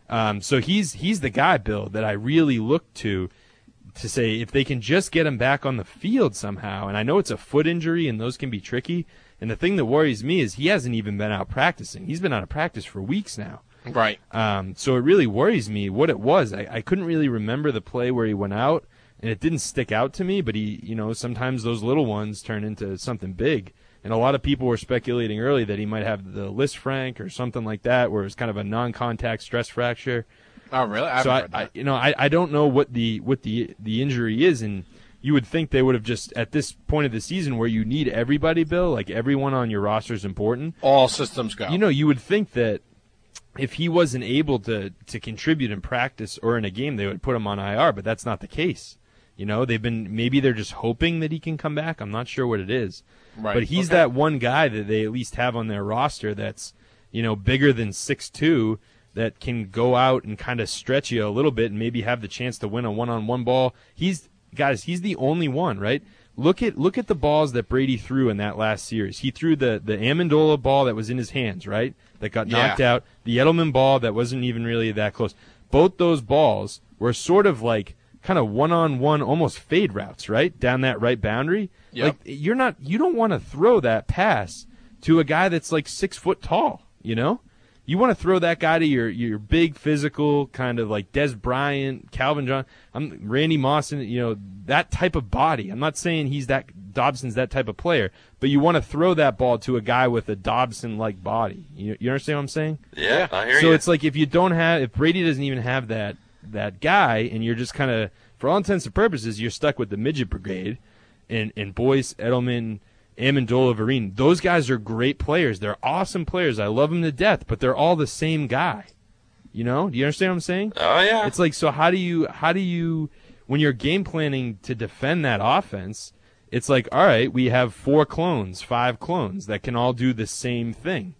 Um, so he's he's the guy, Bill, that I really look to to say if they can just get him back on the field somehow. And I know it's a foot injury, and those can be tricky. And the thing that worries me is he hasn't even been out practicing. He's been out of practice for weeks now. Right. Um, so it really worries me what it was. I, I couldn't really remember the play where he went out, and it didn't stick out to me. But he, you know, sometimes those little ones turn into something big. And a lot of people were speculating early that he might have the Lisfranc or something like that, where it's kind of a non-contact stress fracture. Oh, really? I so haven't I, heard that. I, you know, I, I don't know what the what the the injury is, and you would think they would have just at this point of the season where you need everybody, Bill, like everyone on your roster is important. All systems go. You know, you would think that if he wasn't able to to contribute in practice or in a game, they would put him on I R, but that's not the case. You know, they've been maybe they're just hoping that he can come back. I'm not sure what it is. Right. But he's Okay. that one guy that they at least have on their roster that's, you know, bigger than six two that can go out and kind of stretch you a little bit and maybe have the chance to win a one-on-one ball. He's guys, he's the only one, right? Look at look at the balls that Brady threw in that last series. He threw the the Amendola ball that was in his hands, right? That got knocked Yeah. out. The Edelman ball that wasn't even really that close. Both those balls were sort of like kind of one-on-one, almost fade routes, right? Down that right boundary. Yep. Like you're not, you don't want to throw that pass to a guy that's like six foot tall, you know? You want to throw that guy to your, your big physical kind of like Des Bryant, Calvin John, I'm Randy Moss, and you know, that type of body. I'm not saying he's that, Dobson's that type of player, but you want to throw that ball to a guy with a Dobson-like body. You, you understand what I'm saying? Yeah, I hear so you. So it's like if you don't have, if Brady doesn't even have that, that guy, and you're just kind of, for all intents and purposes, you're stuck with the midget brigade, and, and Boyce, Edelman, Amendola, Vereen. Those guys are great players. They're awesome players. I love them to death, but they're all the same guy. You know? Do you understand what I'm saying? Oh, yeah. It's like, so how do you, how do you, when you're game planning to defend that offense, it's like, all right, we have four clones, five clones that can all do the same thing.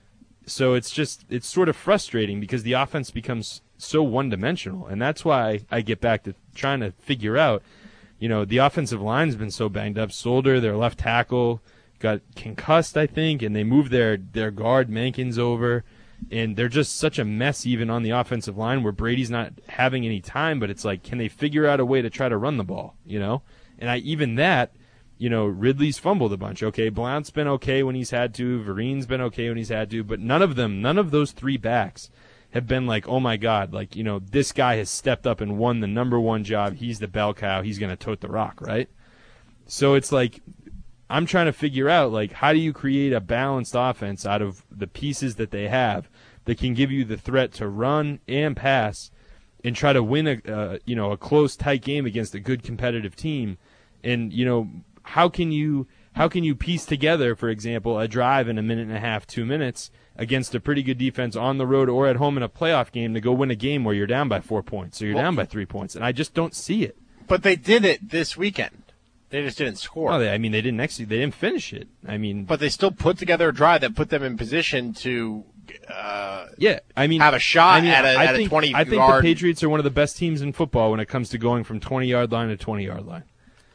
So it's just, it's sort of frustrating because the offense becomes so one-dimensional, and that's why I get back to trying to figure out, you know, the offensive line's been so banged up. Solder, their left tackle, got concussed, I think, and they moved their, their guard, Mankins, over, and they're just such a mess even on the offensive line where Brady's not having any time, but it's like, can they figure out a way to try to run the ball, you know? And I even that, you know, Ridley's fumbled a bunch. Okay, Blount's been okay when he's had to. Vereen's been okay when he's had to. But none of them, none of those three backs have been like, oh, my God, like, you know, this guy has stepped up and won the number one job. He's the bell cow. He's going to tote the rock, right? So it's like I'm trying to figure out, like, how do you create a balanced offense out of the pieces that they have that can give you the threat to run and pass and try to win a, uh, you know, a close, tight game against a good competitive team. And, you know, how can you how can you piece together, for example, a drive in a minute and a half, two minutes against a pretty good defense on the road or at home in a playoff game to go win a game where you're down by four points or you're Well, down by three points? And I just don't see it. But they did it this weekend. They just didn't score. Well, they, I mean, they didn't actually, they didn't finish it. I mean, but they still put together a drive that put them in position to uh, yeah, I mean, have a shot I mean, at a, I at think, a twenty I think yard. the Patriots are one of the best teams in football when it comes to going from twenty-yard line to twenty-yard line.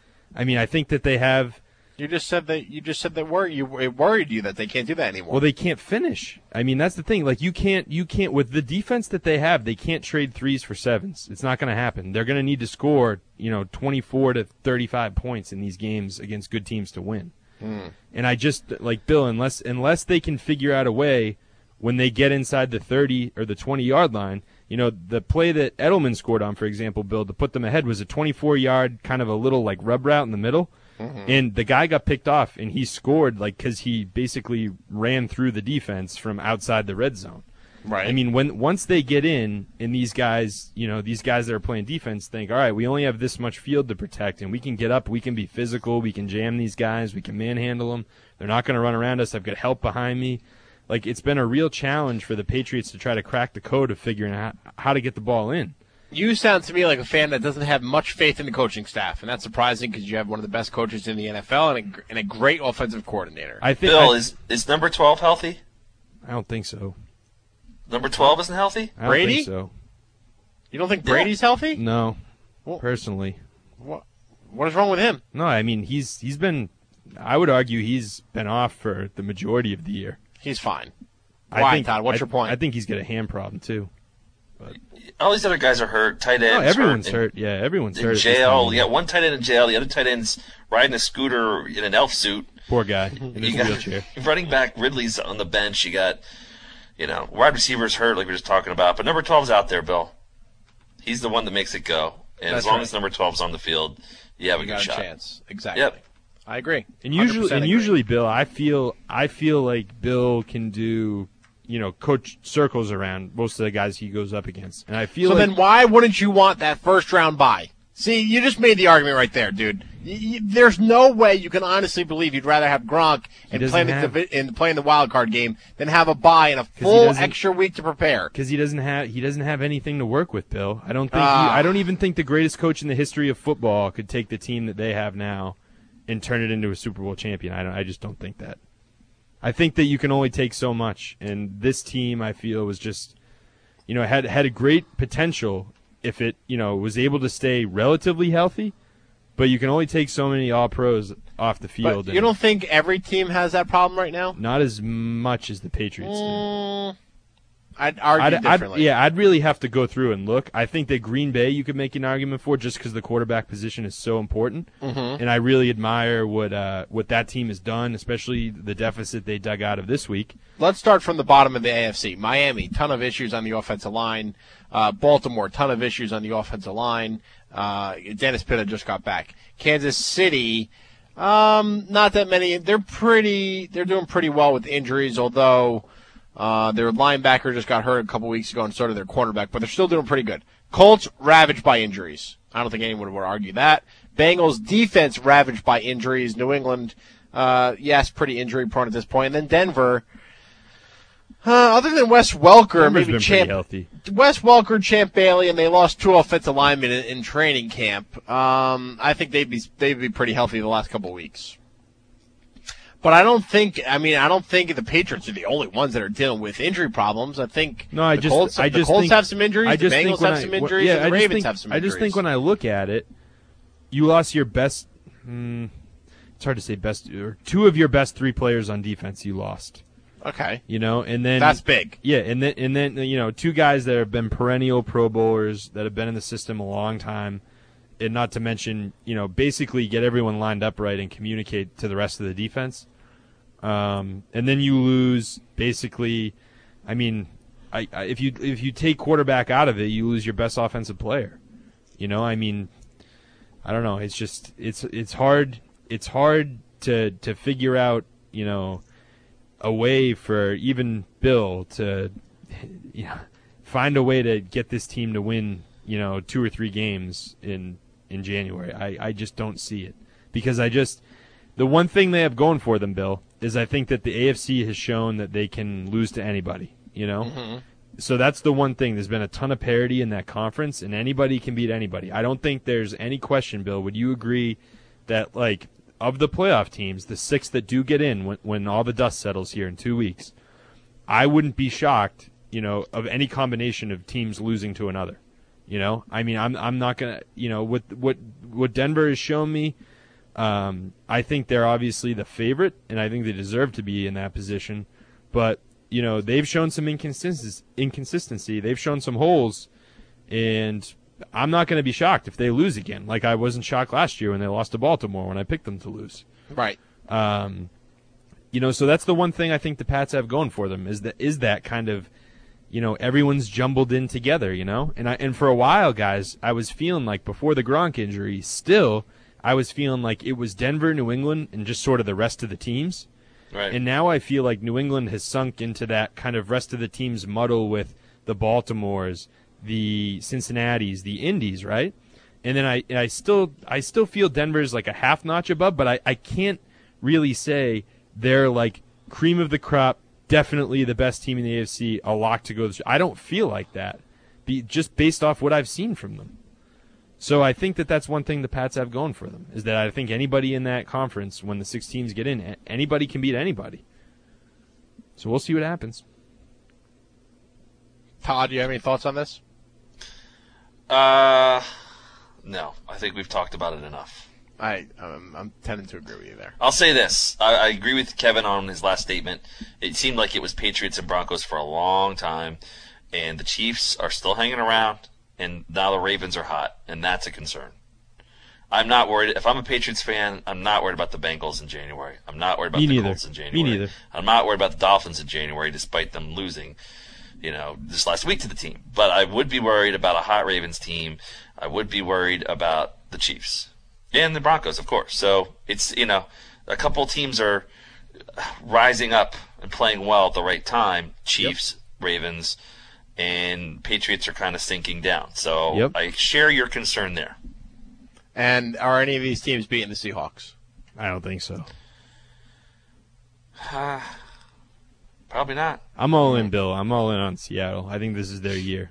I mean, I think that they have. You just said that. You just said that. Worry you. It worried you that they can't do that anymore. Well, they can't finish. I mean, that's the thing. Like, you can't. You can't with the defense that they have. They can't trade threes for sevens. It's not going to happen. They're going to need to score, you know, twenty-four to thirty-five points in these games against good teams to win. Hmm. And I just like Bill, unless unless they can figure out a way when they get inside the thirty or the twenty-yard line. You know, the play that Edelman scored on, for example, Bill, to put them ahead was a twenty-four-yard kind of a little like rub route in the middle. Mm-hmm. And the guy got picked off, and he scored like because he basically ran through the defense from outside the red zone. Right. I mean, when once they get in, and these guys, you know, these guys that are playing defense think, all right, we only have this much field to protect, and we can get up, we can be physical, we can jam these guys, we can manhandle them. They're not going to run around us. I've got help behind me. Like, it's been a real challenge for the Patriots to try to crack the code of figuring out how to get the ball in. You sound to me like a fan that doesn't have much faith in the coaching staff, and that's surprising because you have one of the best coaches in the N F L and a, and a great offensive coordinator. I think Bill, I, is is number twelve healthy? I don't think so. Number twelve isn't healthy? I don't Brady? think so. You don't think Brady's Yeah. healthy? No, Well- personally. What What is wrong with him? No, I mean, he's he's been, I would argue he's been off for the majority of the year. He's fine. I Why, think, Todd? What's I, your point? I think he's got a hand problem, too. But all these other guys are hurt. Tight ends. no, everyone's hurt. hurt. Yeah, everyone's In hurt. at this jail. time. You got one tight end in jail. The other tight end's riding a scooter in an elf suit. Poor guy in his You got wheelchair. running back Ridley's on the bench. You got, you know, wide receivers hurt, like we were just talking about. But number twelve's out there, Bill. He's the one that makes it go. And That's as long right. as number twelve's on the field, you have a You good got a shot. chance. Exactly. Yep. I agree. And usually, one hundred percent and agree. usually, Bill, I feel, I feel like Bill can do, you know, coach circles around most of the guys he goes up against, and I feel So like then why wouldn't you want that first round bye? See, you just made the argument right there, dude. Y- y- There's no way you can honestly believe you'd rather have Gronk and doesn't play in the, have- divi- in playing the wild card game than have a bye and a he full doesn't- extra week to prepare. because he doesn't have he doesn't have anything to work with, Bill. I don't think Ah. he, I don't even think the greatest coach in the history of football could take the team that they have now and turn it into a Super Bowl champion. I don't. I just don't think that. I think that you can only take so much, and this team, I feel, was just, you know, had had a great potential if it, you know, was able to stay relatively healthy, but you can only take so many All Pros off the field. But you and don't think every team has that problem right now? not as much as the Patriots do. Mm, I'd argue I'd, I'd, differently. yeah, I'd really have to go through and look. I think that Green Bay you could make an argument for just because the quarterback position is so important, Mhm. and I really admire what uh, what that team has done, especially the deficit they dug out of this week. Let's start from the bottom of the A F C. Miami, ton of issues on the offensive line. Uh, Baltimore, ton of issues on the offensive line. Uh, Dennis Pitta just got back. Kansas City, um, not that many. They're pretty. They're doing pretty well with injuries, although uh, their linebacker just got hurt a couple weeks ago, and so did their cornerback. But they're still doing pretty good. Colts ravaged by injuries. I don't think anyone would argue that. Bengals defense ravaged by injuries. New England, uh, yes, pretty injury prone at this point. And then Denver. Uh, other than Wes Welker, Denver's maybe been Champ, pretty healthy. Wes Welker, Champ Bailey, and they lost two offensive linemen in, in training camp. Um, I think they'd be they'd be pretty healthy the last couple of weeks. But I don't think. I mean, I don't think the Patriots are the only ones that are dealing with injury problems. I think No, I the just, Colts, I the just Colts think, have some injuries. I The just think Bengals when have I- some wh- injuries. yeah, and the I just Ravens think, have some I injuries. just think when I look at it, you lost your best. Hmm, it's hard to say best or two of your best three players on defense. You lost. Okay. You know, and then That's big. Yeah, and then and then you know, two guys that have been perennial Pro Bowlers that have been in the system a long time, and not to mention, you know, basically get everyone lined up right and communicate to the rest of the defense. Um, and then you lose basically. I mean, I, I if you if you take quarterback out of it, you lose your best offensive player. You know, I mean, I don't know. It's just it's it's hard. It's hard to to figure out. You know. A way for even Bill to, you know, find a way to get this team to win, you know, two or three games in in January. I, I just don't see it because I just the one thing they have going for them, Bill, is I think that the A F C has shown that they can lose to anybody. You know, Mhm. so that's the one thing. There's been a ton of parity in that conference, and anybody can beat anybody. I don't think there's any question, Bill. Would you agree that like? Of the playoff teams, the six that do get in when, when all the dust settles here in two weeks, I wouldn't be shocked, you know, of any combination of teams losing to another. You know, I mean, I'm I'm not gonna, you know, what what what Denver has shown me, um, I think they're obviously the favorite, and I think they deserve to be in that position. But you know, they've shown some inconsistency. Inconsistency. They've shown some holes, and I'm not going to be shocked if they lose again. Like I wasn't shocked last year when they lost to Baltimore when I picked them to lose. Right. Um, you know, so that's the one thing I think the Pats have going for them is that is that kind of, you know, everyone's jumbled in together. You know, and I and for a while, guys, I was feeling like before the Gronk injury, still I was feeling like it was Denver, New England, and just sort of the rest of the teams. Right. And now I feel like New England has sunk into that kind of rest of the teams muddle with the Baltimores, the Cincinnatis, the Indies, right? And then I I still I still feel Denver's like a half notch above, but I, I can't really say they're like cream of the crop, definitely the best team in the A F C, a lock to go. I don't feel like that, be, just based off what I've seen from them. So I think that that's one thing the Pats have going for them, is that I think anybody in that conference, when the six teams get in, anybody can beat anybody. So we'll see what happens. Todd, do you have any thoughts on this? Uh, no. I think we've talked about it enough. I, I'm, I'm tending to agree with you there. I'll say this. I, I agree with Kevin on his last statement. It seemed like it was Patriots and Broncos for a long time. And the Chiefs are still hanging around, and now the Ravens are hot, and that's a concern. I'm not worried. If I'm a Patriots fan, I'm not worried about the Bengals in January. I'm not worried about Me the neither. Colts in January. Me neither. I'm not worried about the Dolphins in January, despite them losing, you know, this last week to the team. But I would be worried about a hot Ravens team. I would be worried about the Chiefs and the Broncos, of course. So it's, you know, a couple teams are rising up and playing well at the right time. Chiefs, yep. Ravens, and Patriots are kind of sinking down. So yep. I share your concern there. And are any of these teams beating the Seahawks? I don't think so. Uh, probably not. I'm all in, Bill. I'm all in on Seattle. I think this is their year.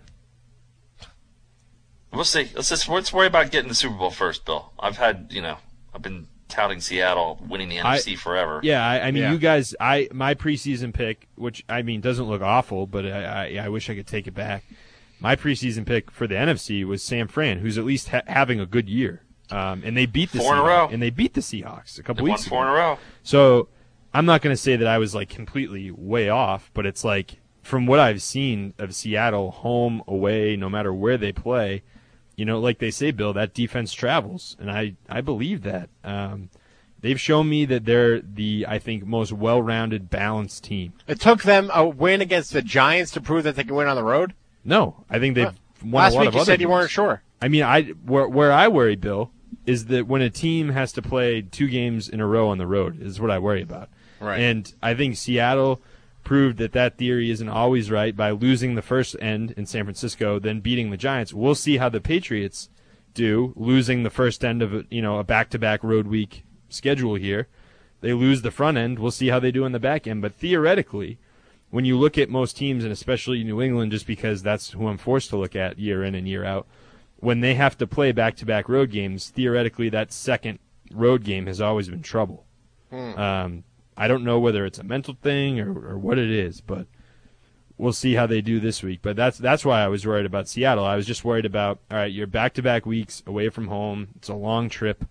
We'll see. Let's just let's worry about getting the Super Bowl first, Bill. I've had, you know, I've been touting Seattle winning the N F C I, forever. Yeah, I, I mean, yeah. you guys, I my preseason pick, which I mean doesn't look awful, but I, I, I wish I could take it back. My preseason pick for the N F C was San Fran, who's at least ha- having a good year. Um, and they beat the four Seahawks, in a row. and they beat the Seahawks a couple they weeks won four ago. in a row. So I'm not going to say that I was like completely way off, but it's like from what I've seen of Seattle, home, away, no matter where they play, you know, like they say, Bill, that defense travels, and I I believe that. Um, they've shown me that they're the I think most well-rounded, balanced team. It took them a win against the Giants to prove that they can win on the road? No, I think they've Huh. won Last a lot week of you other said you games. weren't sure. I mean, I where, where I worry, Bill, is that when a team has to play two games in a row on the road is what I worry about. Right. And I think Seattle proved that that theory isn't always right by losing the first end in San Francisco, then beating the Giants. We'll see how the Patriots do, losing the first end of a, you know a back-to-back road week schedule here. They lose the front end. We'll see how they do on the back end. But theoretically, when you look at most teams, and especially New England, just because that's who I'm forced to look at year in and year out, when they have to play back-to-back road games, theoretically that second road game has always been trouble. Hmm. Um, I don't know whether it's a mental thing or, or what it is, but we'll see how they do this week. But that's that's why I was worried about Seattle. I was just worried about, all right, you're back-to-back weeks away from home. It's a long trip.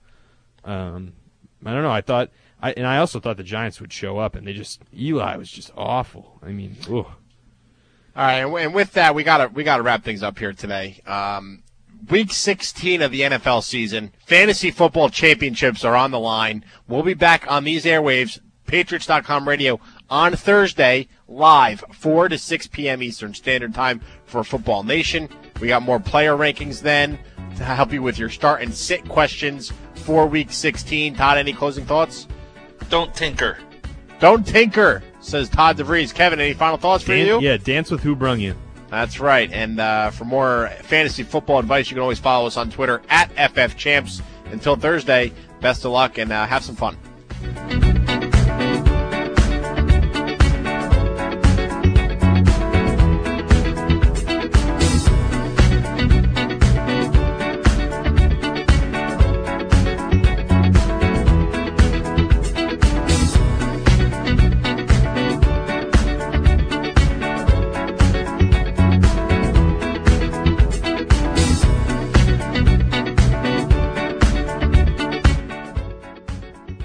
Um, I don't know. I thought, I, and I also thought the Giants would show up, and they just Eli was just awful. I mean, ugh. All right, and, and with that, we gotta we gotta wrap things up here today. Um, week sixteen of the N F L season, fantasy football championships are on the line. We'll be back on these airwaves, Patriots dot com radio, on Thursday, live, four to six p.m. Eastern Standard Time for Football Nation. We got more player rankings then to help you with your start and sit questions for week sixteen. Todd, any closing thoughts? Don't tinker. Don't tinker, says Todd DeVries. Kevin, any final thoughts for Dan- you? Yeah, dance with who brung you. That's right. And uh, for more fantasy football advice, you can always follow us on Twitter at F F Champs. Until Thursday, best of luck and uh, have some fun.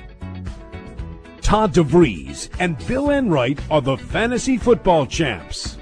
Todd DeVries and Bill Enright are the fantasy football champs.